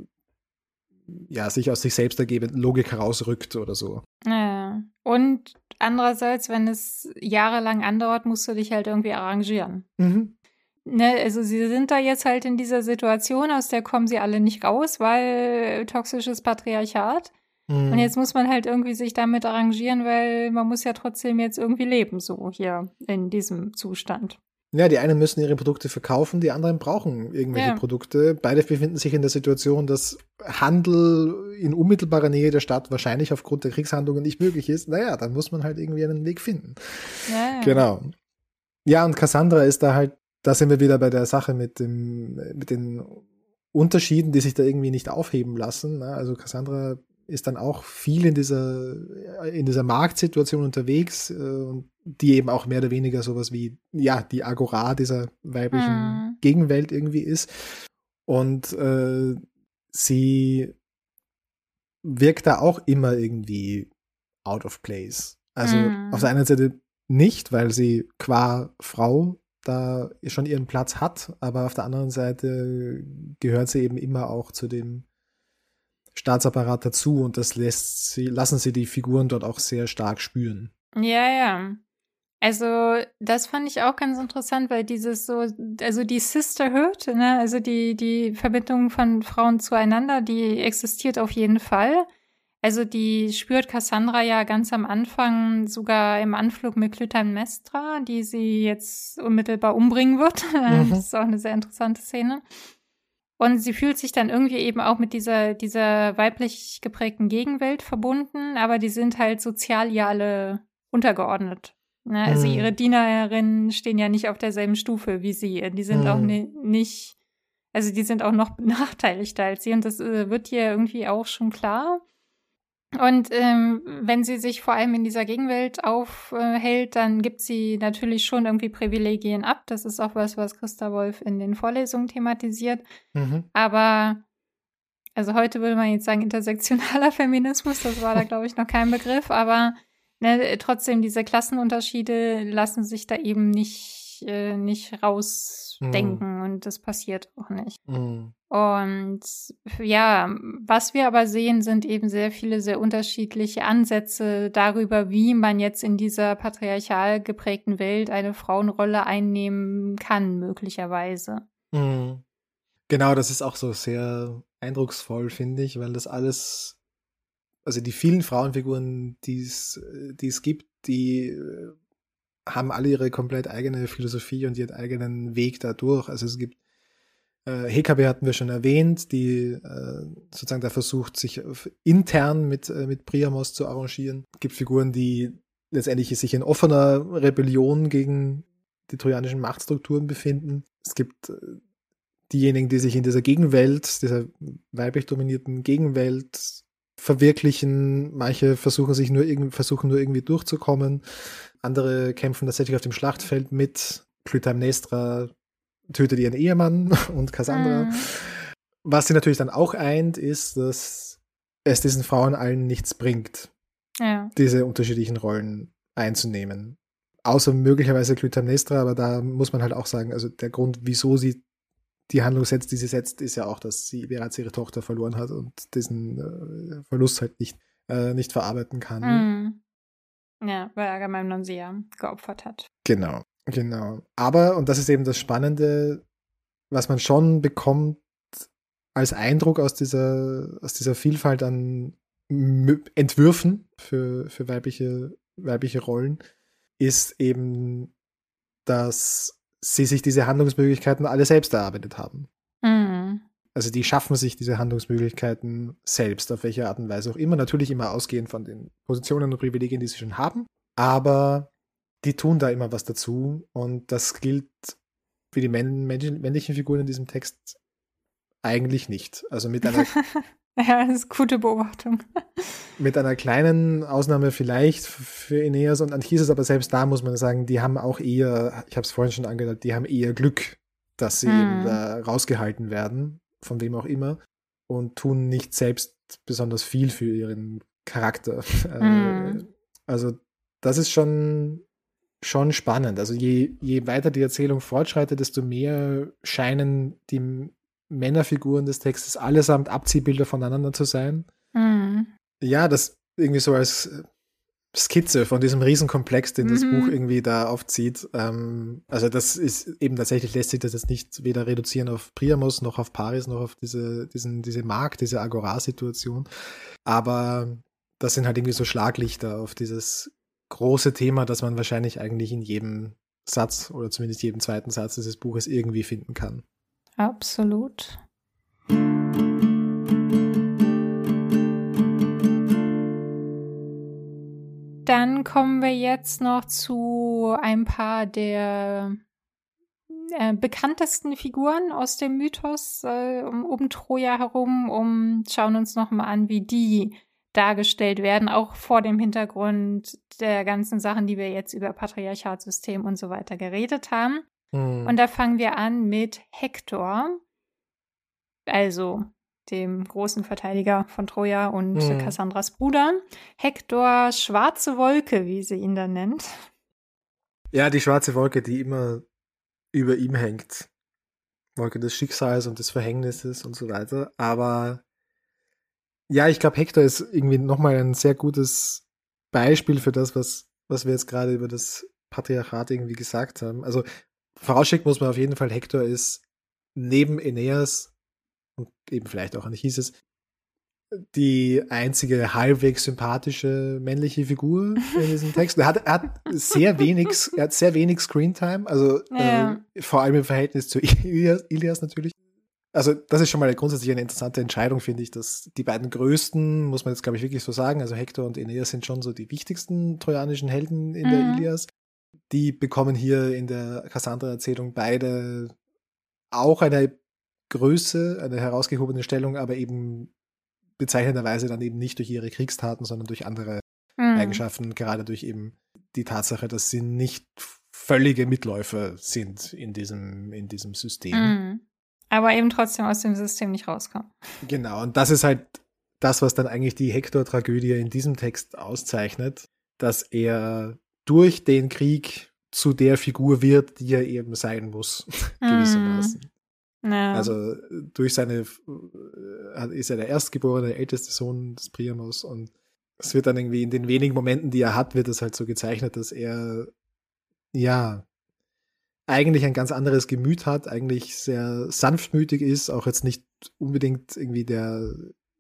ja, sich aus sich selbst ergebenden Logik herausrückt oder so. Ja. Und andererseits, wenn es jahrelang andauert, musst du dich halt irgendwie arrangieren. Mhm. Ne, also sie sind da jetzt halt in dieser Situation, aus der kommen sie alle nicht raus, weil toxisches Patriarchat. Mhm. Und jetzt muss man halt irgendwie sich damit arrangieren, weil man muss ja trotzdem jetzt irgendwie leben, so hier in diesem Zustand. Ja, die einen müssen ihre Produkte verkaufen, die anderen brauchen irgendwelche Ja. Produkte. Beide befinden sich in der Situation, dass Handel in unmittelbarer Nähe der Stadt wahrscheinlich aufgrund der Kriegshandlungen nicht möglich ist. Naja, dann muss man halt irgendwie einen Weg finden. Ja, ja. Genau. Ja, und Cassandra ist da halt, da sind wir wieder bei der Sache mit dem, mit den Unterschieden, die sich da irgendwie nicht aufheben lassen. Also Cassandra ist dann auch viel in dieser, in dieser Marktsituation unterwegs und die eben auch mehr oder weniger sowas wie, ja, die Agora dieser weiblichen Hm. Gegenwelt irgendwie ist. Und äh, sie wirkt da auch immer irgendwie out of place. Also Hm. auf der einen Seite nicht, weil sie qua Frau da schon ihren Platz hat, aber auf der anderen Seite gehört sie eben immer auch zu dem Staatsapparat dazu und das lässt sie, lassen sie die Figuren dort auch sehr stark spüren. Ja, ja. Also, das fand ich auch ganz interessant, weil dieses so, also die Sisterhood, ne, also die, die Verbindung von Frauen zueinander, die existiert auf jeden Fall. Also, die spürt Cassandra ja ganz am Anfang sogar im Anflug mit Clytemnestra, die sie jetzt unmittelbar umbringen wird. Mhm. Das ist auch eine sehr interessante Szene. Und sie fühlt sich dann irgendwie eben auch mit dieser, dieser weiblich geprägten Gegenwelt verbunden, aber die sind halt sozial ja alle untergeordnet. Ne? Also Mhm. ihre Dienerinnen stehen ja nicht auf derselben Stufe wie sie. Die sind Mhm. auch ni- nicht, also die sind auch noch benachteiligter als sie und das äh, wird ihr irgendwie auch schon klar. Und ähm, wenn sie sich vor allem in dieser Gegenwelt aufhält, dann gibt sie natürlich schon irgendwie Privilegien ab. Das ist auch was, was Christa Wolf in den Vorlesungen thematisiert. Mhm. Aber, also heute würde man jetzt sagen intersektionaler Feminismus, das war da, glaube ich, noch kein Begriff. Aber ne, trotzdem, diese Klassenunterschiede lassen sich da eben nicht, äh, nicht rausdenken. Und das passiert auch nicht. Mhm. Und ja, was wir aber sehen, sind eben sehr viele, sehr unterschiedliche Ansätze darüber, wie man jetzt in dieser patriarchal geprägten Welt eine Frauenrolle einnehmen kann, möglicherweise. Mhm. Genau, das ist auch so sehr eindrucksvoll, finde ich, weil das alles, also die vielen Frauenfiguren, die es, die es gibt, die äh, haben alle ihre komplett eigene Philosophie und ihren eigenen Weg dadurch. Also es gibt Äh, Hekabe hatten wir schon erwähnt, die äh, sozusagen da versucht, sich intern mit, äh, mit Priamos zu arrangieren. Es gibt Figuren, die letztendlich sich in offener Rebellion gegen die trojanischen Machtstrukturen befinden. Es gibt äh, diejenigen, die sich in dieser Gegenwelt, dieser weiblich dominierten Gegenwelt verwirklichen, manche versuchen sich nur irgendwie, versuchen nur irgendwie durchzukommen, andere kämpfen tatsächlich auf dem Schlachtfeld mit. Clytemnestra tötet ihren Ehemann und Cassandra. Mhm. Was sie natürlich dann auch eint, ist, dass es diesen Frauen allen nichts bringt, ja. diese unterschiedlichen Rollen einzunehmen. Außer möglicherweise Clytemnestra, aber da muss man halt auch sagen, also der Grund, wieso sie die Handlung setzt, die sie setzt, ist ja auch, dass sie bereits ihre Tochter verloren hat und diesen äh, Verlust halt nicht, äh, nicht verarbeiten kann. Mhm. Ja, weil Agamemnon sie ja geopfert hat. Genau, genau. Aber, und das ist eben das Spannende, was man schon bekommt als Eindruck aus dieser, aus dieser Vielfalt an M- Entwürfen für, für weibliche, weibliche Rollen, ist eben, dass sie sich diese Handlungsmöglichkeiten alle selbst erarbeitet haben. Mhm. Also die schaffen sich diese Handlungsmöglichkeiten selbst, auf welche Art und Weise auch immer. Natürlich immer ausgehend von den Positionen und Privilegien, die sie schon haben. Aber die tun da immer was dazu. Und das gilt für die männ- männlichen Figuren in diesem Text eigentlich nicht. Also mit einer ja, das ist eine gute Beobachtung. Mit einer kleinen Ausnahme vielleicht für Aeneas und Anchises, aber selbst da muss man sagen, die haben auch eher, ich habe es vorhin schon angedeutet, die haben eher Glück, dass sie mm. eben da rausgehalten werden, von wem auch immer, und tun nicht selbst besonders viel für ihren Charakter. Mm. Also das ist schon, schon spannend. Also je, je weiter die Erzählung fortschreitet, desto mehr scheinen die Männerfiguren des Textes allesamt Abziehbilder voneinander zu sein. Mm. Ja, das irgendwie so als Skizze von diesem Riesenkomplex, den das mhm. Buch irgendwie da aufzieht. Ähm, also das ist eben tatsächlich, lässt sich das jetzt nicht weder reduzieren auf Priamos, noch auf Paris, noch auf diese, diesen, diese Markt, diese Agora-Situation. Aber das sind halt irgendwie so Schlaglichter auf dieses große Thema, das man wahrscheinlich eigentlich in jedem Satz oder zumindest jedem zweiten Satz dieses Buches irgendwie finden kann. Absolut. Dann kommen wir jetzt noch zu ein paar der äh, bekanntesten Figuren aus dem Mythos äh, um, um Troja herum, um schauen uns nochmal an, wie die dargestellt werden, auch vor dem Hintergrund der ganzen Sachen, die wir jetzt über Patriarchatssystem und so weiter geredet haben. Mhm. Und da fangen wir an mit Hektor, also dem großen Verteidiger von Troja und mhm. Kassandras Bruder. Hektor, schwarze Wolke, wie sie ihn dann nennt. Ja, die schwarze Wolke, die immer über ihm hängt. Wolke des Schicksals und des Verhängnisses und so weiter. Aber ja, ich glaube, Hektor ist irgendwie nochmal ein sehr gutes Beispiel für das, was, was wir jetzt gerade über das Patriarchat irgendwie gesagt haben. Also vorausschicken muss man auf jeden Fall, Hektor ist neben Aeneas und eben vielleicht auch Anchises die einzige halbwegs sympathische männliche Figur in diesem Text. Er hat, er hat sehr wenig, er hat sehr wenig Screentime, also ja. äh, vor allem im Verhältnis zu Ilias, Ilias natürlich. Also das ist schon mal grundsätzlich eine interessante Entscheidung, finde ich, dass die beiden größten, muss man jetzt glaube ich wirklich so sagen, also Hektor und Aeneas sind schon so die wichtigsten trojanischen Helden in mhm. der Ilias. Die bekommen hier in der Cassandra-Erzählung beide auch eine Größe, eine herausgehobene Stellung, aber eben bezeichnenderweise dann eben nicht durch ihre Kriegstaten, sondern durch andere mhm. Eigenschaften, gerade durch eben die Tatsache, dass sie nicht völlige Mitläufer sind in diesem, in diesem System. Mhm. Aber eben trotzdem aus dem System nicht rauskommen. Genau, und das ist halt das, was dann eigentlich die Hektor-Tragödie in diesem Text auszeichnet, dass er durch den Krieg zu der Figur wird, die er eben sein muss, mhm. gewissermaßen. Ja. Also durch seine ist er der erstgeborene, der älteste Sohn des Priamos und es wird dann irgendwie in den wenigen Momenten, die er hat, wird es halt so gezeichnet, dass er ja eigentlich ein ganz anderes Gemüt hat, eigentlich sehr sanftmütig ist, auch jetzt nicht unbedingt irgendwie der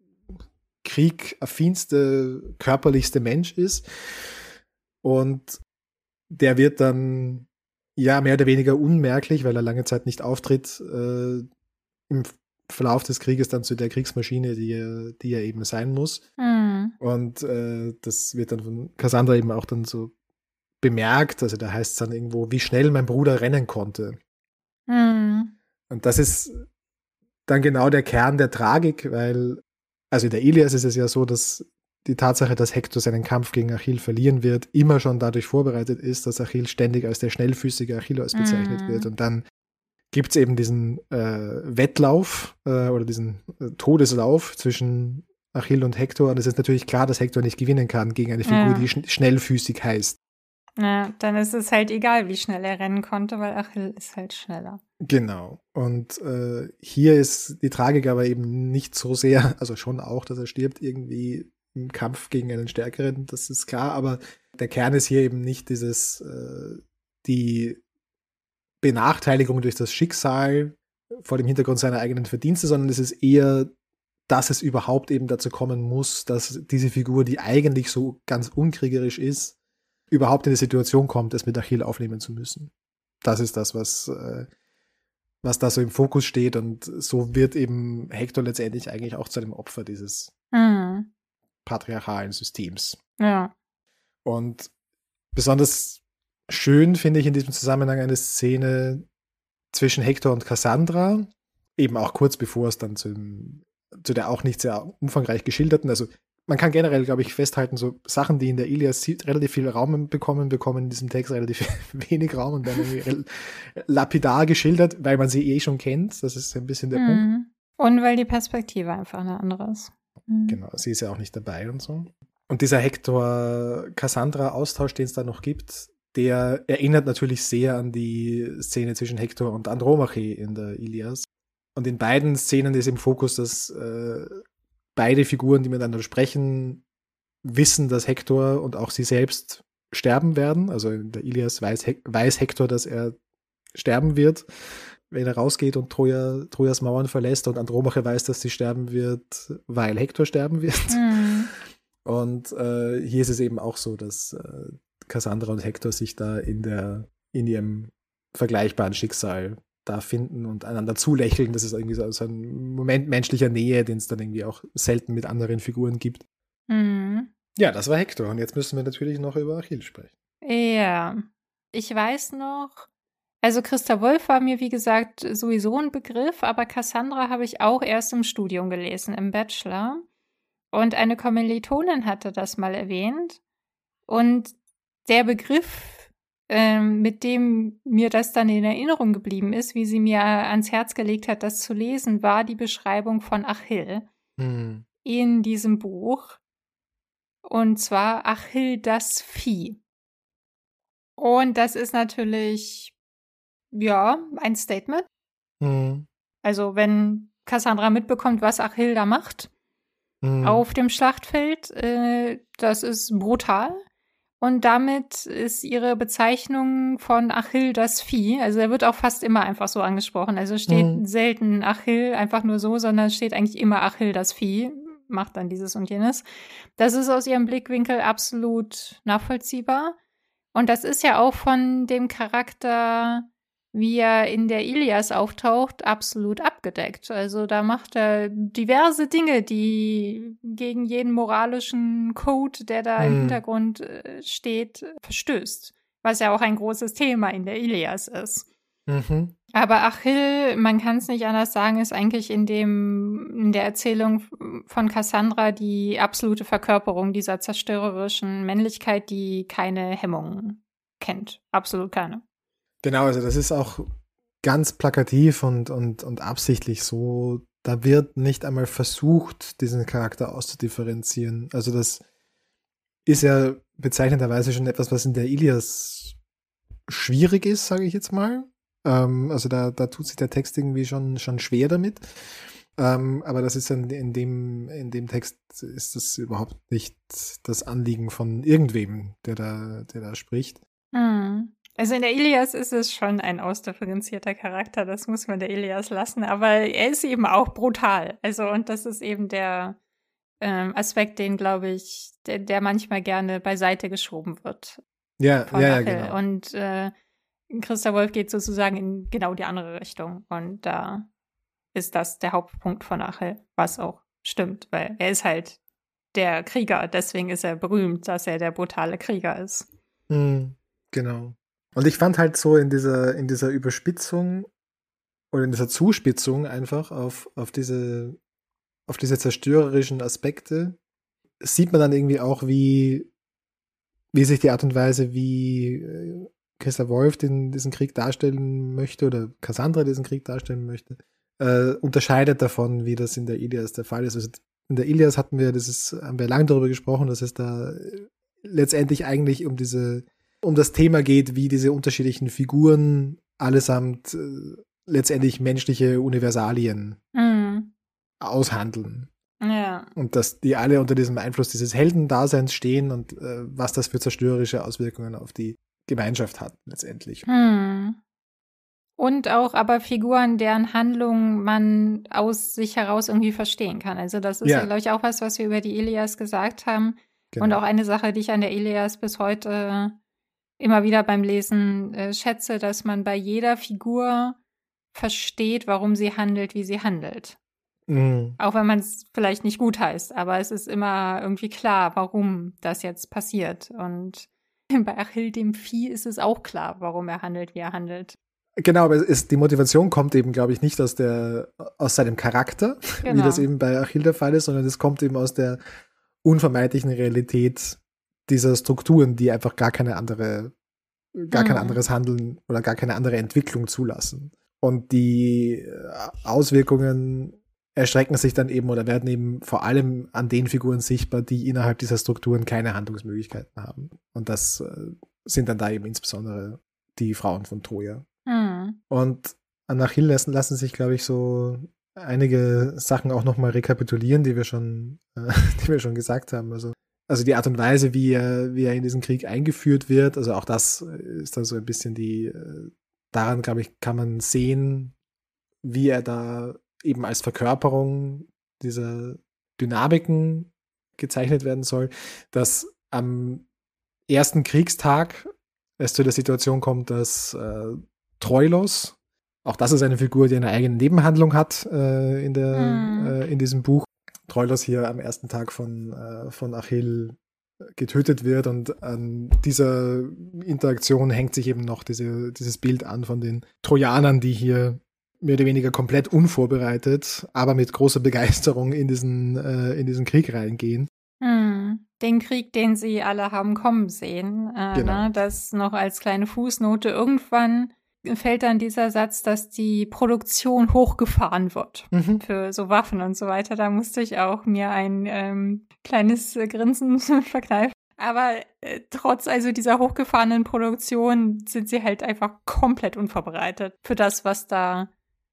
kriegaffinste, körperlichste Mensch ist und der wird dann ja, mehr oder weniger unmerklich, weil er lange Zeit nicht auftritt, äh, im Verlauf des Krieges dann zu der Kriegsmaschine, die er, die er eben sein muss. Mhm. Und äh, das wird dann von Cassandra eben auch dann so bemerkt, also da heißt es dann irgendwo, wie schnell mein Bruder rennen konnte. Mhm. Und das ist dann genau der Kern der Tragik, weil Also in der Ilias ist es ja so, dass die Tatsache, dass Hektor seinen Kampf gegen Achill verlieren wird, immer schon dadurch vorbereitet ist, dass Achill ständig als der schnellfüßige Achilleus bezeichnet Mhm. wird. Und dann gibt es eben diesen äh, Wettlauf äh, oder diesen äh, Todeslauf zwischen Achill und Hektor. Und es ist natürlich klar, dass Hektor nicht gewinnen kann gegen eine Figur, Ja. die schn- schnellfüßig heißt. Ja, dann ist es halt egal, wie schnell er rennen konnte, weil Achill ist halt schneller. Genau. Und äh, hier ist die Tragik aber eben nicht so sehr, also schon auch, dass er stirbt irgendwie im Kampf gegen einen Stärkeren, das ist klar, aber der Kern ist hier eben nicht dieses, äh, die Benachteiligung durch das Schicksal vor dem Hintergrund seiner eigenen Verdienste, sondern es ist eher, dass es überhaupt eben dazu kommen muss, dass diese Figur, die eigentlich so ganz unkriegerisch ist, überhaupt in die Situation kommt, es mit Achill aufnehmen zu müssen. Das ist das, was, äh, was da so im Fokus steht, und so wird eben Hektor letztendlich eigentlich auch zu einem Opfer dieses Mhm. patriarchalen Systems. Ja. Und besonders schön finde ich in diesem Zusammenhang eine Szene zwischen Hektor und Cassandra, eben auch kurz bevor es dann zum, zu der auch nicht sehr umfangreich geschilderten, also man kann generell, glaube ich, festhalten, so Sachen, die in der Ilias relativ viel Raum bekommen, bekommen in diesem Text relativ wenig Raum und werden irgendwie lapidar geschildert, weil man sie eh schon kennt. Das ist ein bisschen der Punkt. Mhm. Und weil die Perspektive einfach eine andere ist. Mhm. Genau, sie ist ja auch nicht dabei und so. Und dieser Hektor-Cassandra-Austausch, den es da noch gibt, der erinnert natürlich sehr an die Szene zwischen Hektor und Andromache in der Ilias. Und in beiden Szenen ist im Fokus, dass äh, beide Figuren, die miteinander sprechen, wissen, dass Hektor und auch sie selbst sterben werden. Also in der Ilias weiß, Hek- weiß Hektor, dass er sterben wird, wenn er rausgeht und Troja, Trojas Mauern verlässt, und Andromache weiß, dass sie sterben wird, weil Hektor sterben wird. Mhm. Und äh, hier ist es eben auch so, dass äh, Cassandra und Hektor sich da in der in ihrem vergleichbaren Schicksal da finden und einander zulächeln. Das ist irgendwie so, so ein Moment menschlicher Nähe, den es dann irgendwie auch selten mit anderen Figuren gibt. Mhm. Ja, das war Hektor. Und jetzt müssen wir natürlich noch über Achill sprechen. Ja. Ich weiß noch, also Christa Wolf war mir, wie gesagt, sowieso ein Begriff, aber Cassandra habe ich auch erst im Studium gelesen, im Bachelor. Und eine Kommilitonin hatte das mal erwähnt. Und der Begriff, ähm, mit dem mir das dann in Erinnerung geblieben ist, wie sie mir ans Herz gelegt hat, das zu lesen, war die Beschreibung von Achill Hm. in diesem Buch. Und zwar Achill das Vieh. Und das ist natürlich, ja, ein Statement. Hm. Also wenn Cassandra mitbekommt, was Achill da macht Hm. auf dem Schlachtfeld, äh, das ist brutal. Und damit ist ihre Bezeichnung von Achill das Vieh, also er wird auch fast immer einfach so angesprochen. Also steht Hm. selten Achill einfach nur so, sondern steht eigentlich immer Achill das Vieh, macht dann dieses und jenes. Das ist aus ihrem Blickwinkel absolut nachvollziehbar. Und das ist ja auch von dem Charakter, wie er in der Ilias auftaucht, absolut abgedeckt. Also da macht er diverse Dinge, die gegen jeden moralischen Code, der da im Hm. Hintergrund äh, steht, verstößt. Was ja auch ein großes Thema in der Ilias ist. Mhm. Aber Achill, man kann es nicht anders sagen, ist eigentlich in dem in der Erzählung von Cassandra die absolute Verkörperung dieser zerstörerischen Männlichkeit, die keine Hemmungen kennt. Absolut keine. Genau, also das ist auch ganz plakativ und, und, und absichtlich so. Da wird nicht einmal versucht, diesen Charakter auszudifferenzieren. Also das ist ja bezeichnenderweise schon etwas, was in der Ilias schwierig ist, sage ich jetzt mal. Ähm, also da, da tut sich der Text irgendwie schon, schon schwer damit. Ähm, aber das ist in, in, dem, in dem Text ist das überhaupt nicht das Anliegen von irgendwem, der da, der da spricht. Hm. Also in der Ilias ist es schon ein ausdifferenzierter Charakter, das muss man der Ilias lassen, aber er ist eben auch brutal. Also und das ist eben der ähm, Aspekt, den, glaube ich, der, der manchmal gerne beiseite geschoben wird. Ja, Von ja, ja, Achill. genau. Und äh, Christa Wolf geht sozusagen in genau die andere Richtung. Und da ist das der Hauptpunkt von Achill, was auch stimmt, weil er ist halt der Krieger. Deswegen ist er berühmt, dass er der brutale Krieger ist. Mhm, genau. Und ich fand halt so in dieser, in dieser Überspitzung oder in dieser Zuspitzung einfach auf, auf diese auf diese zerstörerischen Aspekte sieht man dann irgendwie auch, wie, wie sich die Art und Weise, wie Christa Wolf den, diesen Krieg darstellen möchte oder Cassandra diesen Krieg darstellen möchte, äh, unterscheidet davon, wie das in der Ilias der Fall ist. Also in der Ilias hatten wir, das ist, haben wir lange darüber gesprochen, dass es da letztendlich eigentlich um diese, um das Thema geht, wie diese unterschiedlichen Figuren allesamt äh, letztendlich menschliche Universalien mhm. aushandeln. Ja. Und dass die alle unter diesem Einfluss dieses Heldendaseins stehen und äh, was das für zerstörerische Auswirkungen auf die Gemeinschaft hat, letztendlich. Hm. Und auch aber Figuren, deren Handlungen man aus sich heraus irgendwie verstehen kann. Also das ist ja, ja glaube ich, auch was, was wir über die Ilias gesagt haben. Genau. Und auch eine Sache, die ich an der Ilias bis heute immer wieder beim Lesen äh, schätze, dass man bei jeder Figur versteht, warum sie handelt, wie sie handelt. Mhm. Auch wenn man es vielleicht nicht gut heißt, aber es ist immer irgendwie klar, warum das jetzt passiert. Und bei Achill dem Vieh ist es auch klar, warum er handelt, wie er handelt. Genau, aber es ist, die Motivation kommt eben, glaube ich, nicht aus der aus seinem Charakter, genau. wie das eben bei Achill der Fall ist, sondern es kommt eben aus der unvermeidlichen Realität dieser Strukturen, die einfach gar keine andere, gar mhm. kein anderes Handeln oder gar keine andere Entwicklung zulassen. Und die Auswirkungen erstrecken sich dann eben oder werden eben vor allem an den Figuren sichtbar, die innerhalb dieser Strukturen keine Handlungsmöglichkeiten haben. Und das äh, sind dann da eben insbesondere die Frauen von Troja. Mhm. Und an Achill lassen, lassen sich, glaube ich, so einige Sachen auch nochmal rekapitulieren, die wir schon, äh, die wir schon gesagt haben. Also, also die Art und Weise, wie er, wie er in diesen Krieg eingeführt wird, also auch das ist dann so ein bisschen die, äh, daran, glaube ich, kann man sehen, wie er da eben als Verkörperung dieser Dynamiken gezeichnet werden soll, dass am ersten Kriegstag es zu der Situation kommt, dass äh, Troilos, auch das ist eine Figur, die eine eigene Nebenhandlung hat äh, in, der, mm. äh, in diesem Buch, Troilos hier am ersten Tag von, äh, von Achill getötet wird und an dieser Interaktion hängt sich eben noch diese, dieses Bild an von den Trojanern, die hier mehr oder weniger komplett unvorbereitet, aber mit großer Begeisterung in diesen, äh, in diesen Krieg reingehen. Hm. Den Krieg, den sie alle haben kommen sehen. Äh, genau. ne? Das noch als kleine Fußnote. Irgendwann fällt dann dieser Satz, dass die Produktion hochgefahren wird mhm. für so Waffen und so weiter. Da musste ich auch mir ein ähm, kleines äh, Grinsen verkneifen. Aber äh, trotz also dieser hochgefahrenen Produktion sind sie halt einfach komplett unvorbereitet für das, was da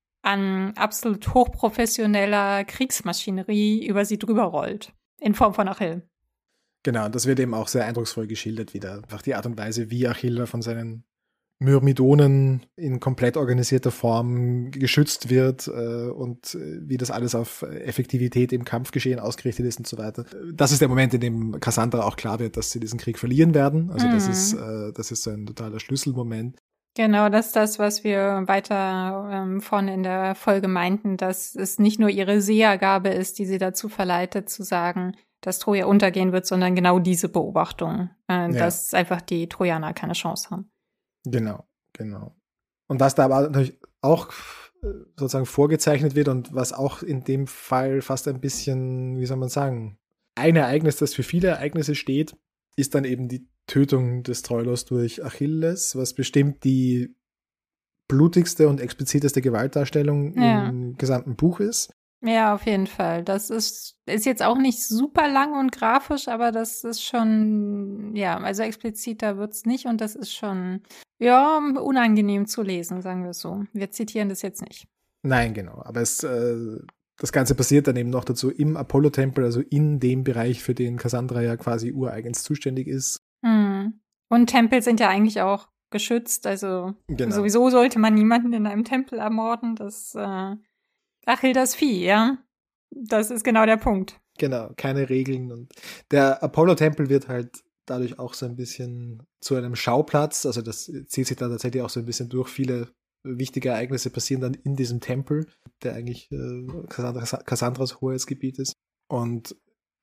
an absolut hochprofessioneller Kriegsmaschinerie über sie drüber rollt. In Form von Achill. Genau, das wird eben auch sehr eindrucksvoll geschildert wieder. Einfach die Art und Weise, wie Achill von seinen Myrmidonen in komplett organisierter Form geschützt wird äh, und wie das alles auf Effektivität im Kampfgeschehen ausgerichtet ist und so weiter. Das ist der Moment, in dem Cassandra auch klar wird, dass sie diesen Krieg verlieren werden. Also mm. das ist äh, das ist so ein totaler Schlüsselmoment. Genau, das ist das, was wir weiter ähm, vorne in der Folge meinten, dass es nicht nur ihre Sehergabe ist, die sie dazu verleitet, zu sagen, dass Troja untergehen wird, sondern genau diese Beobachtung, äh, ja. dass einfach die Trojaner keine Chance haben. Genau, genau. Und was da aber natürlich auch sozusagen vorgezeichnet wird und was auch in dem Fall fast ein bisschen, wie soll man sagen, ein Ereignis, das für viele Ereignisse steht, ist dann eben die Tötung des Troilos durch Achilles, was bestimmt die blutigste und expliziteste Gewaltdarstellung ja. im gesamten Buch ist. Ja, auf jeden Fall. Das ist, ist jetzt auch nicht super lang und grafisch, aber das ist schon, ja, also expliziter wird's nicht und das ist schon, ja, unangenehm zu lesen, sagen wir es so. Wir zitieren das jetzt nicht. Nein, genau. Aber es, äh, das Ganze passiert dann eben noch dazu im Apollo-Tempel, also in dem Bereich, für den Cassandra ja quasi ureigens zuständig ist. Hm. Und Tempel sind ja eigentlich auch geschützt, also genau. sowieso sollte man niemanden in einem Tempel ermorden, das, äh, Achill das Vieh, ja. Das ist genau der Punkt. Genau, keine Regeln. Und der Apollo-Tempel wird halt dadurch auch so ein bisschen zu einem Schauplatz. Also das zieht sich dann tatsächlich auch so ein bisschen durch. Viele wichtige Ereignisse passieren dann in diesem Tempel, der eigentlich äh, Cassandras, Cassandras Hoheitsgebiet ist. Und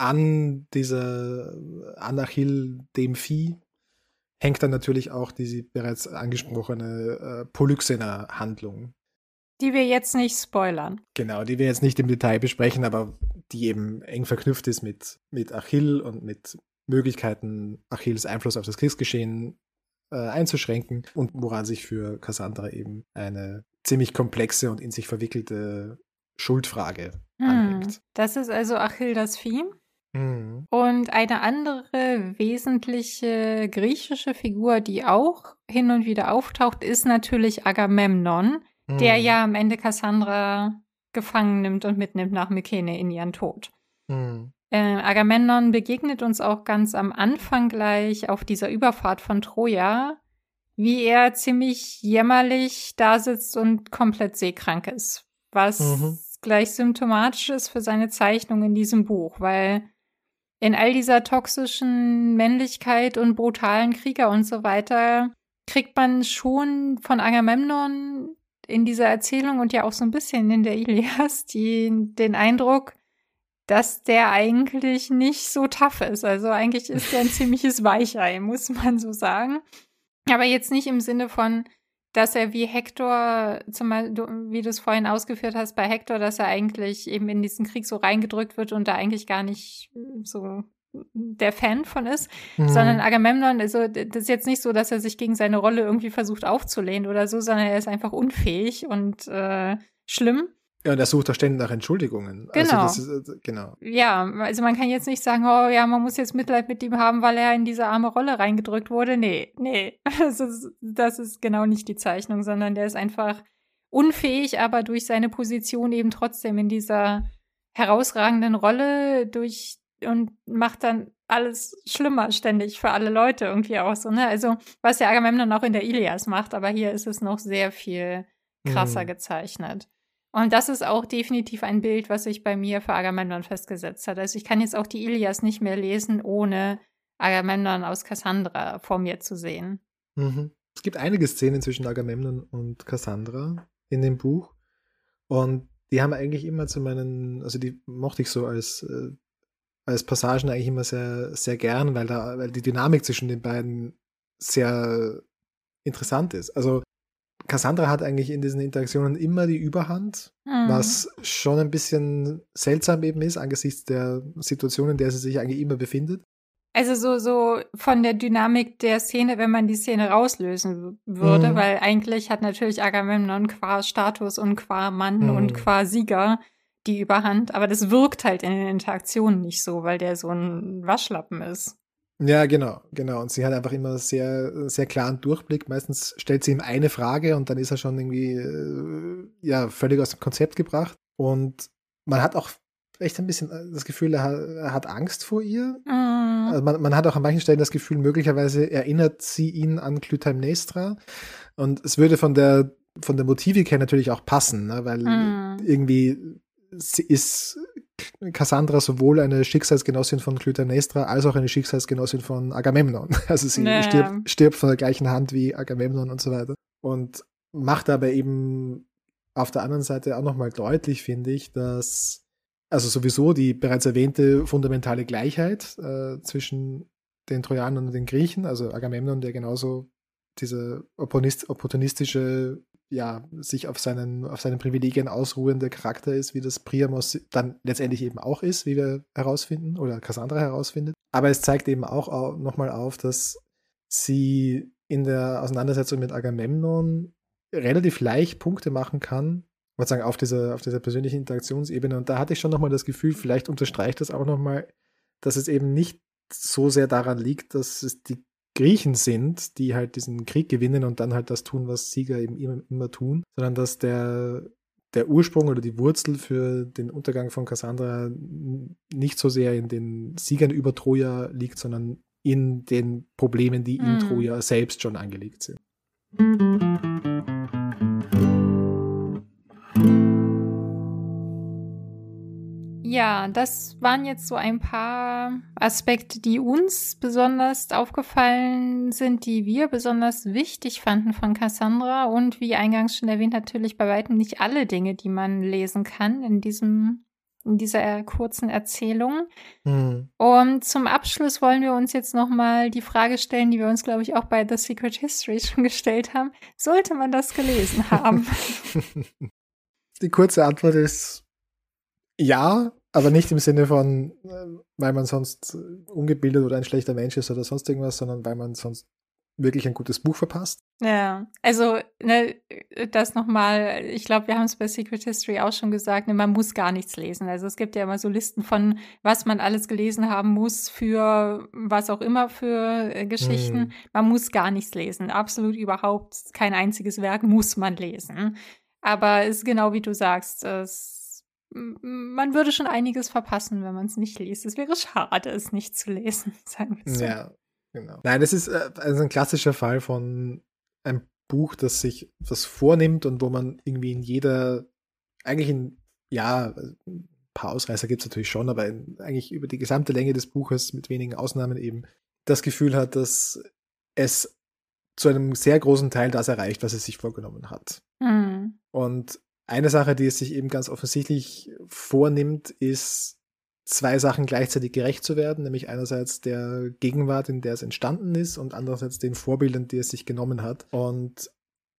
an dieser, an Achill, dem Vieh, hängt dann natürlich auch diese bereits angesprochene äh, Polyxena-Handlung. Die wir jetzt nicht spoilern. Genau, die wir jetzt nicht im Detail besprechen, aber die eben eng verknüpft ist mit, mit Achill und mit Möglichkeiten, Achilles Einfluss auf das Kriegsgeschehen äh, einzuschränken und woran sich für Cassandra eben eine ziemlich komplexe und in sich verwickelte Schuldfrage hm, anhängt. Das ist also Achill das Vieh. Hm. Und eine andere wesentliche griechische Figur, die auch hin und wieder auftaucht, ist natürlich Agamemnon, hm. der ja am Ende Cassandra gefangen nimmt und mitnimmt nach Mykene in ihren Tod. Hm. Äh, Agamemnon begegnet uns auch ganz am Anfang gleich auf dieser Überfahrt von Troja, wie er ziemlich jämmerlich da sitzt und komplett seekrank ist, was mhm. gleich symptomatisch ist für seine Zeichnung in diesem Buch, weil in all dieser toxischen Männlichkeit und brutalen Krieger und so weiter kriegt man schon von Agamemnon in dieser Erzählung und ja auch so ein bisschen in der Ilias die, den Eindruck, dass der eigentlich nicht so tough ist. Also eigentlich ist der ein ziemliches Weichei, muss man so sagen. Aber jetzt nicht im Sinne von, dass er wie Hektor, zum Beispiel, wie du es vorhin ausgeführt hast, bei Hektor, dass er eigentlich eben in diesen Krieg so reingedrückt wird und da eigentlich gar nicht so der Fan von ist, mhm. sondern Agamemnon, also das ist jetzt nicht so, dass er sich gegen seine Rolle irgendwie versucht aufzulehnen oder so, sondern er ist einfach unfähig und äh, schlimm. Ja, und er sucht auch ständig nach Entschuldigungen. Genau. Also das ist, genau. Ja, also man kann jetzt nicht sagen, oh ja, man muss jetzt Mitleid mit ihm haben, weil er in diese arme Rolle reingedrückt wurde. Nee, nee, das ist, das ist genau nicht die Zeichnung, sondern der ist einfach unfähig, aber durch seine Position eben trotzdem in dieser herausragenden Rolle durch und macht dann alles schlimmer ständig für alle Leute irgendwie auch so, ne? Also, was ja Agamemnon auch in der Ilias macht, aber hier ist es noch sehr viel krasser mhm. gezeichnet. Und das ist auch definitiv ein Bild, was sich bei mir für Agamemnon festgesetzt hat. Also ich kann jetzt auch die Ilias nicht mehr lesen, ohne Agamemnon aus Cassandra vor mir zu sehen. Mhm. Es gibt einige Szenen zwischen Agamemnon und Cassandra in dem Buch. Und die haben eigentlich immer zu meinen, also die mochte ich so als, äh, als Passagen eigentlich immer sehr, sehr gern, weil da, weil die Dynamik zwischen den beiden sehr interessant ist. Also Cassandra hat eigentlich in diesen Interaktionen immer die Überhand, mhm. was schon ein bisschen seltsam eben ist, angesichts der Situation, in der sie sich eigentlich immer befindet. Also so, so von der Dynamik der Szene, wenn man die Szene rauslösen würde, mhm. weil eigentlich hat natürlich Agamemnon qua Status und qua Mann mhm. und qua Sieger die Überhand, aber das wirkt halt in den Interaktionen nicht so, weil der so ein Waschlappen ist. Ja, genau, genau. Und sie hat einfach immer sehr, sehr klaren Durchblick. Meistens stellt sie ihm eine Frage und dann ist er schon irgendwie, äh, ja, völlig aus dem Konzept gebracht. Und man hat auch echt ein bisschen das Gefühl, er hat, er hat Angst vor ihr. Mm. Also man, man hat auch an manchen Stellen das Gefühl, möglicherweise erinnert sie ihn an Clytemnestra. Und es würde von der, von der Motivik her natürlich auch passen, ne? Weil mm. irgendwie sie ist Cassandra sowohl eine Schicksalsgenossin von Clytemnestra als auch eine Schicksalsgenossin von Agamemnon. Also sie naja. stirbt, stirbt von der gleichen Hand wie Agamemnon und so weiter. Und macht aber eben auf der anderen Seite auch nochmal deutlich, finde ich, dass also sowieso die bereits erwähnte fundamentale Gleichheit äh, zwischen den Trojanern und den Griechen, also Agamemnon, der genauso diese opportunistische, ja, sich auf seinen, auf seinen Privilegien ausruhende Charakter ist, wie das Priamos dann letztendlich eben auch ist, wie wir herausfinden, oder Cassandra herausfindet. Aber es zeigt eben auch, auch nochmal auf, dass sie in der Auseinandersetzung mit Agamemnon relativ leicht Punkte machen kann, ich würde sagen, auf dieser, auf dieser persönlichen Interaktionsebene. Und da hatte ich schon nochmal das Gefühl, vielleicht unterstreicht das auch nochmal, dass es eben nicht so sehr daran liegt, dass es die Griechen sind, die halt diesen Krieg gewinnen und dann halt das tun, was Sieger eben immer, immer tun, sondern dass der, der Ursprung oder die Wurzel für den Untergang von Cassandra nicht so sehr in den Siegern über Troja liegt, sondern in den Problemen, die in mm. Troja selbst schon angelegt sind. Ja, das waren jetzt so ein paar Aspekte, die uns besonders aufgefallen sind, die wir besonders wichtig fanden von Cassandra und wie eingangs schon erwähnt, natürlich bei weitem nicht alle Dinge, die man lesen kann in diesem, in dieser kurzen Erzählung. Hm. Und zum Abschluss wollen wir uns jetzt nochmal die Frage stellen, die wir uns, glaube ich, auch bei The Secret History schon gestellt haben. Sollte man das gelesen haben? Die kurze Antwort ist ja, Aber nicht im Sinne von, weil man sonst ungebildet oder ein schlechter Mensch ist oder sonst irgendwas, sondern weil man sonst wirklich ein gutes Buch verpasst. Ja, also ne, das nochmal, ich glaube, wir haben es bei Secret History auch schon gesagt, ne, man muss gar nichts lesen. Also es gibt ja immer so Listen von, was man alles gelesen haben muss für was auch immer für äh, Geschichten. Hm. Man muss gar nichts lesen. Absolut überhaupt kein einziges Werk muss man lesen. Aber es ist genau wie du sagst, es, man würde schon einiges verpassen, wenn man es nicht liest. Es wäre schade, es nicht zu lesen, sagen wir so. Ja. Genau. Nein, das ist äh, also ein klassischer Fall von einem Buch, das sich was vornimmt und wo man irgendwie in jeder, eigentlich in, ja, ein paar Ausreißer gibt es natürlich schon, aber in, eigentlich über die gesamte Länge des Buches mit wenigen Ausnahmen eben das Gefühl hat, dass es zu einem sehr großen Teil das erreicht, was es sich vorgenommen hat. Mhm. Und eine Sache, die es sich eben ganz offensichtlich vornimmt, ist, zwei Sachen gleichzeitig gerecht zu werden, nämlich einerseits der Gegenwart, in der es entstanden ist, und andererseits den Vorbildern, die es sich genommen hat. Und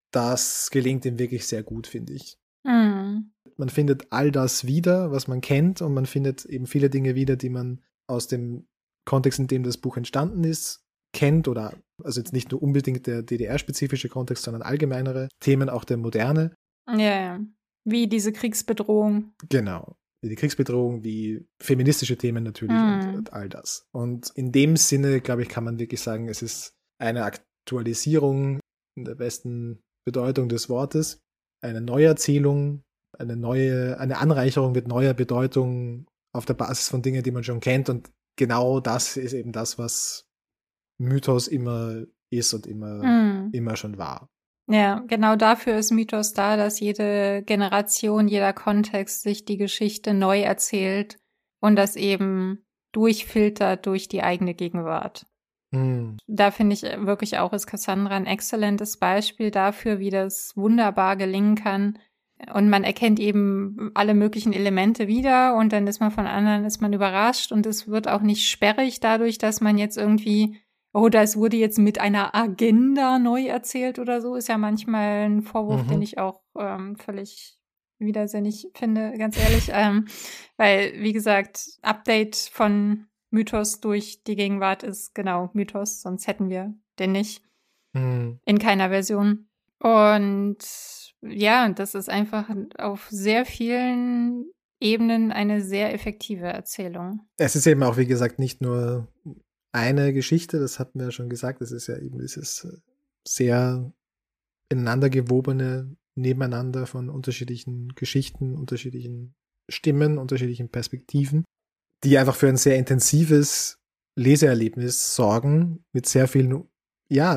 das gelingt ihm wirklich sehr gut, finde ich. Mhm. Man findet all das wieder, was man kennt, und man findet eben viele Dinge wieder, die man aus dem Kontext, in dem das Buch entstanden ist, kennt, oder also jetzt nicht nur unbedingt der D D R-spezifische Kontext, sondern allgemeinere Themen, auch der Moderne. Ja, ja. Wie diese Kriegsbedrohung. Genau. Die Kriegsbedrohung, wie feministische Themen natürlich mm. und, und all das. Und in dem Sinne, glaube ich, kann man wirklich sagen, es ist eine Aktualisierung in der besten Bedeutung des Wortes, eine Neuerzählung, eine neue, eine Anreicherung mit neuer Bedeutung auf der Basis von Dingen, die man schon kennt. Und genau das ist eben das, was Mythos immer ist und immer, mm. immer schon war. Ja, genau dafür ist Mythos da, dass jede Generation, jeder Kontext sich die Geschichte neu erzählt und das eben durchfiltert durch die eigene Gegenwart. Mm. Da finde ich wirklich auch, ist Cassandra ein exzellentes Beispiel dafür, wie das wunderbar gelingen kann. Und man erkennt eben alle möglichen Elemente wieder und dann ist man von anderen, ist man überrascht und es wird auch nicht sperrig dadurch, dass man jetzt irgendwie oh, das wurde jetzt mit einer Agenda neu erzählt oder so, ist ja manchmal ein Vorwurf, mhm. den ich auch ähm, völlig widersinnig finde, ganz ehrlich. ähm, weil, wie gesagt, Update von Mythos durch die Gegenwart ist genau Mythos, sonst hätten wir den nicht. Mhm. In keiner Version. Und ja, das ist einfach auf sehr vielen Ebenen eine sehr effektive Erzählung. Es ist eben auch, wie gesagt, nicht nur eine Geschichte, das hatten wir ja schon gesagt, das ist ja eben dieses sehr ineinander gewobene Nebeneinander von unterschiedlichen Geschichten, unterschiedlichen Stimmen, unterschiedlichen Perspektiven, die einfach für ein sehr intensives Leseerlebnis sorgen, mit sehr vielen, ja,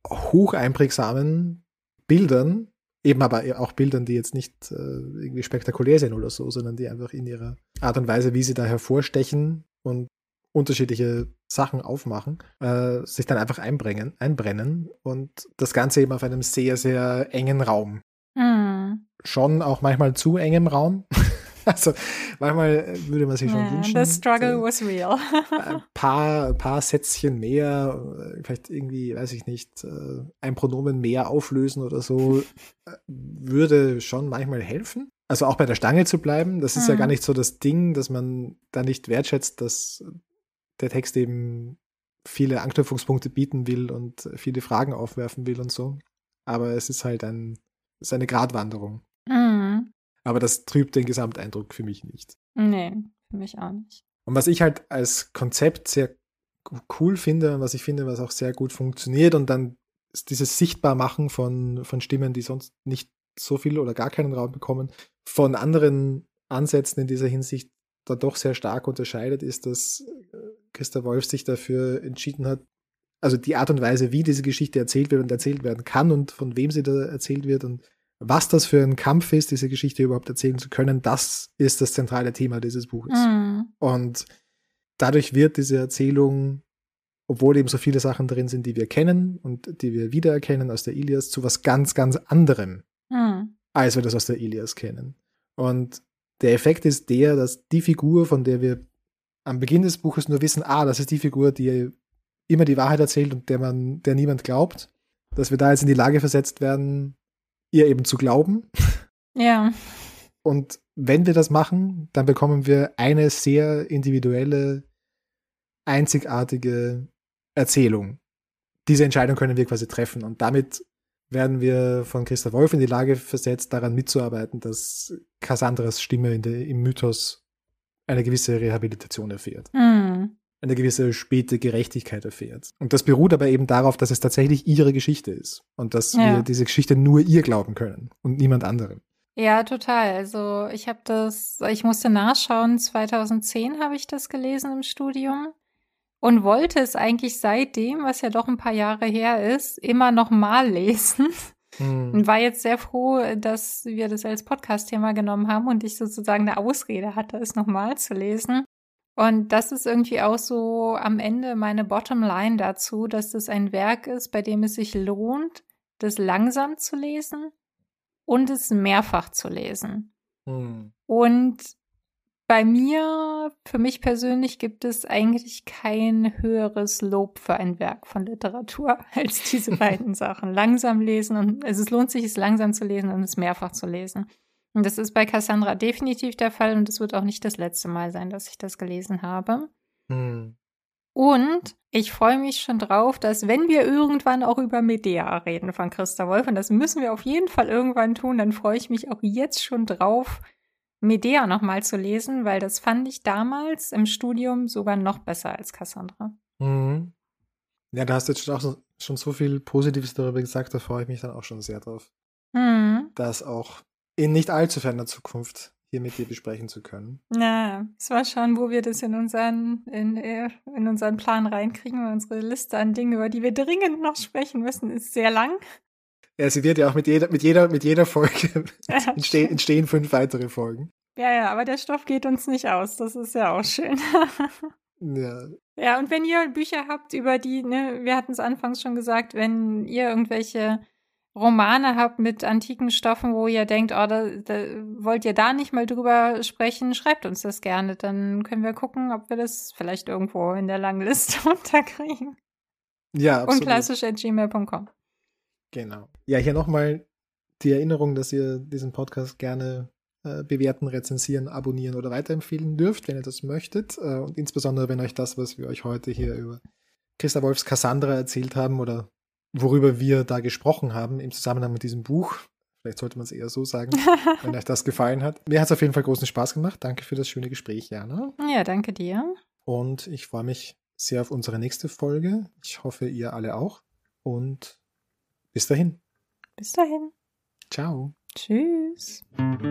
hocheinprägsamen Bildern, eben aber auch Bildern, die jetzt nicht äh, irgendwie spektakulär sind oder so, sondern die einfach in ihrer Art und Weise, wie sie da hervorstechen und unterschiedliche Sachen aufmachen, äh, sich dann einfach einbrennen, einbrennen und das Ganze eben auf einem sehr, sehr engen Raum. Mhm. Schon auch manchmal zu engem Raum. Also manchmal würde man sich schon yeah, wünschen. The struggle was real. ein paar, paar Sätzchen mehr, vielleicht irgendwie, weiß ich nicht, ein Pronomen mehr auflösen oder so, würde schon manchmal helfen. Also auch bei der Stange zu bleiben. Das ist mhm. ja gar nicht so das Ding, dass man da nicht wertschätzt, dass der Text eben viele Anknüpfungspunkte bieten will und viele Fragen aufwerfen will und so. Aber es ist halt ein, es ist eine Gratwanderung. Mhm. Aber das trübt den Gesamteindruck für mich nicht. Nee, für mich auch nicht. Und was ich halt als Konzept sehr cool finde und was ich finde, was auch sehr gut funktioniert und dann ist dieses Sichtbarmachen von, von Stimmen, die sonst nicht so viel oder gar keinen Raum bekommen, von anderen Ansätzen in dieser Hinsicht da doch sehr stark unterscheidet, ist, dass Christa Wolf sich dafür entschieden hat, also die Art und Weise, wie diese Geschichte erzählt wird und erzählt werden kann und von wem sie da erzählt wird und was das für ein Kampf ist, diese Geschichte überhaupt erzählen zu können, das ist das zentrale Thema dieses Buches. Mhm. Und dadurch wird diese Erzählung, obwohl eben so viele Sachen drin sind, die wir kennen und die wir wiedererkennen aus der Ilias, zu was ganz, ganz anderem, mhm. als wir das aus der Ilias kennen. Und der Effekt ist der, dass die Figur, von der wir am Beginn des Buches nur wissen, ah, das ist die Figur, die immer die Wahrheit erzählt und der man, der niemand glaubt, dass wir da jetzt in die Lage versetzt werden, ihr eben zu glauben. Ja. Und wenn wir das machen, dann bekommen wir eine sehr individuelle, einzigartige Erzählung. Diese Entscheidung können wir quasi treffen. Und damit werden wir von Christa Wolf in die Lage versetzt, daran mitzuarbeiten, dass Cassandras Stimme in der, im Mythos eine gewisse Rehabilitation erfährt. Mhm. Eine gewisse späte Gerechtigkeit erfährt. Und das beruht aber eben darauf, dass es tatsächlich ihre Geschichte ist. Und dass Ja. wir diese Geschichte nur ihr glauben können und niemand anderem. Ja, total. Also ich habe das, ich musste nachschauen, zweitausendzehn habe ich das gelesen im Studium und wollte es eigentlich seitdem, was ja doch ein paar Jahre her ist, immer noch mal lesen. Hm. Und war jetzt sehr froh, dass wir das als Podcast-Thema genommen haben und ich sozusagen eine Ausrede hatte, es nochmal zu lesen. Und das ist irgendwie auch so am Ende meine Bottomline dazu, dass das ein Werk ist, bei dem es sich lohnt, das langsam zu lesen und es mehrfach zu lesen. Hm. Und bei mir, für mich persönlich, gibt es eigentlich kein höheres Lob für ein Werk von Literatur als diese beiden Sachen. Langsam lesen und also es lohnt sich, es langsam zu lesen und es mehrfach zu lesen. Und das ist bei Cassandra definitiv der Fall und es wird auch nicht das letzte Mal sein, dass ich das gelesen habe. Hm. Und ich freue mich schon drauf, dass wenn wir irgendwann auch über Medea reden von Christa Wolf, und das müssen wir auf jeden Fall irgendwann tun, dann freue ich mich auch jetzt schon drauf, Medea nochmal zu lesen, weil das fand ich damals im Studium sogar noch besser als Cassandra. Mhm. Ja, da hast du jetzt auch so, schon so viel Positives darüber gesagt, da freue ich mich dann auch schon sehr drauf, Hm. das auch in nicht allzu ferner Zukunft hier mit dir besprechen zu können. Na, es war schon, wo wir das in unseren, in, in unseren Plan reinkriegen, weil unsere Liste an Dingen, über die wir dringend noch sprechen müssen, ist sehr lang. Ja, sie wird ja auch mit jeder, mit jeder, mit jeder Folge Ja, entstehen, entstehen fünf weitere Folgen. Ja, ja, aber der Stoff geht uns nicht aus. Das ist ja auch schön. Ja. Ja, und wenn ihr Bücher habt, über die, ne, wir hatten es anfangs schon gesagt, wenn ihr irgendwelche Romane habt mit antiken Stoffen, wo ihr denkt, oh, da, da wollt ihr da nicht mal drüber sprechen, schreibt uns das gerne. Dann können wir gucken, ob wir das vielleicht irgendwo in der langen Liste unterkriegen. Ja, absolut. Und klassisch at gmail punkt com. Genau. Ja, hier nochmal die Erinnerung, dass ihr diesen Podcast gerne äh, bewerten, rezensieren, abonnieren oder weiterempfehlen dürft, wenn ihr das möchtet. Äh, und insbesondere, wenn euch das, was wir euch heute hier über Christa Wolfs Cassandra erzählt haben oder worüber wir da gesprochen haben im Zusammenhang mit diesem Buch, vielleicht sollte man es eher so sagen, wenn euch das gefallen hat. Mir hat es auf jeden Fall großen Spaß gemacht. Danke für das schöne Gespräch, Jana. Ja, danke dir. Und ich freue mich sehr auf unsere nächste Folge. Ich hoffe, ihr alle auch. Und bis dahin. Bis dahin. Ciao. Tschüss.